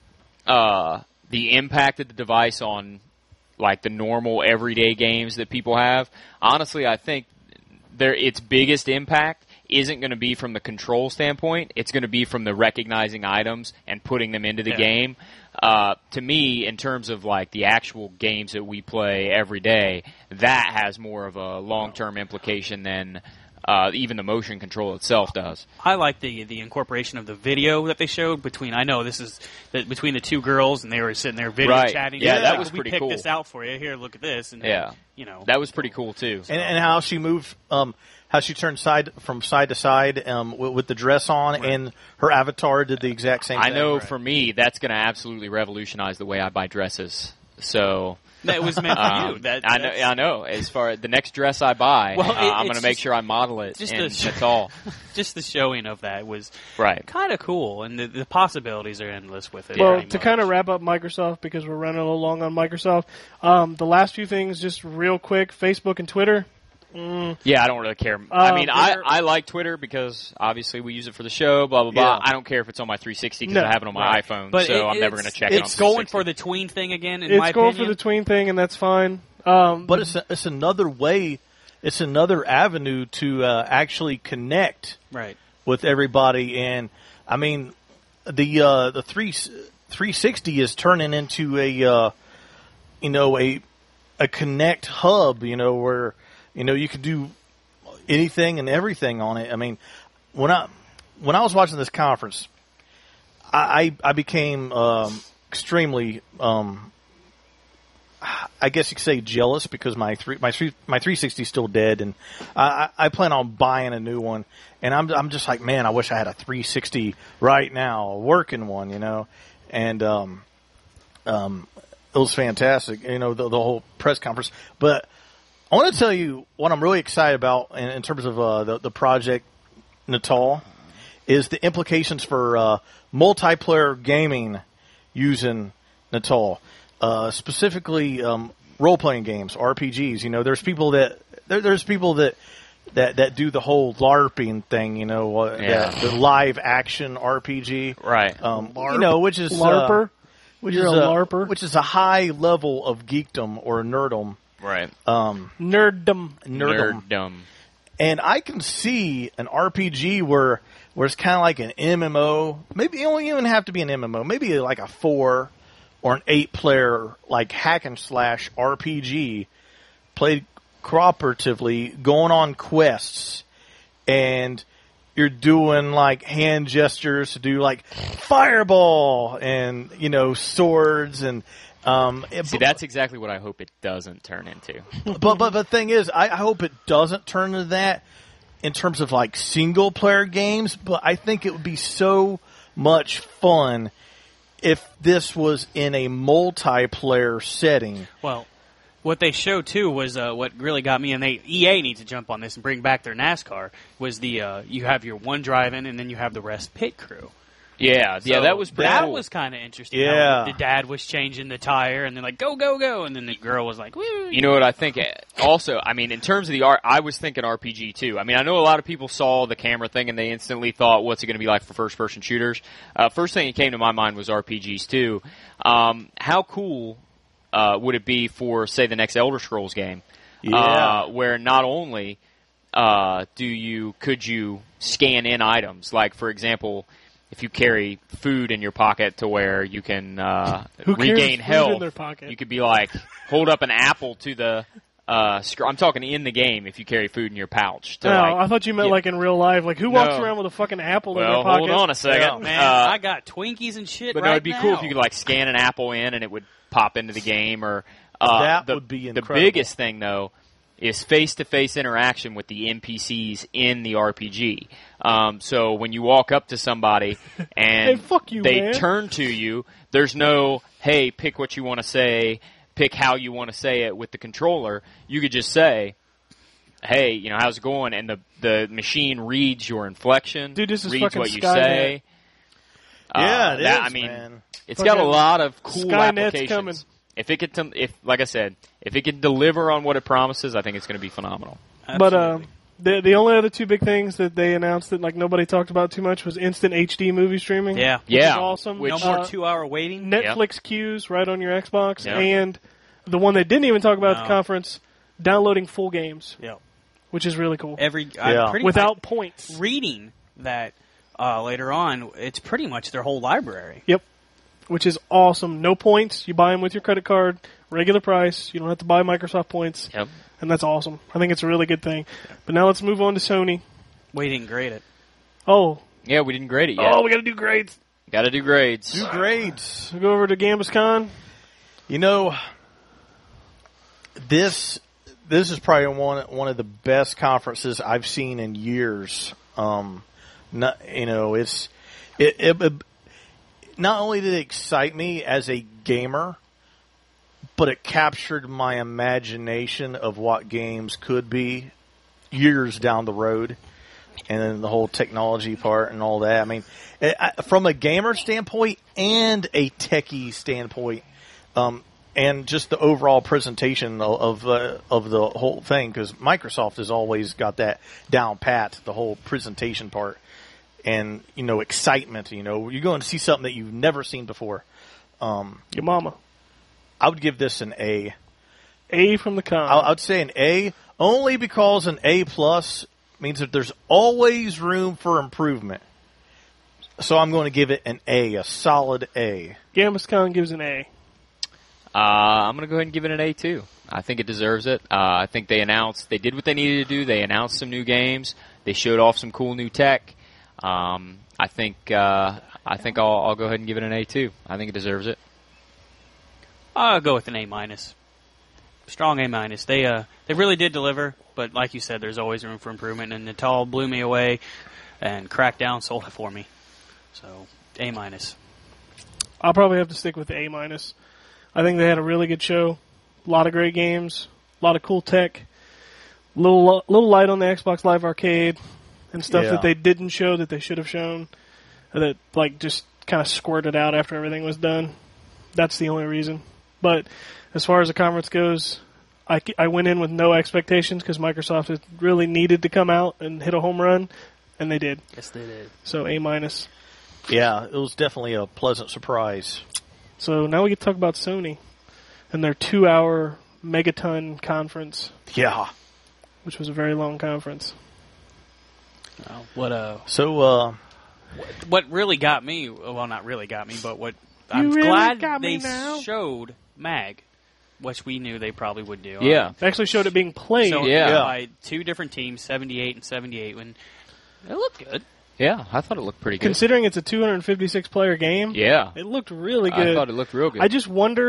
uh, the impact of the device on like the normal everyday games that people have, honestly, I think their its biggest impact isn't going to be from the control standpoint. It's going to be from the recognizing items and putting them into the Yeah. game. Uh, to me, in terms of like the actual games that we play every day, that has more of a long-term implication than uh, even the motion control itself does. I like the the incorporation of the video that they showed between. I know this is the, between the two girls, and they were sitting there video Right. chatting. Yeah, that Like, was we pretty picked cool. this out for you. Here, look at this. And Yeah. you know That was pretty cool too. and, and how she moved, um, how she turned side from side to side um, with, with the dress on, and her avatar did the exact same I thing. know for me that's going to absolutely revolutionize the way I buy dresses. So that was meant for um, you. That, I know. that's I know. As far as the next dress I buy, Well, uh, it- I'm going it's to make just- sure I model it, just and the- that's all. Just the showing of that was Right. kind of cool, and the, the possibilities are endless with it. Well, pretty to much. kind of wrap up Microsoft, because we're running a little long on Microsoft, um, the last few things, just real quick, Facebook and Twitter. Mm, Yeah, I don't really care. I Um, mean, I, Twitter- I like Twitter because obviously we use it for the show. Blah blah blah. Yeah. I don't care if it's on my three sixty because No. I have it on my Right. iPhone, But so it- I'm never it's- going to check it on It's going three sixty. for the tween thing again. In it's my going opinion. for the tween thing, and that's fine. Um, But it's a, it's another way, it's another avenue to uh, actually connect right. with everybody. And I mean, the uh, the three three sixty is turning into a uh, you know a a connect hub. You know where you know you can do anything and everything on it. I mean, when I when I was watching this conference, I I, I became um, extremely. Um, I guess you could say jealous because my three my three my three sixty is still dead, and I, I I plan on buying a new one. And I'm I'm just like, man, I wish I had a three sixty right now, a working one, you know. And um, um, it was fantastic, you know, the, the whole press conference. But I want to tell you what I'm really excited about in, in terms of uh, the the project Natal is the implications for uh, multiplayer gaming using Natal. Uh, specifically, um, role-playing games, R P Gs. You know, there's people that there, there's people that, that that do the whole LARPing thing. You know, uh, Yeah. the, the live action R P G. Right. Um, you know, which is LARPer. uh, which You're is a LARPer? which is a high level of geekdom or nerdom. Right. Um, Nerddom. nerdom. Nerddom. And I can see an R P G where where it's kind of like an M M O. Maybe it don't even have to be an M M O. Maybe like a four or an eight player like hack and slash R P G played cooperatively, going on quests, and you're doing like hand gestures to do like fireball and you know swords and Um, See, that's exactly what I hope it doesn't turn into. but but the thing is, I, I hope it doesn't turn into that in terms of like single player games. But I think it would be so much fun if this was in a multiplayer setting. Well, what they showed too was uh, what really got me, and they E A needs to jump on this and bring back their NASCAR. Was the uh, you have your one drive-in and then you have the rest pit crew. Yeah, yeah, So that was pretty that cool. was kind of interesting. Yeah. how the dad was changing the tire, and then like go go go, and then the girl was like, woo. You know what I think? Also, I mean, in terms of the art, I was thinking R P G too. I mean, I know a lot of people saw the camera thing and they instantly thought, "What's it going to be like for first-person shooters?" Uh, first thing that came to my mind was R P Gs too. Um, how cool uh, would it be for, say, the next Elder Scrolls game, Yeah. uh, where not only uh, do you could you scan in items, like for example, if you carry food in your pocket to where you can uh, Who carries regain food health, in their pocket? you could be like, hold up an apple to the. Uh, sc- I'm talking in the game. If you carry food in your pouch, to No, like, I thought you meant yeah. like in real life. Like, who walks No. around with a fucking apple in Well, their pocket? hold on a second, Yeah. Man, Uh, I got Twinkies and shit. But right no, it'd be now. cool if you could like scan an apple in and it would pop into the game. Or uh, That the, would be the incredible. biggest thing though is face-to-face interaction with the N P Cs in the R P G. Um, so when you walk up to somebody and Hey, fuck you, they man. turn to you, there's no hey, pick what you want to say, pick how you want to say it with the controller. You could just say, hey, you know, how's it going? And the, the machine reads your inflection, Dude, this is reads fucking what you Skynet. say. Yeah, Uh, it that, is, I mean, man. it's got a Fucking lot of cool Skynet's applications. coming. If it could, t- if like I said, if it could deliver on what it promises, I think it's going to be phenomenal. But uh, Absolutely. the the only other two big things that they announced that like nobody talked about too much was instant H D movie streaming. yeah, which Yeah, is awesome. which- no more Uh, two-hour waiting. Netflix queues right on your Xbox, Yeah. and the one they didn't even talk about at No. the conference, downloading full games, Yeah, which is really cool. every Yeah. I'm pretty Without I'm points. reading that uh, later on, it's pretty much their whole library. Yep. Which is awesome. No points. You buy them with your credit card, regular price. You don't have to buy Microsoft points, Yep. and that's awesome. I think it's a really good thing. But now let's move on to Sony. We didn't grade it. Oh, Yeah, we didn't grade it yet. oh, we got to do grades. Got to do grades. Do grades. We go over to GambusCon. You know, this this is probably one one of the best conferences I've seen in years. Um, not, you know, it's it, it, it. Not only did it excite me as a gamer, but it captured my imagination of what games could be years down the road, and then the whole technology part and all that. I mean, it, I, from a gamer standpoint and a techie standpoint, um, and just the overall presentation of of, uh, of the whole thing, because Microsoft has always got that down pat, the whole presentation part, and you know, excitement. You know, you're going to see something that you've never seen before. Um, Your mama. I would give this an A. A from the con. I I would say an A only because an A plus means that there's always room for improvement. So I'm going to give it an A, a solid A. GambusCon gives an A. Uh, I'm going to go ahead and give it an A too. I think it deserves it. Uh, I think they announced they did what they needed to do. They announced some new games. They showed off some cool new tech. Um, I think uh, I think I'll, I'll go ahead and give it an A too. I think it deserves it. I'll go with an A minus. Strong A minus. They uh they really did deliver, but like you said, there's always room for improvement. And Natal blew me away, and Crackdown sold it for me. So A minus. I'll probably have to stick with the A minus. I think they had a really good show. A lot of great games. A lot of cool tech. Little little light on the Xbox Live Arcade and stuff Yeah. that they didn't show that they should have shown. That like just kind of squirted out after everything was done. That's the only reason. But as far as the conference goes, I, I went in with no expectations because Microsoft had really needed to come out and hit a home run, and they did. Yes, they did. So A minus. Yeah, it was definitely a pleasant surprise. So now we get to talk about Sony and their two-hour Megaton conference, Yeah. which was a very long conference. Uh, what uh So, uh, what really got me? Well, not really got me, but what I'm really glad got me they now. showed Mag, which we knew they probably would do. Yeah. They actually showed it being played. So Yeah. yeah, by two different teams, seventy-eight and seventy-eight, when it looked good. Yeah, I thought it looked pretty good. Considering it's a two hundred fifty-six player game, yeah, it looked really I good. thought it looked real good. I just wonder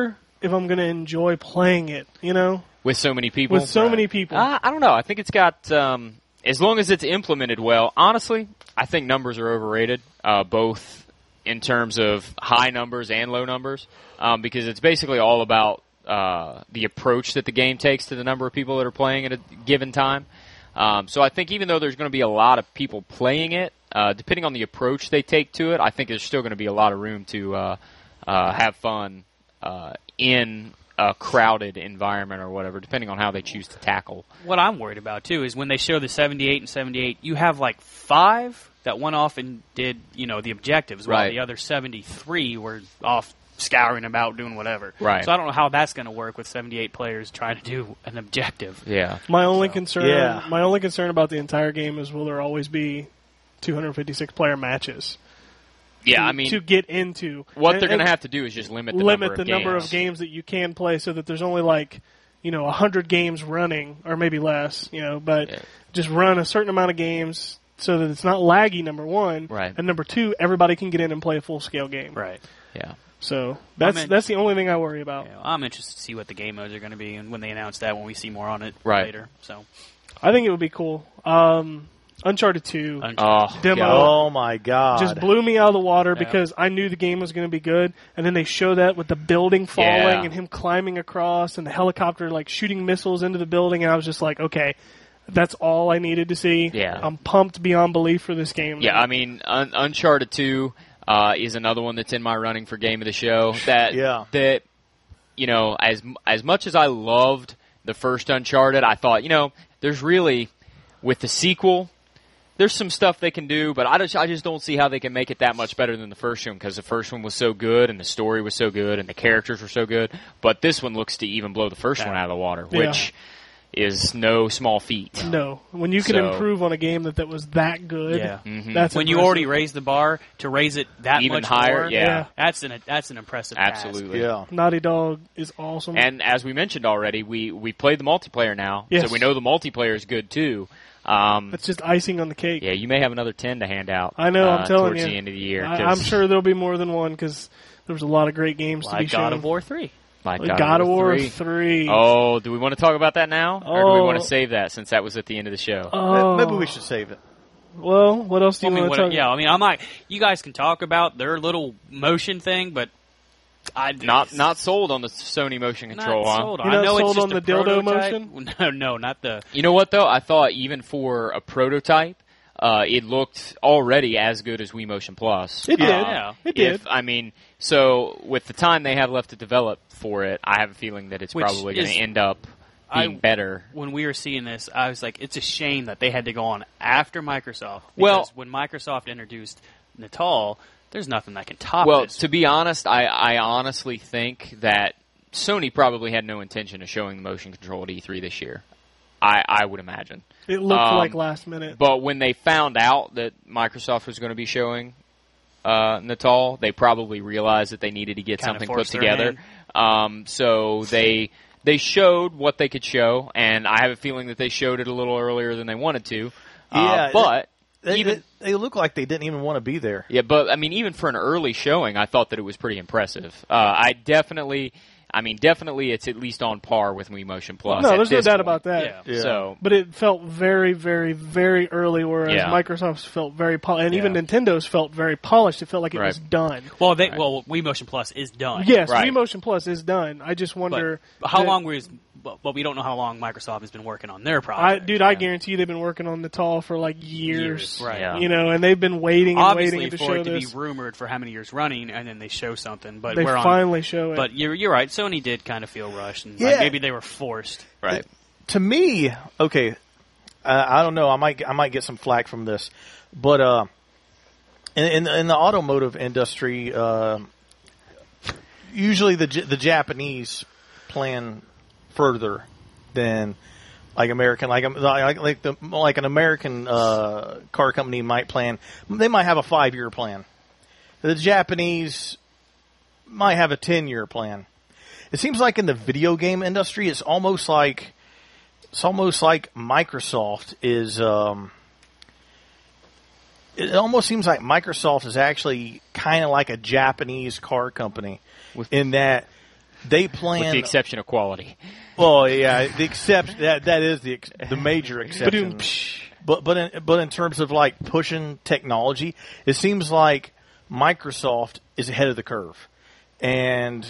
if I'm going to enjoy playing it. You know, with so many people. with so many people. Uh, I don't know. I think it's got, um, as long as it's implemented well, honestly, I think numbers are overrated, uh, both in terms of high numbers and low numbers, um, because it's basically all about uh, the approach that the game takes to the number of people that are playing at a given time. Um, so I think even though there's going to be a lot of people playing it, uh, depending on the approach they take to it, I think there's still going to be a lot of room to uh, uh, have fun uh, in a crowded environment or whatever, depending on how they choose to tackle. What I'm worried about too is when they show the seventy-eight and seventy-eight, you have like five that went off and did, you know, the objectives, while Right. the other seventy-three were off scouring about doing whatever. Right. So I don't know how that's going to work with seventy-eight players trying to do an objective. Yeah. My only concern, yeah. my only concern about the entire game is will there always be two hundred fifty-six player matches? Yeah, to, I mean, to get into what And- they're going to and have to do is just limit the limit number the of number games. of games that you can play, so that there's only like, you know, a hundred games running, or maybe less, you know, but Yeah. just run a certain amount of games so that it's not laggy. Number one, Right. and number two, everybody can get in and play a full scale game. Right. Yeah. So that's I'm in- that's the only thing I worry about. Yeah, I'm interested to see what the game modes are going to be, and when they announce that, when we see more on it Right. later. So, I think it would be cool. Um, Uncharted two Oh, demo God. Oh my god! just blew me out of the water Yeah. because I knew the game was going to be good, and then they show that with the building falling Yeah. and him climbing across and the helicopter like shooting missiles into the building, and I was just like, okay, that's all I needed to see. Yeah. I'm pumped beyond belief for this game. Yeah, I mean, Un- Uncharted two uh, is another one that's in my running for game of the show. That Yeah. that you know, as as much as I loved the first Uncharted, I thought, you know, there's really with the sequel, there's some stuff they can do, but I just I just don't see how they can make it that much better than the first one, because the first one was so good and the story was so good and the characters were so good. But this one looks to even blow the first one out of the water, Yeah. which is no small feat. no, when you can So- improve on a game that, that was that good, Yeah. Mhm. that's when you impressive. already raised the bar to raise it that Even much higher, more, yeah. that's an that's an impressive task. Absolutely. yeah. Naughty Dog is awesome. And as we mentioned already, we, we played the multiplayer now, Yes. so we know the multiplayer is good too. Um, That's just icing on the cake. yeah, you may have another ten to hand out. I know, uh, I'm telling towards you. the end of the year. I, 'cause I'm sure there'll be more than one because there was a lot of great games to be Like shown. God of War three. Like Like God, of War three. three. Oh, do we want to talk about that now, or do we Oh. want to save that since that was at the end of the show? Oh. Maybe we should save it. Well, what else do I you mean, want to what, talk yeah, I mean, I'm not. You guys can talk about their little motion thing, but I not not sold on the Sony motion not control, huh? sold on. You're I not know sold it's just on a the dildo prototype. motion? No, no, not the. You know what though? I thought even for a prototype, uh, it looked already as good as Wii Motion Plus. It did. Uh, Yeah. It did. If, I mean, so with the time they have left to develop for it, I have a feeling that it's Which probably going to is- end up being I- better. When we were seeing this, I was like, it's a shame that they had to go on after Microsoft. Because Well- when Microsoft introduced Natal, there's nothing that can top Well, this. to be honest, I, I honestly think that Sony probably had no intention of showing the motion control at E three this year. I, I would imagine. It looked Um, like last minute. But when they found out that Microsoft was going to be showing uh, Natal, they probably realized that they needed to get Kinda something put forced their together. hand. Um, so they they showed what they could show, and I have a feeling that they showed it a little earlier than they wanted to. Uh, Yeah, but They, even they, they look like they didn't even want to be there. yeah, but I mean, even for an early showing, I thought that it was pretty impressive. Uh, I definitely, I mean, definitely, it's at least on par with Wii Motion Plus. no, at there's no this doubt point. about that. Yeah. Yeah. So But it felt very, very, very early, whereas Yeah. Microsoft's felt very polished, and even Yeah. Nintendo's felt very polished. It felt like it Right. was done. well, they, Right. well, Wii Motion Plus is done. Yes, Right. Wii Motion Plus is done. I just But wonder how that- long was? But but we don't know how long Microsoft has been working on their I, project. dude, I guarantee you they've been working on Natal for like years. Years, right. Yeah. You know, and they've been waiting and Obviously, waiting to for show it to this. be rumored for how many years running, and then they show something. But They we're on. finally show it. But you're you're right. Sony did kind of feel rushed, and Yeah. like maybe they were forced. right. To me, okay, uh, I don't know. I might I might get some flack from this, but uh, in in, in the automotive industry, uh, usually the J- the Japanese plan further than like American, like like like the like an American uh, car company might plan. They might have a five year plan. The Japanese might have a ten year plan. It seems like in the video game industry, it's almost like it's almost like Microsoft is. Um, it almost seems like Microsoft is actually kind of like a Japanese car company, in that they plan. with the exception of quality. Well, yeah, the exception that that is the ex, the major exception. Ba-doom, psh. But but in, but in terms of like pushing technology, it seems like Microsoft is ahead of the curve, and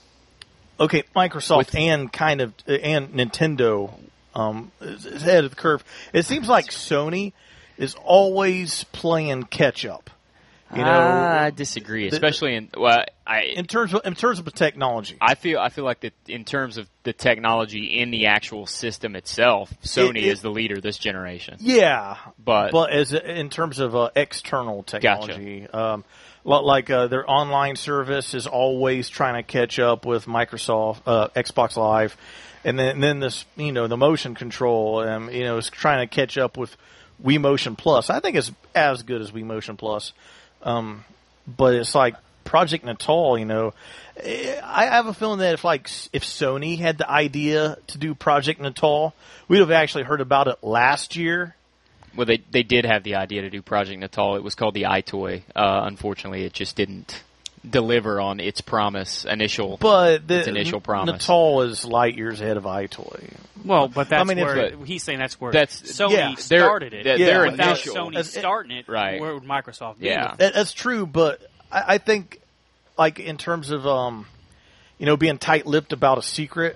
okay, Microsoft With- and kind of and Nintendo um, is is ahead of the curve. It seems like Sony is always playing catch up. You know, I disagree, especially in well, I in terms of in terms of the technology. I feel I feel like that in terms of the technology in the actual system itself, Sony It- it- is the leader this generation. Yeah, But- but as in terms of uh, external technology, um, li- like uh, their online service is always trying to catch up with Microsoft, uh, Xbox Live, and then and then this you know the motion control, um, you know, is trying to catch up with Wii Motion Plus. I think it's as good as Wii Motion Plus, um, but it's like Project Natal. You know, Eh, I have a feeling that if like s- if Sony had the idea to do Project Natal, we'd have actually heard about it last year. Well, they they did have the idea to do Project Natal. It was called the iToy. Uh, unfortunately, it just didn't deliver on its promise initial. But the its initial promise. Natal is light years ahead of iToy. Well, but that's I mean, it's- where but- he's saying that's where That's- Sony yeah. Their- started it. their- Yeah. their Without initial. Sony As- starting it, Right. where would Microsoft be? Yeah. That, that's true, but I, I think, like in terms of um, you know, being tight-lipped about a secret.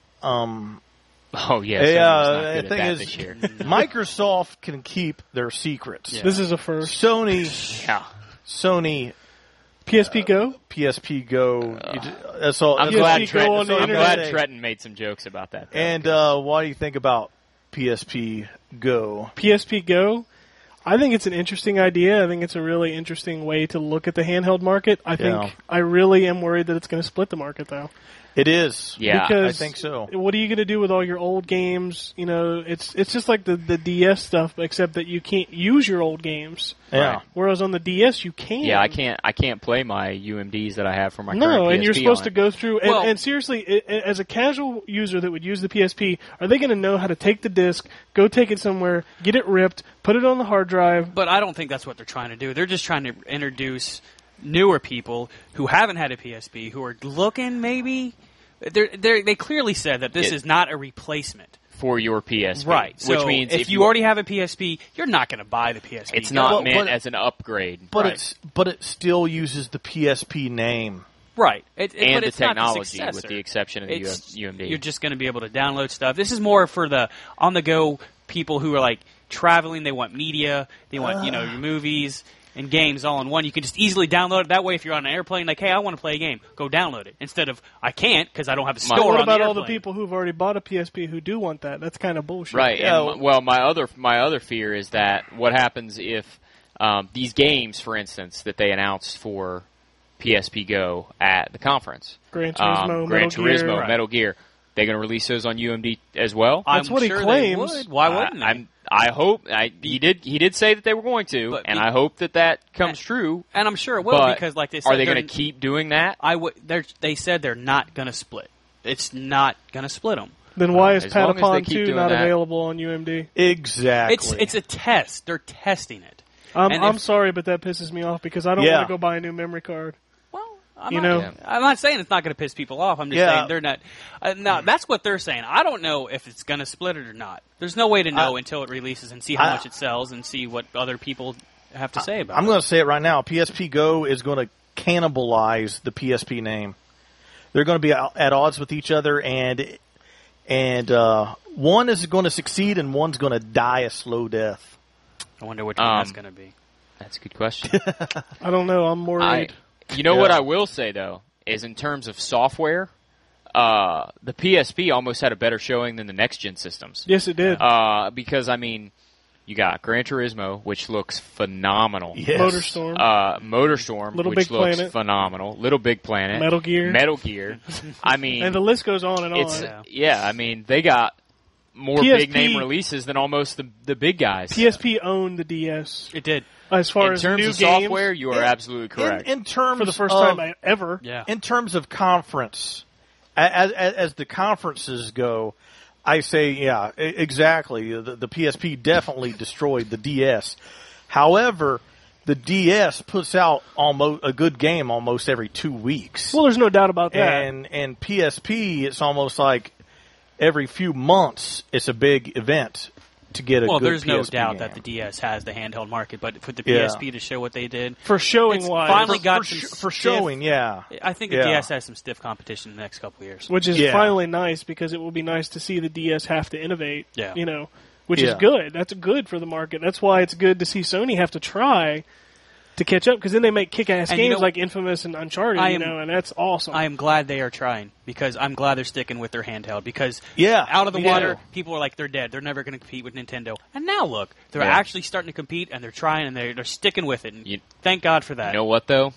Um, Oh yeah, yeah, Sony was not the good at thing that is, this year. Microsoft can keep their secrets. This is a first. Sony, Yeah. Sony, P S P Go. P S P Go. you ju- that's all. I'm that's glad, all- P S P Trenton, go on the I'm glad internet. Trenton made some jokes about that. though. And uh, what do you think about P S P Go? P S P Go. I think it's an interesting idea. I think it's a really interesting way to look at the handheld market. I think Yeah. I really am worried that it's going to split the market, though. It is. Yeah, because I think so. What are you going to do with all your old games? You know, it's it's just like the the D S stuff, except that you can't use your old games. Yeah. Right. Whereas on the D S, you can. yeah, I can't I can't play my U M Ds that I have for my No, current and you're P S P supposed on to it. go through. And, Well- and seriously, i i as a casual user that would use the P S P, are they going to know how to take the disc, go take it somewhere, get it ripped, put it on the hard drive? But I don't think that's what they're trying to do. They're just trying to introduce newer people who haven't had a P S P, who are looking maybe. They're, they're, they clearly said that this It- is not a replacement. for your P S P, Right. Which So means if, if you already have a P S P, you're not going to buy the P S P. it's not Well, meant but- as an upgrade. But Right. it's but it still uses the P S P name. right. It, it, and but the it's not technology, the with successor. the exception of the It's- U M D. You're just going to be able to download stuff. This is more for the on-the-go people who are like traveling. They want media. They want you know your movies and games all in one. You can just easily download it. That way, if you're on an airplane, like, hey, I want to play a game, go download it. Instead of I can't because I don't have a My- store. What on about the all the airplane. people who've already bought a P S P who do want that? That's kind of bullshit. Right. Yeah, And, m- well, my other my other fear is that what happens if um, these games, for instance, that they announced for P S P Go at the conference, Gran um, Turismo, Gran Metal Turismo, Gear. Right. Metal Gear, they're going to release those on U M D as well. That's I'm what he sure they claims. would. Why wouldn't they? I, I'm, I hope I, he did. He did say that they were going to, But and be- I hope that that comes true. and I'm sure it will But because, like they said, are they they're- going to keep doing that? I would. they're- They said they're not going to split. It's not going to split them. Then why is As long as they Patapon keep two doing not that. available on U M D? Exactly. It's it's a test. They're testing it. I'm, And I'm if- sorry, but that pisses me off because I don't Yeah. want to go buy a new memory card. Well, I'm You not, know? Yeah. I'm not saying it's not going to piss people off. I'm just Yeah. saying they're not. Uh, no, that's what they're saying. I don't know if it's going to split it or not. There's no way to know I- until it releases and see how I- much it sells and see what other people have to say about I'm it. going to say it right now. P S P Go is going to cannibalize the P S P name. They're going to be at odds with each other, and and uh, one is going to succeed, and one's going to die a slow death. I wonder which one Um, that's going to be. That's a good question. I don't know. I'm I, worried. you know Yeah. what I will say though is in terms of software, uh, the P S P almost had a better showing than the next gen systems. Yes, it did. Uh, because I mean, you got Gran Turismo, which looks phenomenal. Yes. Motorstorm, Uh, Motorstorm, Little which Big looks Planet. phenomenal. Little Big Planet, Metal Gear. Metal Gear. I mean, and the list goes on and on. it's Yeah. yeah. I mean, they got more P S big P name releases than almost the the big guys. P S P owned the D S It did. as far in as terms new of games software, you are In- absolutely correct. In, in terms for the first of, time I- ever. Yeah. in terms of conference, as, as, as the conferences go, I say, yeah, e- exactly. The, the P S P definitely destroyed the D S. However, the D S puts out almost a good game almost every two weeks. Well, there's no doubt about that. And and P S P, it's almost like every few months it's a big event to get a Well, good there's no P S P doubt game. that the D S has the handheld market, but for the Yeah. P S P to show what they did, For showing It's wise, finally for, got for, some sh- for stiff- showing, yeah. I think the Yeah. D S has some stiff competition in the next couple of years. which is Yeah. finally nice because it will be nice to see the D S have to innovate. Yeah. You know, which is Yeah. good. That's good for the market. That's why it's good to see Sony have to try to catch up because then they make kick-ass And you games know- like Infamous and Uncharted. I you am- know, and that's awesome. I am glad they are trying because I'm glad they're sticking with their handheld because Yeah, out of the me water, too. people are like they're dead. They're never going to compete with Nintendo. And now look, they're Yeah. actually starting to compete and they're trying and they're, they're sticking with it. And You- thank God for that. You know what though?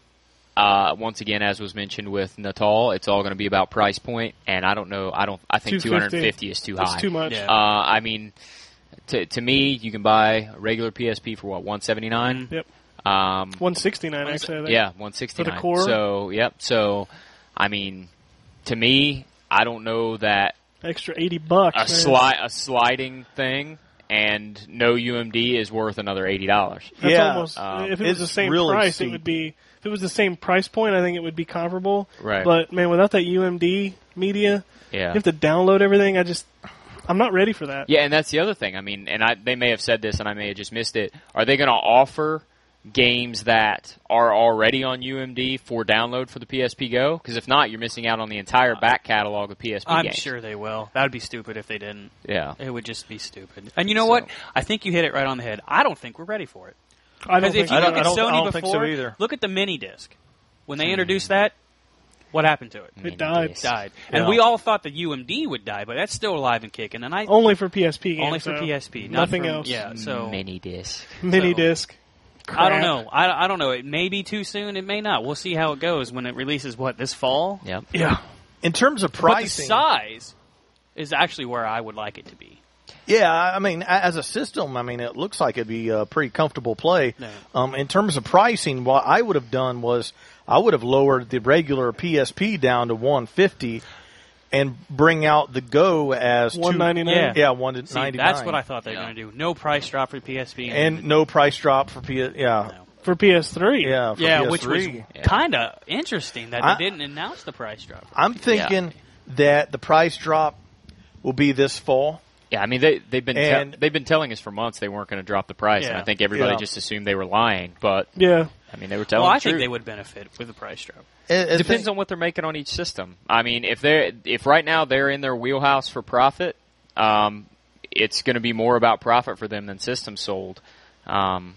Uh, once again, as was mentioned with Natal, it's all going to be about price point, and I don't know. I don't. I think two two fifty hundred fifty is too high. It's too much. Yeah. Uh, I mean, to to me, you can buy a regular P S P for what one seventy nine. Yep. Um, one sixty-nine actually. I think. yeah, one sixty nine. For the core? So yep. So, I mean, to me, I don't know that Extra eighty bucks. a man. sli- a sliding thing and no U M D is worth another eighty dollars. That's Yeah, almost. um, if it was the it's same really price, it steep. would be. If it was the same price point, I think it would be comparable. Right. But man, without that U M D media, Yeah. you have to download everything. I just, I'm not ready for that. Yeah, and that's the other thing. I mean, and I, they may have said this, and I may have just missed it. Are they going to offer games that are already on U M D for download for the P S P Go? Because if not, you're missing out on the entire back catalog of P S P I'm games. sure they will. That would be stupid if they didn't. Yeah. It would just be stupid. And you know So- what? I think you hit it right on the head. I don't think we're ready for it. I don't Because think if you I look don't- at I don't- Sony I don't think so before, either. look at the mini disc. When they introduced that, what happened to it? It died. Disc. Died. And Yeah. we all thought the U M D would die, but that's still alive and kicking. And I only for P S P games. only for though. P S P, not Nothing for- else. Yeah, so Mini disc. Mini So- disc. I don't Crap. know. I, I don't know. It may be too soon. It may not. We'll see how it goes when it releases. What this fall? Yep. Yeah. In terms of But the pricing, size is actually where I would like it to be. yeah, I mean, a- as a system, I mean, it looks like it'd be a pretty comfortable play. Yeah. Um, in terms of pricing, what I would have done was I would have lowered the regular P S P down to one fifty and bring out the Go as one ninety nine. Yeah. Yeah, one See, ninety nine. that's what I thought they were Yeah. going to do. No price drop for P S P. And no price drop for P S. Yeah, No. For P S three. yeah, for yeah, P S which was three. kind of interesting that I- they didn't announce the price drop. I'm thinking that the price drop will be this fall. Yeah, I mean they they've been te- And- they've been telling us for months they weren't going to drop the price, and Yeah. I think everybody Yeah. just assumed they were lying. But Yeah. I mean they were telling Well, the I think truth. they would benefit with the price drop. It, It depends on what they're making on each system. I mean, if they're if right now they're in their wheelhouse for profit, um, it's going to be more about profit for them than systems sold. Um,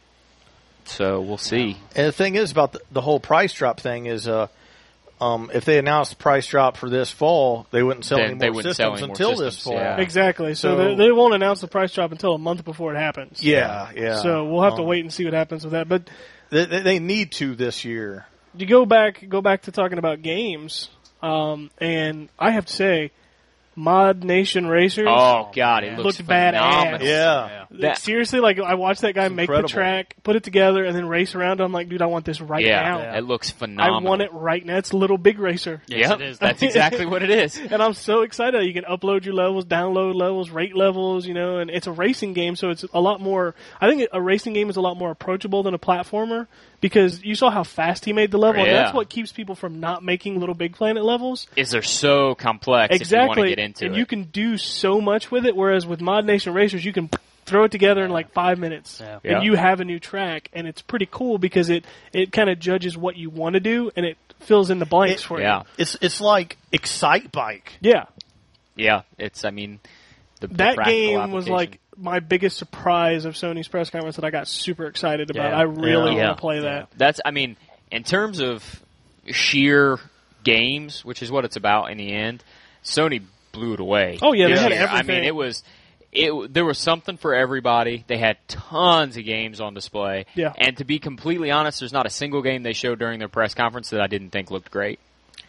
so we'll see. And the thing is about the, the whole price drop thing is, uh, um, if they announced the price drop for this fall, they wouldn't sell Then any they more wouldn't sell systems any more until this systems, fall. yeah. Exactly. So, So- they, they won't announce the price drop until a month before it happens. Yeah, yeah. So we'll have to Um, wait and see what happens with that. But They, they they need to this year. you go back go back to talking about games, um, and I have to say, Mod Nation Racers. Oh God, it yeah. looks Looked badass. phenomenal. Yeah. Like, That- seriously, like I watched that guy make incredible. the track, put it together, and then race around. I'm like, dude, I want this right Yeah, now. it looks I phenomenal. want it right now. It's a little big racer. Yes, Yep, it is. that's exactly what it is. And I'm so excited. You can upload your levels, download levels, rate levels, you know, and it's a racing game, so it's a lot more. I think a racing game is a lot more approachable than a platformer because you saw how fast he made the level, and Yeah. that's what keeps people from not making Little Big Planet levels. Is they're so complex if you want Exactly. to get into and it. you can do so much with it, whereas with Mod Nation Racers, you can throw it together in like five minutes, Yeah. Yeah. and you have a new track, and it's pretty cool because it, it kind of judges what you want to do, and it fills in the blanks It- for yeah, you. It's it's like Excite Bike. Yeah. yeah. It's I mean, the, the That practical game was application. like my biggest surprise of Sony's press conference that I got super excited about. Yeah. I really Yeah. want to play that. That's I mean, in terms of sheer games, which is what it's about in the end, Sony blew it away. Oh, yeah, they this had year. I everything. mean, it was it. There was something for everybody. They had tons of games on display. Yeah. And to be completely honest, there's not a single game they showed during their press conference that I didn't think looked great.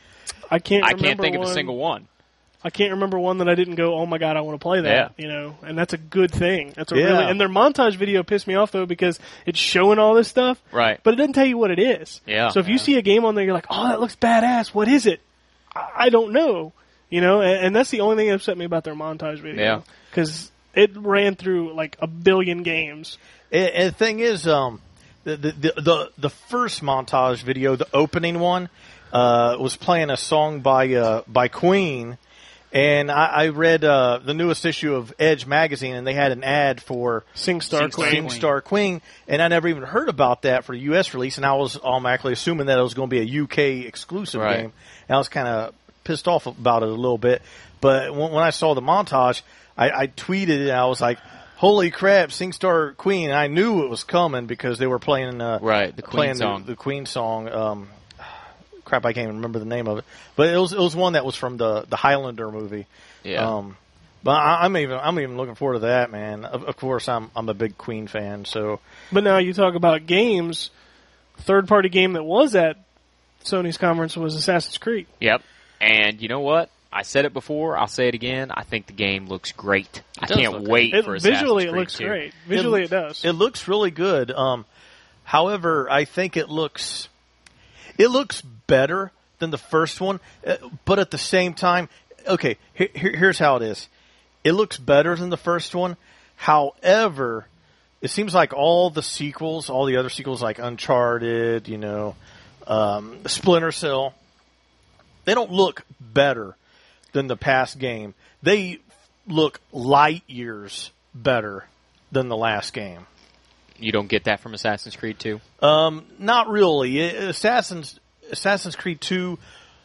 I can't. I remember can't think one, of a single one. I can't remember one that I didn't go, oh my god, I want to play that. Yeah. You know, and that's a good thing. That's a Yeah. really. And their montage video pissed me off though because it's showing all this stuff, Right. but it doesn't tell you what it is. Yeah. So if you see a game on there, you're like, oh, that looks badass. What is it? I, I don't know. You know, and, and that's the only thing that upset me about their montage video. Yeah. Because it ran through like a billion games. And, and the thing is, um, the the the, the, the first montage video, the opening one, uh, was playing a song by uh, by Queen, and I, I read uh, the newest issue of Edge magazine, and they had an ad for SingStar Queen. SingStar Queen, and I never even heard about that for the U S release, and I was automatically assuming that it was going to be a U K exclusive Right. game, and I was kind of pissed off about it a little bit. But when, when I saw the montage, I, I tweeted it, and I was like, holy crap, SingStar Queen. And I knew it was coming because they were playing uh, Right, the Queen playing song. The, the Queen song. Um, crap, I can't even remember the name of it. But it was it was one that was from the, the Highlander movie. Yeah. Um, but I, I'm even I'm even looking forward to that, man. Of, of course, I'm I'm a big Queen fan. So But now you talk about games. Third party game that was at Sony's conference was Assassin's Creed. Yep. And you know what? I said it before. I'll say it again. I think the game looks great. I does can't look wait It, for visually, Assassin's it Creed looks two. great. Visually, it, does. It looks really good. Um, however, I think it looks it looks better than the first one, uh, but at the same time, okay. Here, here, here's how it is. It looks better than the first one. However, it seems like all the sequels, all the other sequels, like Uncharted, you know, um, Splinter Cell, they don't look better than the past game. They look light years better than the last game. You don't get that from Assassin's Creed two? Um, not really. It- Assassin's Assassin's Creed two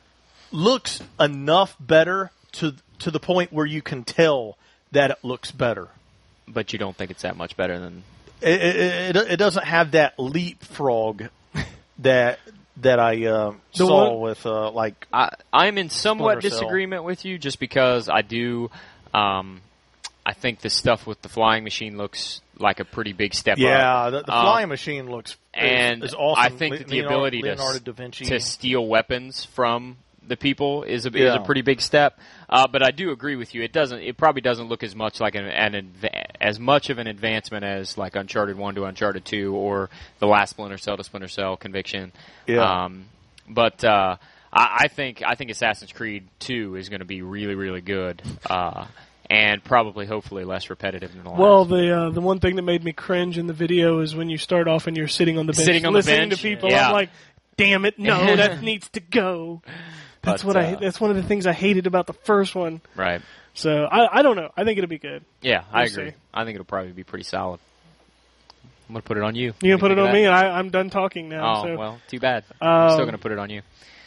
looks enough better to to the point where you can tell that it looks better. But you don't think it's that much better than... It it, it, it doesn't have that leapfrog that that I uh, The saw one- with uh, like I, I'm in somewhat Splinter Cell. disagreement with you just because I do... Um, I think the stuff with the flying machine looks like a pretty big step up. yeah. The, the Um, flying machine looks and is, is awesome. I think that the Leonardo, ability to, Leonardo s- da Vinci to steal weapons from the people is a is Yeah. a pretty big step. Uh, but I do agree with you. It doesn't. It probably doesn't look as much like an, an adva- as much of an advancement as like Uncharted one to Uncharted two or the last Splinter Cell to Splinter Cell Conviction. Yeah. Um, but uh, I, I think I think Assassin's Creed two is going to be really really good. Uh, And probably, hopefully, less repetitive than the last. Well, the uh, the one thing that made me cringe in the video is when you start off and you're sitting on the bench Sitting on the listening bench? to people. Yeah. I'm like, damn it, no, that needs to go. That's But, what I. uh, That's one of the things I hated about the first one. right? So I, I don't know. I think it'll be good. Yeah, I We'll agree. see. I think it'll probably be pretty solid. I'm gonna put it on you. You What gonna put do it you on think me? of I, I'm done talking that? now. Oh so well, too bad. I'm Um, still gonna put it on you.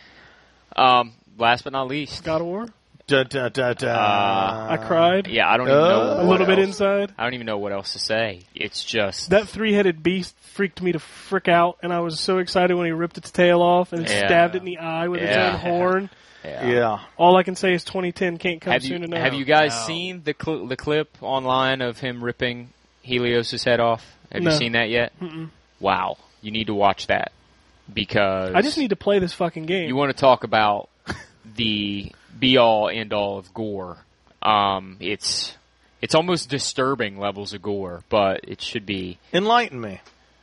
Um, last but not least, God of War. Da, da, da, da. Uh, I cried yeah, I don't even know Uh, a what little bit else- inside. I don't even know what else to say. It's just That three-headed beast freaked me to frick out, and I was so excited when he ripped its tail off and Yeah. stabbed it in the eye with its Yeah. own horn. yeah. Yeah. All I can say is twenty ten can't come Have you soon enough. have you guys No. seen the cl- the clip online of him ripping Helios's head off? Have No. you seen that yet? Mm-mm. Wow, you need to watch that because I just need to play this fucking game. You want to talk about the be all end all of gore? Um, it's it's almost disturbing levels of gore, but it should be. Enlighten me.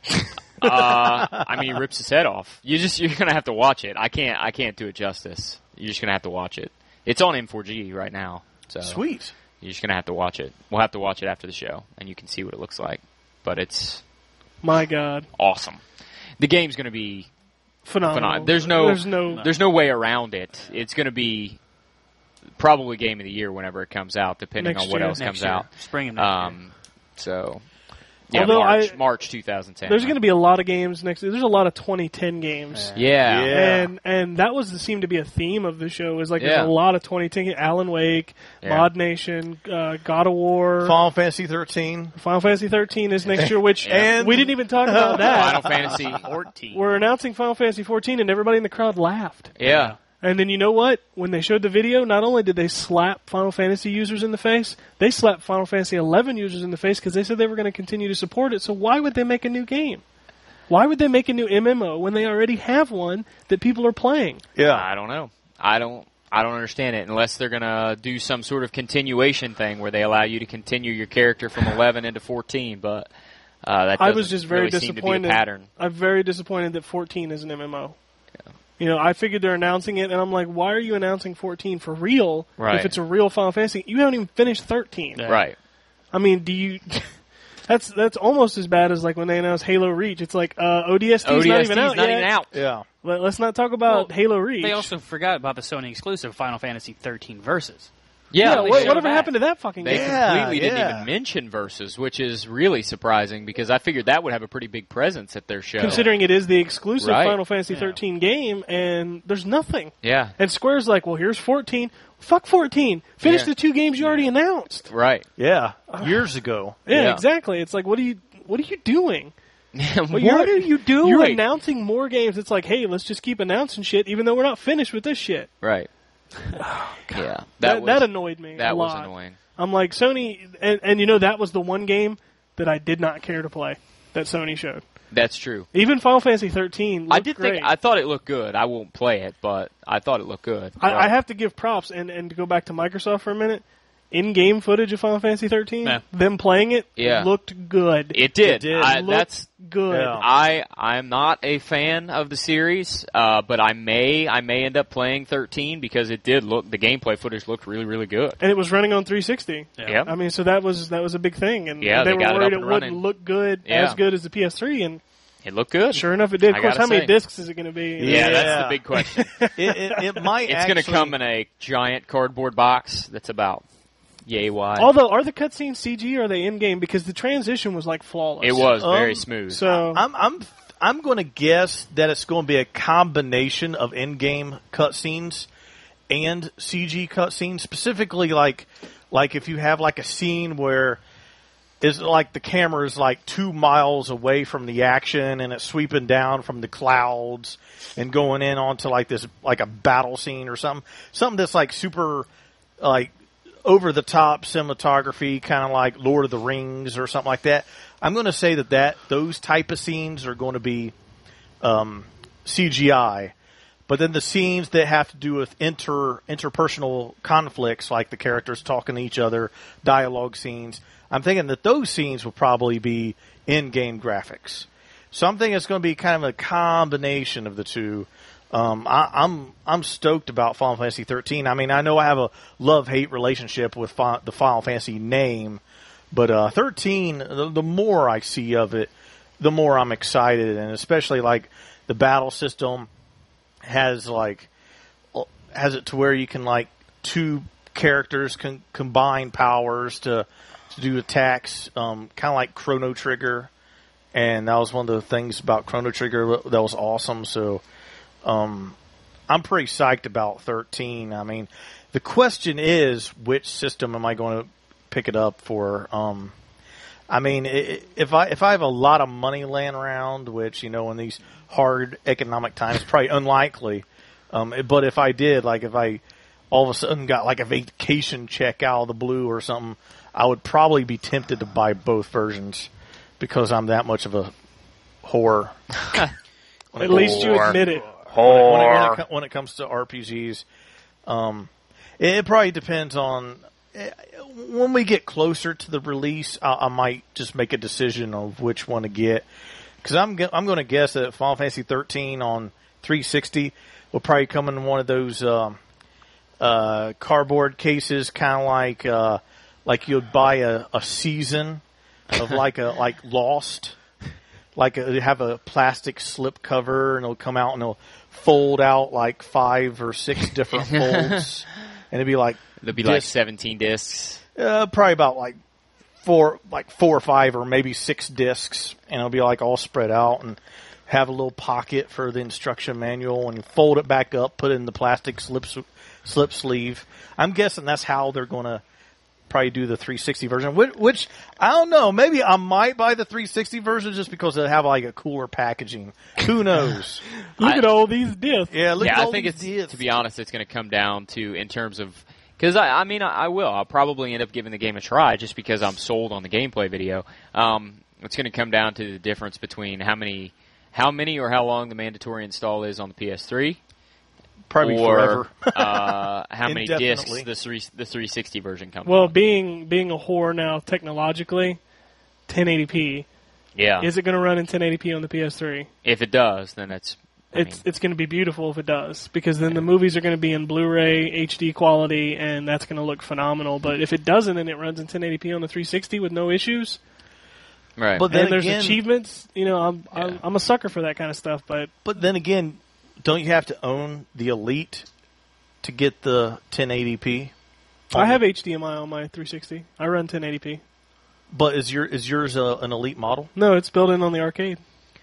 Uh, I mean, he rips his head off. You just you're gonna have to watch it. I can't I can't do it justice. You're just gonna have to watch it. It's on M four G right now, so Sweet. you're just gonna have to watch it. We'll have to watch it after the show, and you can see what it looks like. But it's My God, awesome. The game's gonna be phenomenal. phenomenal. There's no there's no. There's no way around it. It's going to be probably game of the year whenever it comes out, depending Next on what year. else Next comes year. out. Spring of next year. Um, so, yeah, Although March, I- March twenty ten. There's going to be a lot of games next. There's a lot of twenty ten games. yeah, Yeah. And and that was seemed to be a theme of the show. Is like Yeah. there's a lot of twenty ten. Alan Wake, Yeah. Mod Nation, uh, God of War, Final Fantasy thirteen. Final Fantasy thirteen is next year. Which Yeah. and we didn't even talk about that. Final Fantasy fourteen. We're announcing Final Fantasy fourteen, and everybody in the crowd laughed. Yeah, And then you know what? When they showed the video, not only did they slap Final Fantasy users in the face, they slapped Final Fantasy eleven users in the face because they said they were going to continue to support it. So why would they make a new game? Why would they make a new M M O when they already have one that people are playing? Yeah. I don't know. I don't. I don't understand it unless they're gonna do some sort of continuation thing where they allow you to continue your character from eleven into fourteen. But uh, that I doesn't was just very really seem to be disappointed. a pattern. I'm very disappointed that fourteen is an M M O. You know, I figured they're announcing it, and I'm like, why are you announcing fourteen for real? Right. If it's a real Final Fantasy, you haven't even finished thirteen. Yeah. Right. I mean, do you? That's that's almost as bad as like when they announced Halo Reach. It's like uh, O D S T's O D not S T's even out not yet. even out. Yeah. Let, let's not talk about Well, Halo Reach. They also forgot about the Sony exclusive Final Fantasy thirteen Versus. yeah, they what, showed whatever that. happened to that fucking They game? Yeah, completely didn't yeah. even mention Versus, which is really surprising because I figured that would have a pretty big presence at their show. Considering it is the exclusive Right. Final Fantasy thirteen game, and there's nothing. Yeah, And Square's like, well, here's fourteen. Fuck fourteen. Finish Yeah. the two games you already announced. right. Yeah. Years ago. Yeah, Yeah. exactly. It's like, what are you, what are you doing? what Well, you're- are you doing? You're announcing more games. It's like, hey, let's just keep announcing shit, even though we're not finished with this shit. Right. yeah, that, That, was that annoyed me. that a was lot. annoying. I'm like, Sony, and, and you know, that was the one game that I did not care to play that Sony showed. That's true. Even Final Fantasy thirteen looked I did great. think I thought it looked good. I won't play it, but I thought it looked good. I, But- I have to give props, and, and to go back to Microsoft for a minute, in-game footage of Final Fantasy thirteen, Yeah. them playing it Yeah. looked good. It did. It did. I, Looked that's good. Yeah. I. I'm not a fan of the series, uh, but I may. I may end up playing thirteen because it did look. The gameplay footage looked really, really good. And it was running on three sixty. Yeah. I mean, so that was that was a big thing, and Yeah, they, they were got it worried up it, and wouldn't running. look good Yeah. as good as the P S three, and It looked good. sure enough, it did. Of I course, gotta how many say. discs is it going to be? Yeah, that's Yeah. the big question. It, it, it might It's going to actually- come in a giant cardboard box that's about yay wide. Although, are the cutscenes C G or are they in-game? Because the transition was like flawless. it was very Um, smooth. So I'm I'm I'm going to guess that it's going to be a combination of in-game cutscenes and C G cutscenes. Specifically, like like if you have like a scene where it's like the camera is like two miles away from the action and it's sweeping down from the clouds and going in onto like this like a battle scene or something, something that's like super like over the top cinematography, kind of like Lord of the Rings or something like that. I'm going to say that, that those type of scenes are going to be um, C G I. But then the scenes that have to do with inter interpersonal conflicts, like the characters talking to each other, dialogue scenes, I'm thinking that those scenes will probably be in-game graphics. So I'm thinking it's going to be kind of a combination of the two. Um, I, I'm I'm stoked about Final Fantasy thirteen. I mean, I know I have a love-hate relationship with fi- the Final Fantasy name, but uh, thirteen, the, the more I see of it, the more I'm excited, and especially like the battle system has like has it to where you can like two characters can combine powers to to do attacks, um, kind of like Chrono Trigger, and that was one of the things about Chrono Trigger that was awesome. So. Um, I'm pretty psyched about thirteen. I mean, the question is, which system am I going to pick it up for? Um, I mean, i- if I if I have a lot of money laying around, which you know, in these hard economic times, probably unlikely. Um, but if I did, like if I all of a sudden got like a vacation check out of the blue or something, I would probably be tempted to buy both versions because I'm that much of a whore. at least you Or- admit it. when it, when, it, when, it, co- when it comes to R P Gs. Um, it, it probably depends on eh, when we get closer to the release. I, I might just make a decision of which one to get because I'm go- I'm going to guess that Final Fantasy thirteen on three sixty will probably come in one of those um, uh, cardboard cases, kind of like uh, like you'd buy a, a season of like a like Lost. Like a, they have a plastic slip cover, and it'll come out and it'll fold out like five or six different folds, and it'd be like There'll be like disc- seventeen discs. uh, probably about like four, like four or five or maybe six discs, and it'll be like all spread out and have a little pocket for the instruction manual, and fold it back up, put it in the plastic slip slip sleeve. I'm guessing that's how they're going to probably do the three sixty version, which, which I don't know. Maybe I might buy the three sixty version just because they have like a cooler packaging. Who knows? Look I- at all these discs. Yeah, look yeah, at all I think these it's discs. to be honest, it's going to come down to in terms of because I, I mean I, I will. I'll probably end up giving the game a try just because I'm sold on the gameplay video. Um, it's going to come down to the difference between how many, how many or how long the mandatory install is on the P S three. Probably or forever. uh, how many discs Indefinitely. the three the three sixty version comes. Well, on. being being a whore now technologically, ten eighty p. yeah. Is it going to run in ten eighty p on the P S three? If it does, then it's. I It's mean, it's going to be beautiful if it does, because then the movies are going to be in Blu-ray H D quality, and that's going to look phenomenal. But if it doesn't and it runs in ten eighty p on the three sixty with no issues, Right. But then and there's again, achievements. You know, I'm, Yeah. I'm I'm a sucker for that kind of stuff. But but then again, don't you have to own the Elite to get the ten eighty p? I have H D M I on my three sixty. I run ten eighty p. But is your is yours a, an Elite model? No, it's built in on the arcade.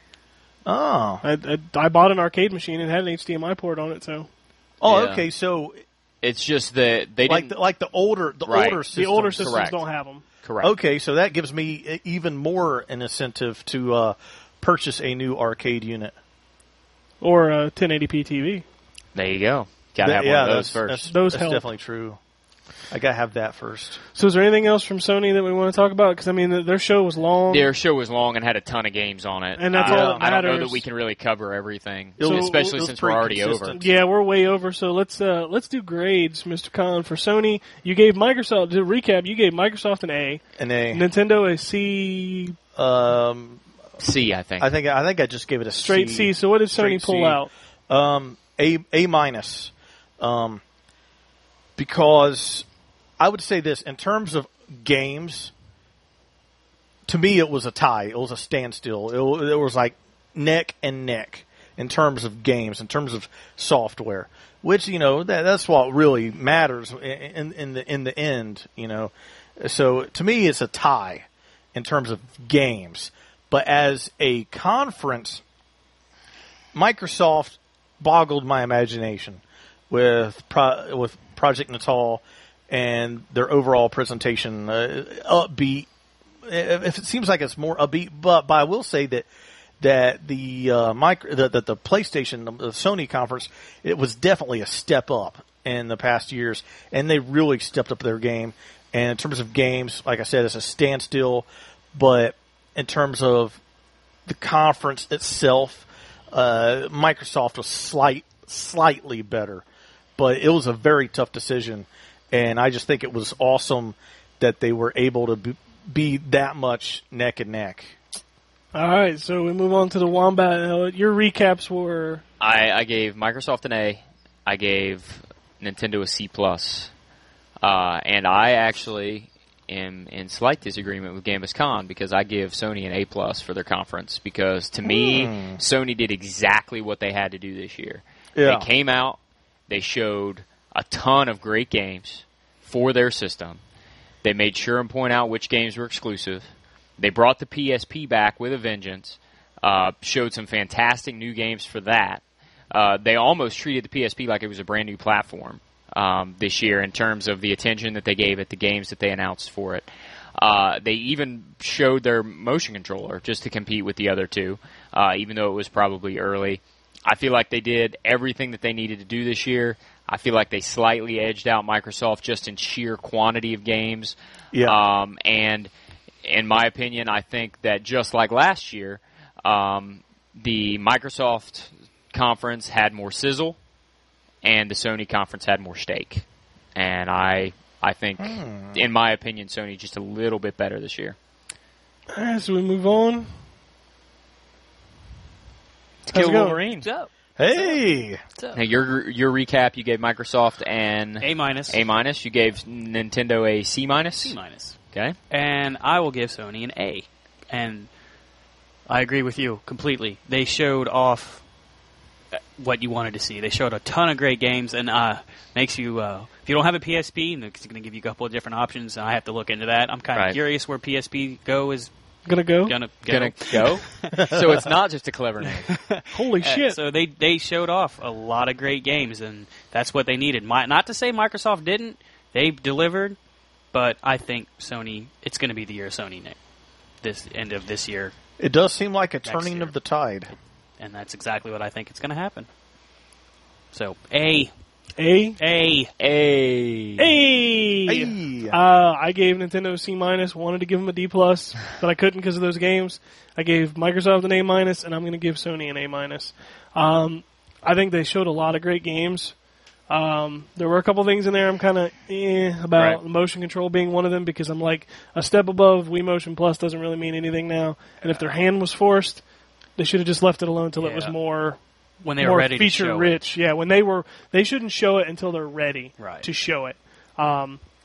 Oh, I, I, I bought an arcade machine and had an H D M I port on it, so oh, Yeah. okay. So It's just that they like didn't. the, like the older the Right. older The the older systems- systems Correct. don't have them. correct. Okay, so that gives me e- even more an incentive to uh, purchase a new arcade unit. Or a ten eighty p T V. There you go. Got to That- have yeah, one of those that's, first. That's, Those that's help. definitely true. I gotta have that first. So is there anything else from Sony that we want to talk about? Because, I mean, th- their show was long. Their show was long and had a ton of games on it. And that's Uh, all that I don't know matters. that we can really cover everything, It was- especially it was since we're pretty already over. consistent. Yeah, we're way over. So let's uh, let's do grades, Mister Khan. For Sony, you gave Microsoft, to recap, you gave Microsoft an A, And a Nintendo a C, C, um, I think. I think I think I just gave it a straight C. C. So what did Sony Straight pull C. out? Um, a A minus, um, because I would say this in terms of games. To me, it was a tie. It was a standstill. It, wa- it was like neck and neck in terms of games, in terms of software. Which you know that that's what really matters in, in, in the in the end. You know, so to me, it's a tie in terms of games. But as a conference, Microsoft boggled my imagination with Pro, with Project Natal and their overall presentation, uh, upbeat. If it seems like it's more upbeat, but, but I will say that that the uh, micro that the, the PlayStation, the Sony conference, it was definitely a step up in the past years, and they really stepped up their game. And in terms of games, like I said, it's a standstill. But in terms of the conference itself, uh, Microsoft was slight, slightly better, but it was a very tough decision, and I just think it was awesome that they were able to be, be that much neck and neck. All right, so we move on to the Wombat. Uh, your recaps were I, I gave Microsoft an A. I gave Nintendo a C plus, uh, and I actually am in slight disagreement with Gambus Khan because I give Sony an A plus for their conference because to me, Hmm. Sony did exactly what they had to do this year. Yeah. They came out, they showed a ton of great games for their system. They made sure and point out which games were exclusive. They brought the P S P back with a vengeance, uh, showed some fantastic new games for that. Uh, they almost treated the P S P like it was a brand new platform um, this year in terms of the attention that they gave it, the games that they announced for it. Uh, they even showed their motion controller just to compete with the other two, uh, even though it was probably early. I feel like they did everything that they needed to do this year. I feel like they slightly edged out Microsoft just in sheer quantity of games. Yeah. Um, and in my opinion, I think that just like last year, um, the Microsoft conference had more sizzle, and the Sony conference had more steak. And I, I think, Hmm. in my opinion, Sony just a little bit better this year. all right, so we move on. How's Kill it going? Wolverine. What's up? Hey, What's up? Now your your recap, you gave Microsoft an A minus. A minus. You gave Nintendo a C minus. C minus. Okay. And I will give Sony an A. And I agree with you completely. They showed off what you wanted to see. They showed a ton of great games, and uh, makes you. Uh, if you don't have a P S P, and it's going to give you a couple of different options. I have to look into that. I'm kind of Right. curious where P S P Go is Gonna go? gonna go. Gonna go. So it's not just a clever name. Holy Uh, shit. So they they showed off a lot of great games, and that's what they needed. My, not to say Microsoft didn't; they delivered, but I think Sony. It's going to be the year of Sony Nick, this end of this year, it does seem like a turning year. of the tide. and that's exactly what I think it's going to happen. So A A. A A. A. Hey. Uh, I gave Nintendo a C minus. Wanted to give them a D plus, but I couldn't because of those games. I gave Microsoft an A minus, and I'm going to give Sony an A minus. Um, I think they showed a lot of great games. Um, there were a couple things in there I'm kind of eh about, Right. the motion control being one of them, because I'm like, a step above Wii Motion Plus doesn't really mean anything now. And if their hand was forced, they should have just left it alone until it was Yeah. more when they were more ready to feature show it. rich. Yeah, when they were, they shouldn't show it until they're ready Right. to show it. Um,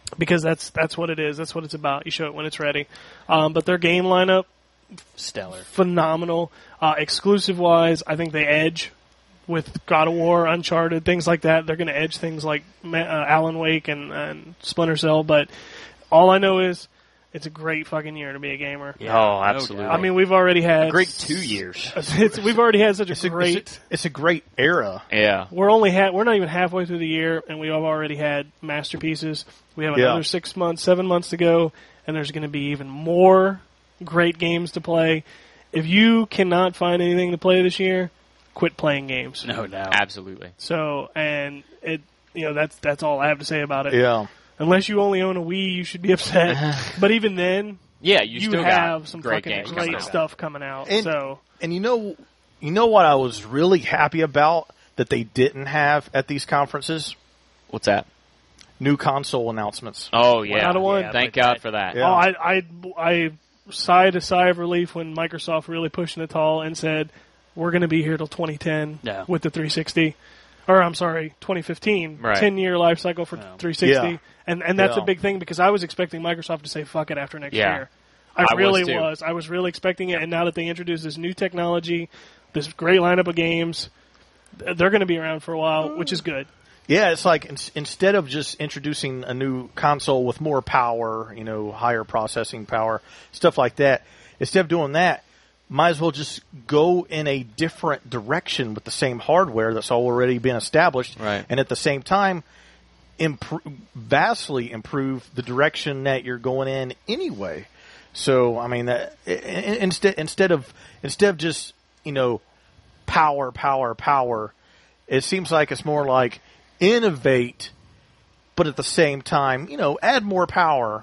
because that's that's what it is. That's what it's about. You show it when it's ready. Um, but their game lineup, Stellar. phenomenal. Uh, exclusive wise, I think they edge with God of War, Uncharted, things like that. They're going to edge things like uh, Alan Wake and, and Splinter Cell. But all I know is it's a great fucking year to be a gamer. Yeah. Oh, absolutely. I mean, we've already had a great two years. It's, we've already had such a It's a, great. it's, a, it's a great era. Yeah. We're only ha- We're not even halfway through the year, and we have already had masterpieces. We have another Yeah. six months, seven months to go, and there's going to be even more great games to play. If you cannot find anything to play this year, quit playing games. No doubt. Absolutely. So, and it, you know, that's that's all I have to say about it. Yeah. Unless you only own a Wii, you should be upset. But even then, Yeah, you, you still have got some great fucking games great coming out. stuff coming out. And- so, And you know, you know what I was really happy about that they didn't have at these conferences? What's that? New console announcements. Oh yeah, Not a one. Yeah, Thank but God that- for that. Yeah. oh, I, I, I sighed a sigh of relief when Microsoft really pushed Natal and said, we're going to be here till twenty ten Yeah. with the three sixty. Or, I'm sorry, twenty fifteen. Right. ten-year life cycle for Yeah. three sixty. Yeah. And and that's Yeah. a big thing because I was expecting Microsoft to say fuck it after next Yeah. year. I, I was really too. was. I was really expecting it, and now that they introduced this new technology, this great lineup of games, th- they're going to be around for a while, which is good. Yeah, it's like in, instead of just introducing a new console with more power, you know, higher processing power, stuff like that, instead of doing that, might as well just go in a different direction with the same hardware that's already been established, Right. and at the same time, improve, vastly improve the direction that you're going in anyway. So, I mean, that, i- i- instead instead of instead of just you know power, power, power, it seems like it's more like innovate, but at the same time, you know, add more power,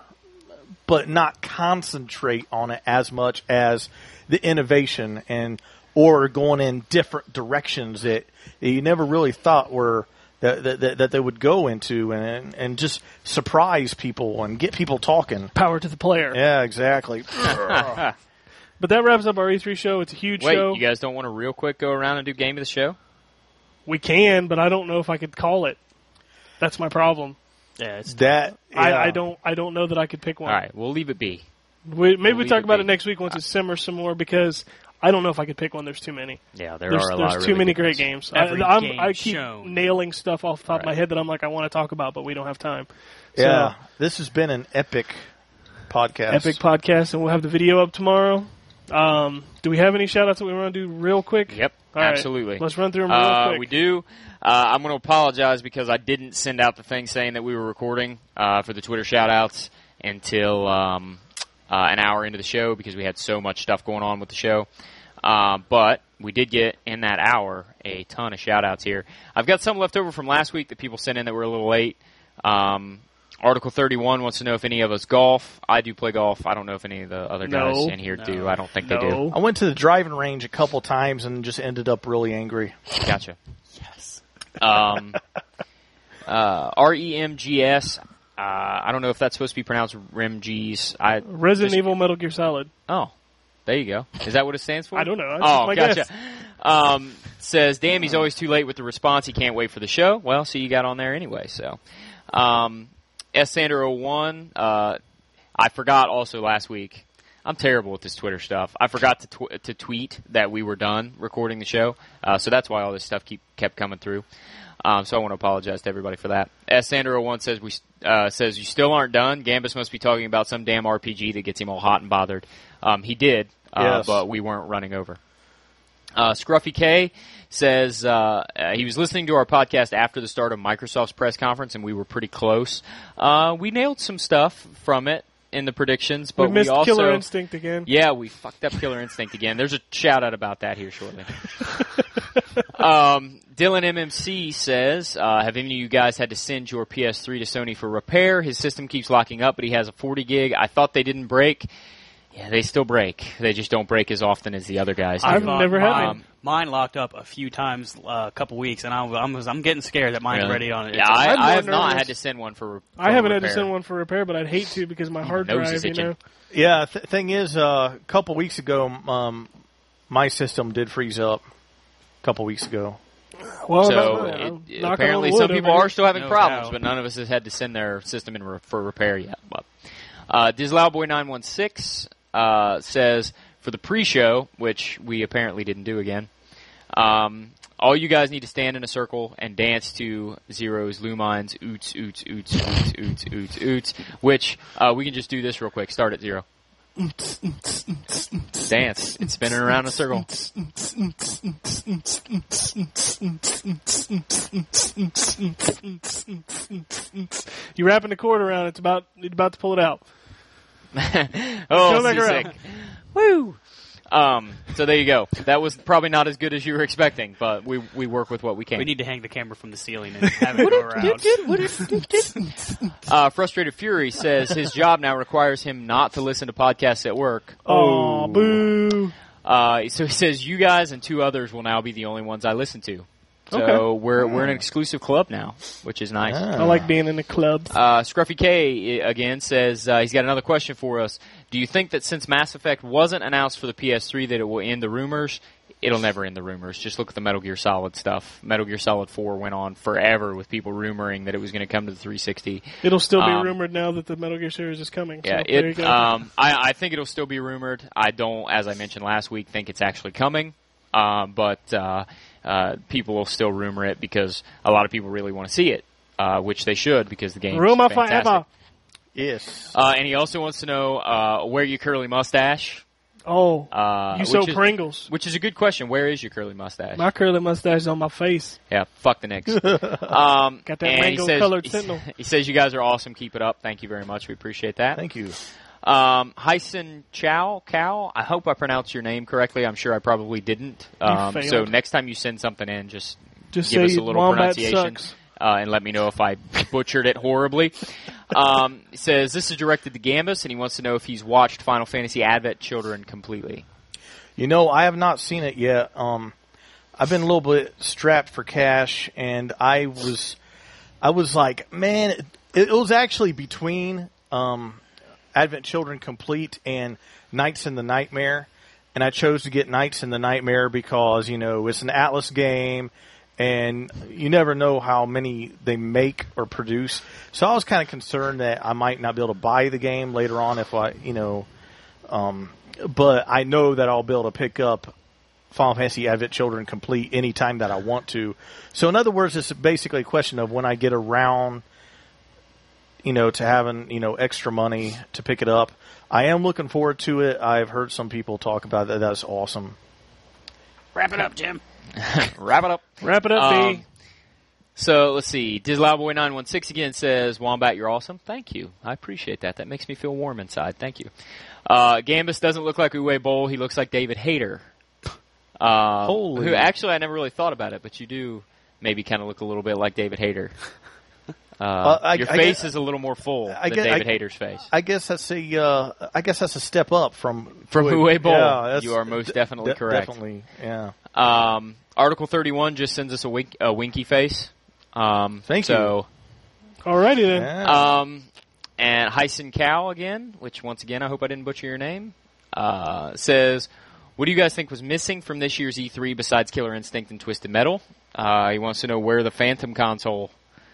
but not concentrate on it as much as the innovation and or going in different directions that you never really thought were that that, that they would go into and and just surprise people and get people talking. Power to the player. Yeah, exactly. But that wraps up our E three show. It's a huge Wait, show. you guys don't want to real quick go around and do game of the show? We can, but I don't know if I could call it. That's my problem. Yeah, it's that I, yeah. I don't. I don't know that I could pick one. All right, we'll leave it be. We, maybe We'll we leave talk it about be. it next week once it simmers some more because I don't know if I could pick one. There's too many. Yeah, there There's, are a there's lot of too really many good great ones. games. Every I, I'm, game I keep shown. nailing stuff off the top of my Right. head that I'm like I want to talk about, but we don't have time. So, Yeah, this has been an epic podcast. epic podcast, and we'll have the video up tomorrow. Um, do we have any shout outs that we want to do real quick? Yep, All right, absolutely. let's run through them real Uh, quick. we do. Uh, I'm going to apologize because I didn't send out the thing saying that we were recording uh, for the Twitter shout-outs until um, uh, an hour into the show because we had so much stuff going on with the show. Uh, but we did get, in that hour, a ton of shout-outs here. I've got some left over from last week that people sent in that were a little late. Um, Article thirty-one wants to know if any of us golf. I do play golf. I don't know if any of the other guys No. in here do. No. I don't think they do. No. I went to the driving range a couple times and just ended up really angry. Gotcha. Yes. Um, uh, R E M G S. Uh, I don't know if that's supposed to be pronounced REMGs. I Resident just- Evil Metal Gear Solid. Oh, there you go. Is that what it stands for? I don't know. That's oh, just my gotcha. guess. Um, says, damn, he's always too late with the response. He can't wait for the show. Well, see, you got on there anyway. So, um, S. Sander oh one. Uh, I forgot also last week. I'm terrible with this Twitter stuff. I forgot to tw- to tweet that we were done recording the show. Uh, so that's why all this stuff keep kept coming through. Um, so I want to apologize to everybody for that. S. Sander oh one says we uh, says you still aren't done. Gambus must be talking about some damn R P G that gets him all hot and bothered. Um, he did, uh, Yes. but we weren't running over. Uh, Scruffy K says uh, uh, he was listening to our podcast after the start of Microsoft's press conference, and we were pretty close. Uh, we nailed some stuff from it in the predictions, but we missed also Killer Instinct again. yeah, we fucked up Killer Instinct again. There's a shout out about that here shortly. um, Dylan M M C says, uh, have any of you guys had to send your P S three to Sony for repair? His system keeps locking up, but he has a forty gig. I thought they didn't break. Yeah, they still break. They just don't break as often as the other guys do. I've thought never had mine, one. Mine locked up a few times, uh, a couple weeks, and I, I'm I'm getting scared that mine's Really? ready on it. Yeah, It's- I, I'm I more have not nervous. had to send one for. for I haven't had repair. to send one for repair, but I'd hate to because my hard nose drive, is you itching. know. Yeah, th- thing is, uh, a couple weeks ago, um, my system did freeze up. A couple weeks ago. Well, so no, it- no, it- knock on apparently wood some over people here. are still having No problems, doubt. but none of us has had to send their system in re- for repair yet. But uh, Dislowboy nine one six uh, says, for the pre-show, which we apparently didn't do again, um, all you guys need to stand in a circle and dance to Zero's Lumine's oots, oots, oots, oots, oots, oots, oots, which uh, we can just do this real quick. Start at Zero. Dance. It's spinning around in a circle. You wrapping the cord around. It's about it's about to pull it out. Oh, Go back seasick. around. Woo! Um, so there you go. That was probably not as good as you were expecting, but we we work with what we can. We need to hang the camera from the ceiling and have it go around. Uh, Frustrated Fury says his job now requires him not to listen to podcasts at work. Oh, boo! Uh, so he says you guys and two others will now be the only ones I listen to. So Okay. we're we're an exclusive club now, which is nice. I like being in the club. Uh, Scruffy K uh, again says uh, he's got another question for us. Do you think that since Mass Effect wasn't announced for the P S three that it will end the rumors? It'll never end the rumors. Just look at the Metal Gear Solid stuff. Metal Gear Solid four went on forever with people rumoring that it was going to come to the three sixty. It'll still be Um, rumored now that the Metal Gear series is coming. Yeah, so there you it. go. Um, I, I think it'll still be rumored. I don't, as I mentioned last week, think it's actually coming. Um, but uh, uh, people will still rumor it because a lot of people really want to see it, uh, which they should because the game Rumor is fantastic. forever. Yes. Uh, and he also wants to know uh, where your curly mustache. Oh, Uh, you so which is- Pringles. Which is a good question. Where is your curly mustache? My curly mustache is on my face. Yeah, fuck the Knicks. um, Got that and he says- mango-colored he- Sentinel. He says you guys are awesome. Keep it up. Thank you very much. We appreciate that. Thank you. Um, Hyson Chow, Cow. I hope I pronounced your name correctly. I'm sure I probably didn't. Um, failed. so next time you send something in, just Just give say us a little Wombat pronunciation sucks. uh, and let me know if I butchered it horribly. Um, he says this is directed to Gambus, and he wants to know if he's watched Final Fantasy Advent Children completely. You know, I have not seen it yet. Um, I've been a little bit strapped for cash, and I was, I was like, man, it, it was actually between um, Advent Children Complete and Nights in the Nightmare, and I chose to get Nights in the Nightmare because you know it's an Atlas game, and you never know how many they make or produce. So I was kind of concerned that I might not be able to buy the game later on if I, you know. Um, But I know that I'll be able to pick up Final Fantasy Advent Children Complete anytime that I want to. So in other words, it's basically a question of when I get around, you know, to having, you know, extra money to pick it up. I am looking forward to it. I've heard some people talk about that. That's awesome. Wrap it up, Jim. Wrap it up. Wrap it up, Um, B. So let's see. Dislowboy nine one six again says, Wombat, you're awesome. Thank you. I appreciate that. That makes me feel warm inside. Thank you. Uh, Gambus doesn't look like Uwe Boll. He looks like David Hayter. Uh, Holy. Who actually I never really thought about it, but you do maybe kind of look a little bit like David Hayter. Uh, I- your I face guess- is a little more full I than guess- David I- Hayter's face. I guess that's a, uh, I guess that's a step up from From Uwe Boll. Yeah, that's- You are most de- definitely de- correct. Definitely, yeah. Um, Article thirty-one just sends us a, wink, a winky face. Um, Thank so, Alrighty then. Yeah. Um, and Hyson Cow again, which once again I hope I didn't butcher your name, uh, says, what do you guys think was missing from this year's E three besides Killer Instinct and Twisted Metal? Uh, he wants to know where the Phantom console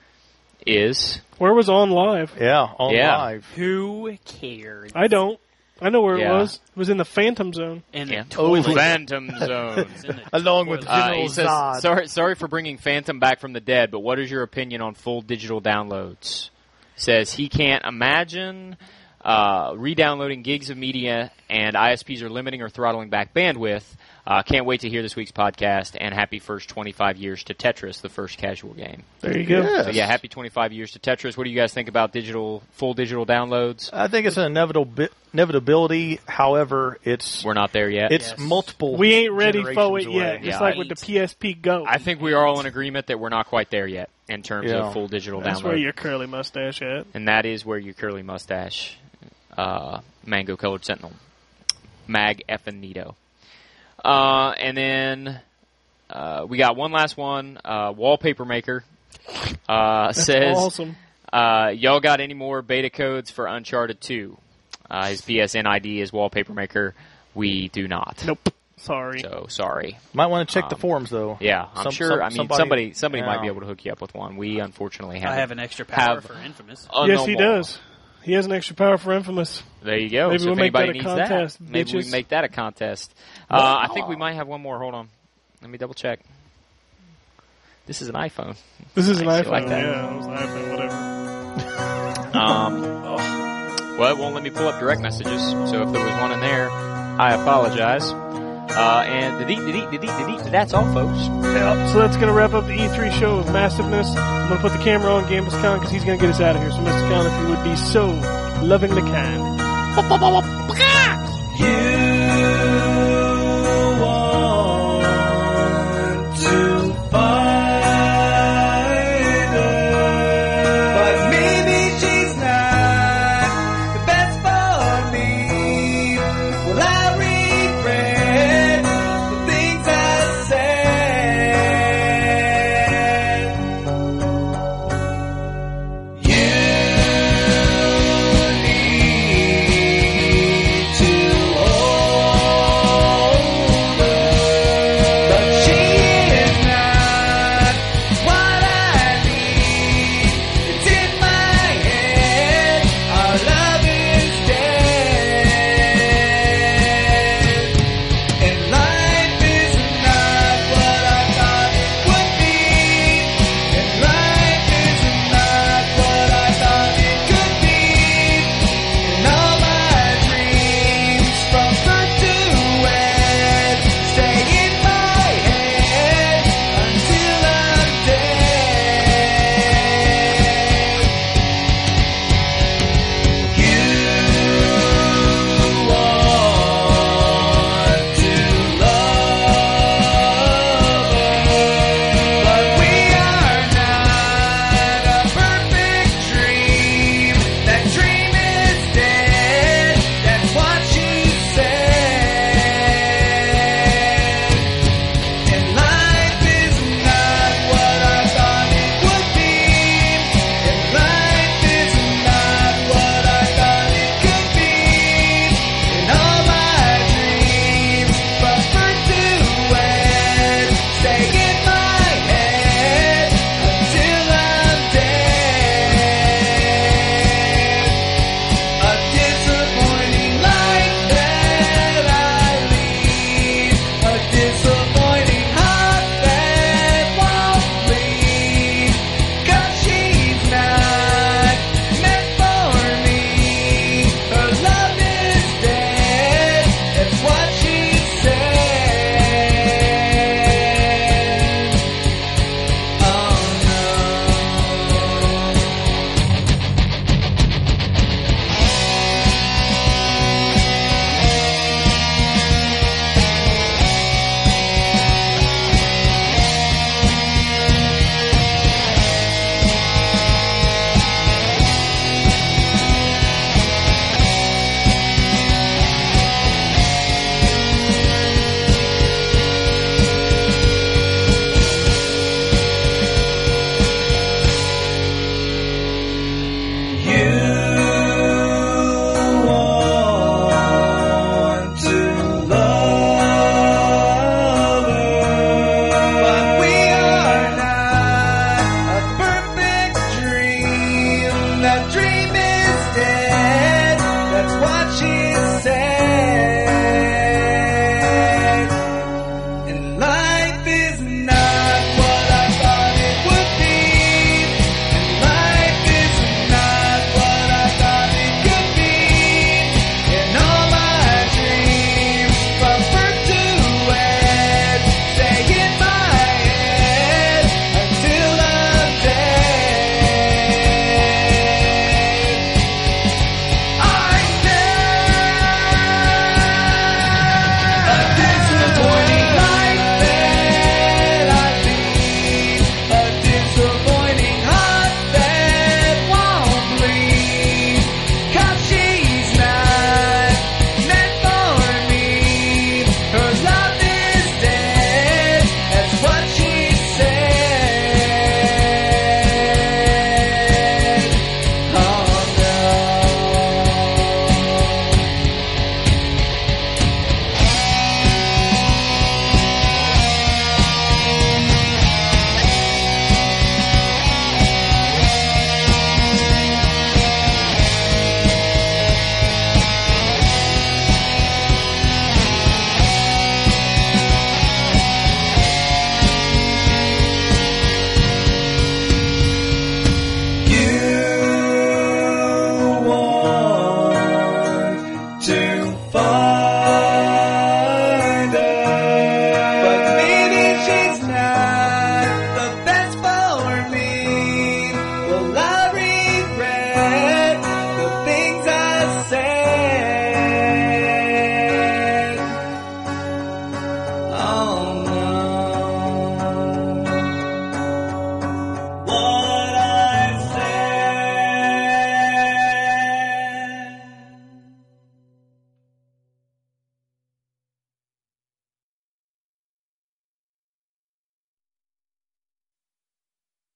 is. Where was On Live? yeah, on Yeah. live. Who cares? I don't. I know where Yeah. it was. It was in the Phantom Zone. In Yeah. the toilet. Phantom Zone. It's in the Along with toilet. Uh, General he says, Zod. sorry, sorry for bringing Phantom back from the dead, but what is your opinion on full digital downloads? Says he can't imagine uh, re-downloading gigs of media, and I S Ps are limiting or throttling back bandwidth. Uh, can't wait to hear this week's podcast, and happy first twenty-five years to Tetris, the first casual game. There you go. Yes. So yeah, happy twenty-five years to Tetris. What do you guys think about digital, full digital downloads? I think it's an inevitable inevitability. However, it's We're not there yet. it's Yes. multiple. We ain't ready for it generations yet. away. Just Yeah, like I- with the P S P Go. I think we are all in agreement that we're not quite there yet in terms Yeah. of full digital That's download. where your curly mustache at. And that is where your curly mustache, uh, mango colored sentinel, mag effin' neato. Uh, and then uh, we got one last one. Uh, Wallpaper Maker uh, That's says, awesome. uh, "Y'all got any more beta codes for Uncharted two?" Uh, his P S N I D is Wallpaper Maker. We do not. Nope. Sorry. So sorry. Might want to check the Um, forums though. Yeah, I'm Some- sure. some- I mean, somebody- somebody somebody might yeah. be able to hook you up with one. We unfortunately have. I have an extra power have for Infamous. a yes, no he more. does. He has an extra power for Infamous. There you go. Maybe so we'll if make that anybody a needs contest, that, maybe we bitches. make that a contest. Uh, I think we might have one more. Hold on. Let me double check. This is an iPhone. This is an Nice, iPhone. you like that? Yeah, it was an iPhone. Whatever. Um, oh. Well, it won't let me pull up direct messages. So if there was one in there, I apologize. Uh, and delete, delete, delete, delete. That's all, folks. Yep. So that's going to wrap up the E three show of massiveness. I'm going to put the camera on Gambus Khan because he's going to get us out of here. So, Mister Khan, if you would be so lovingly kind.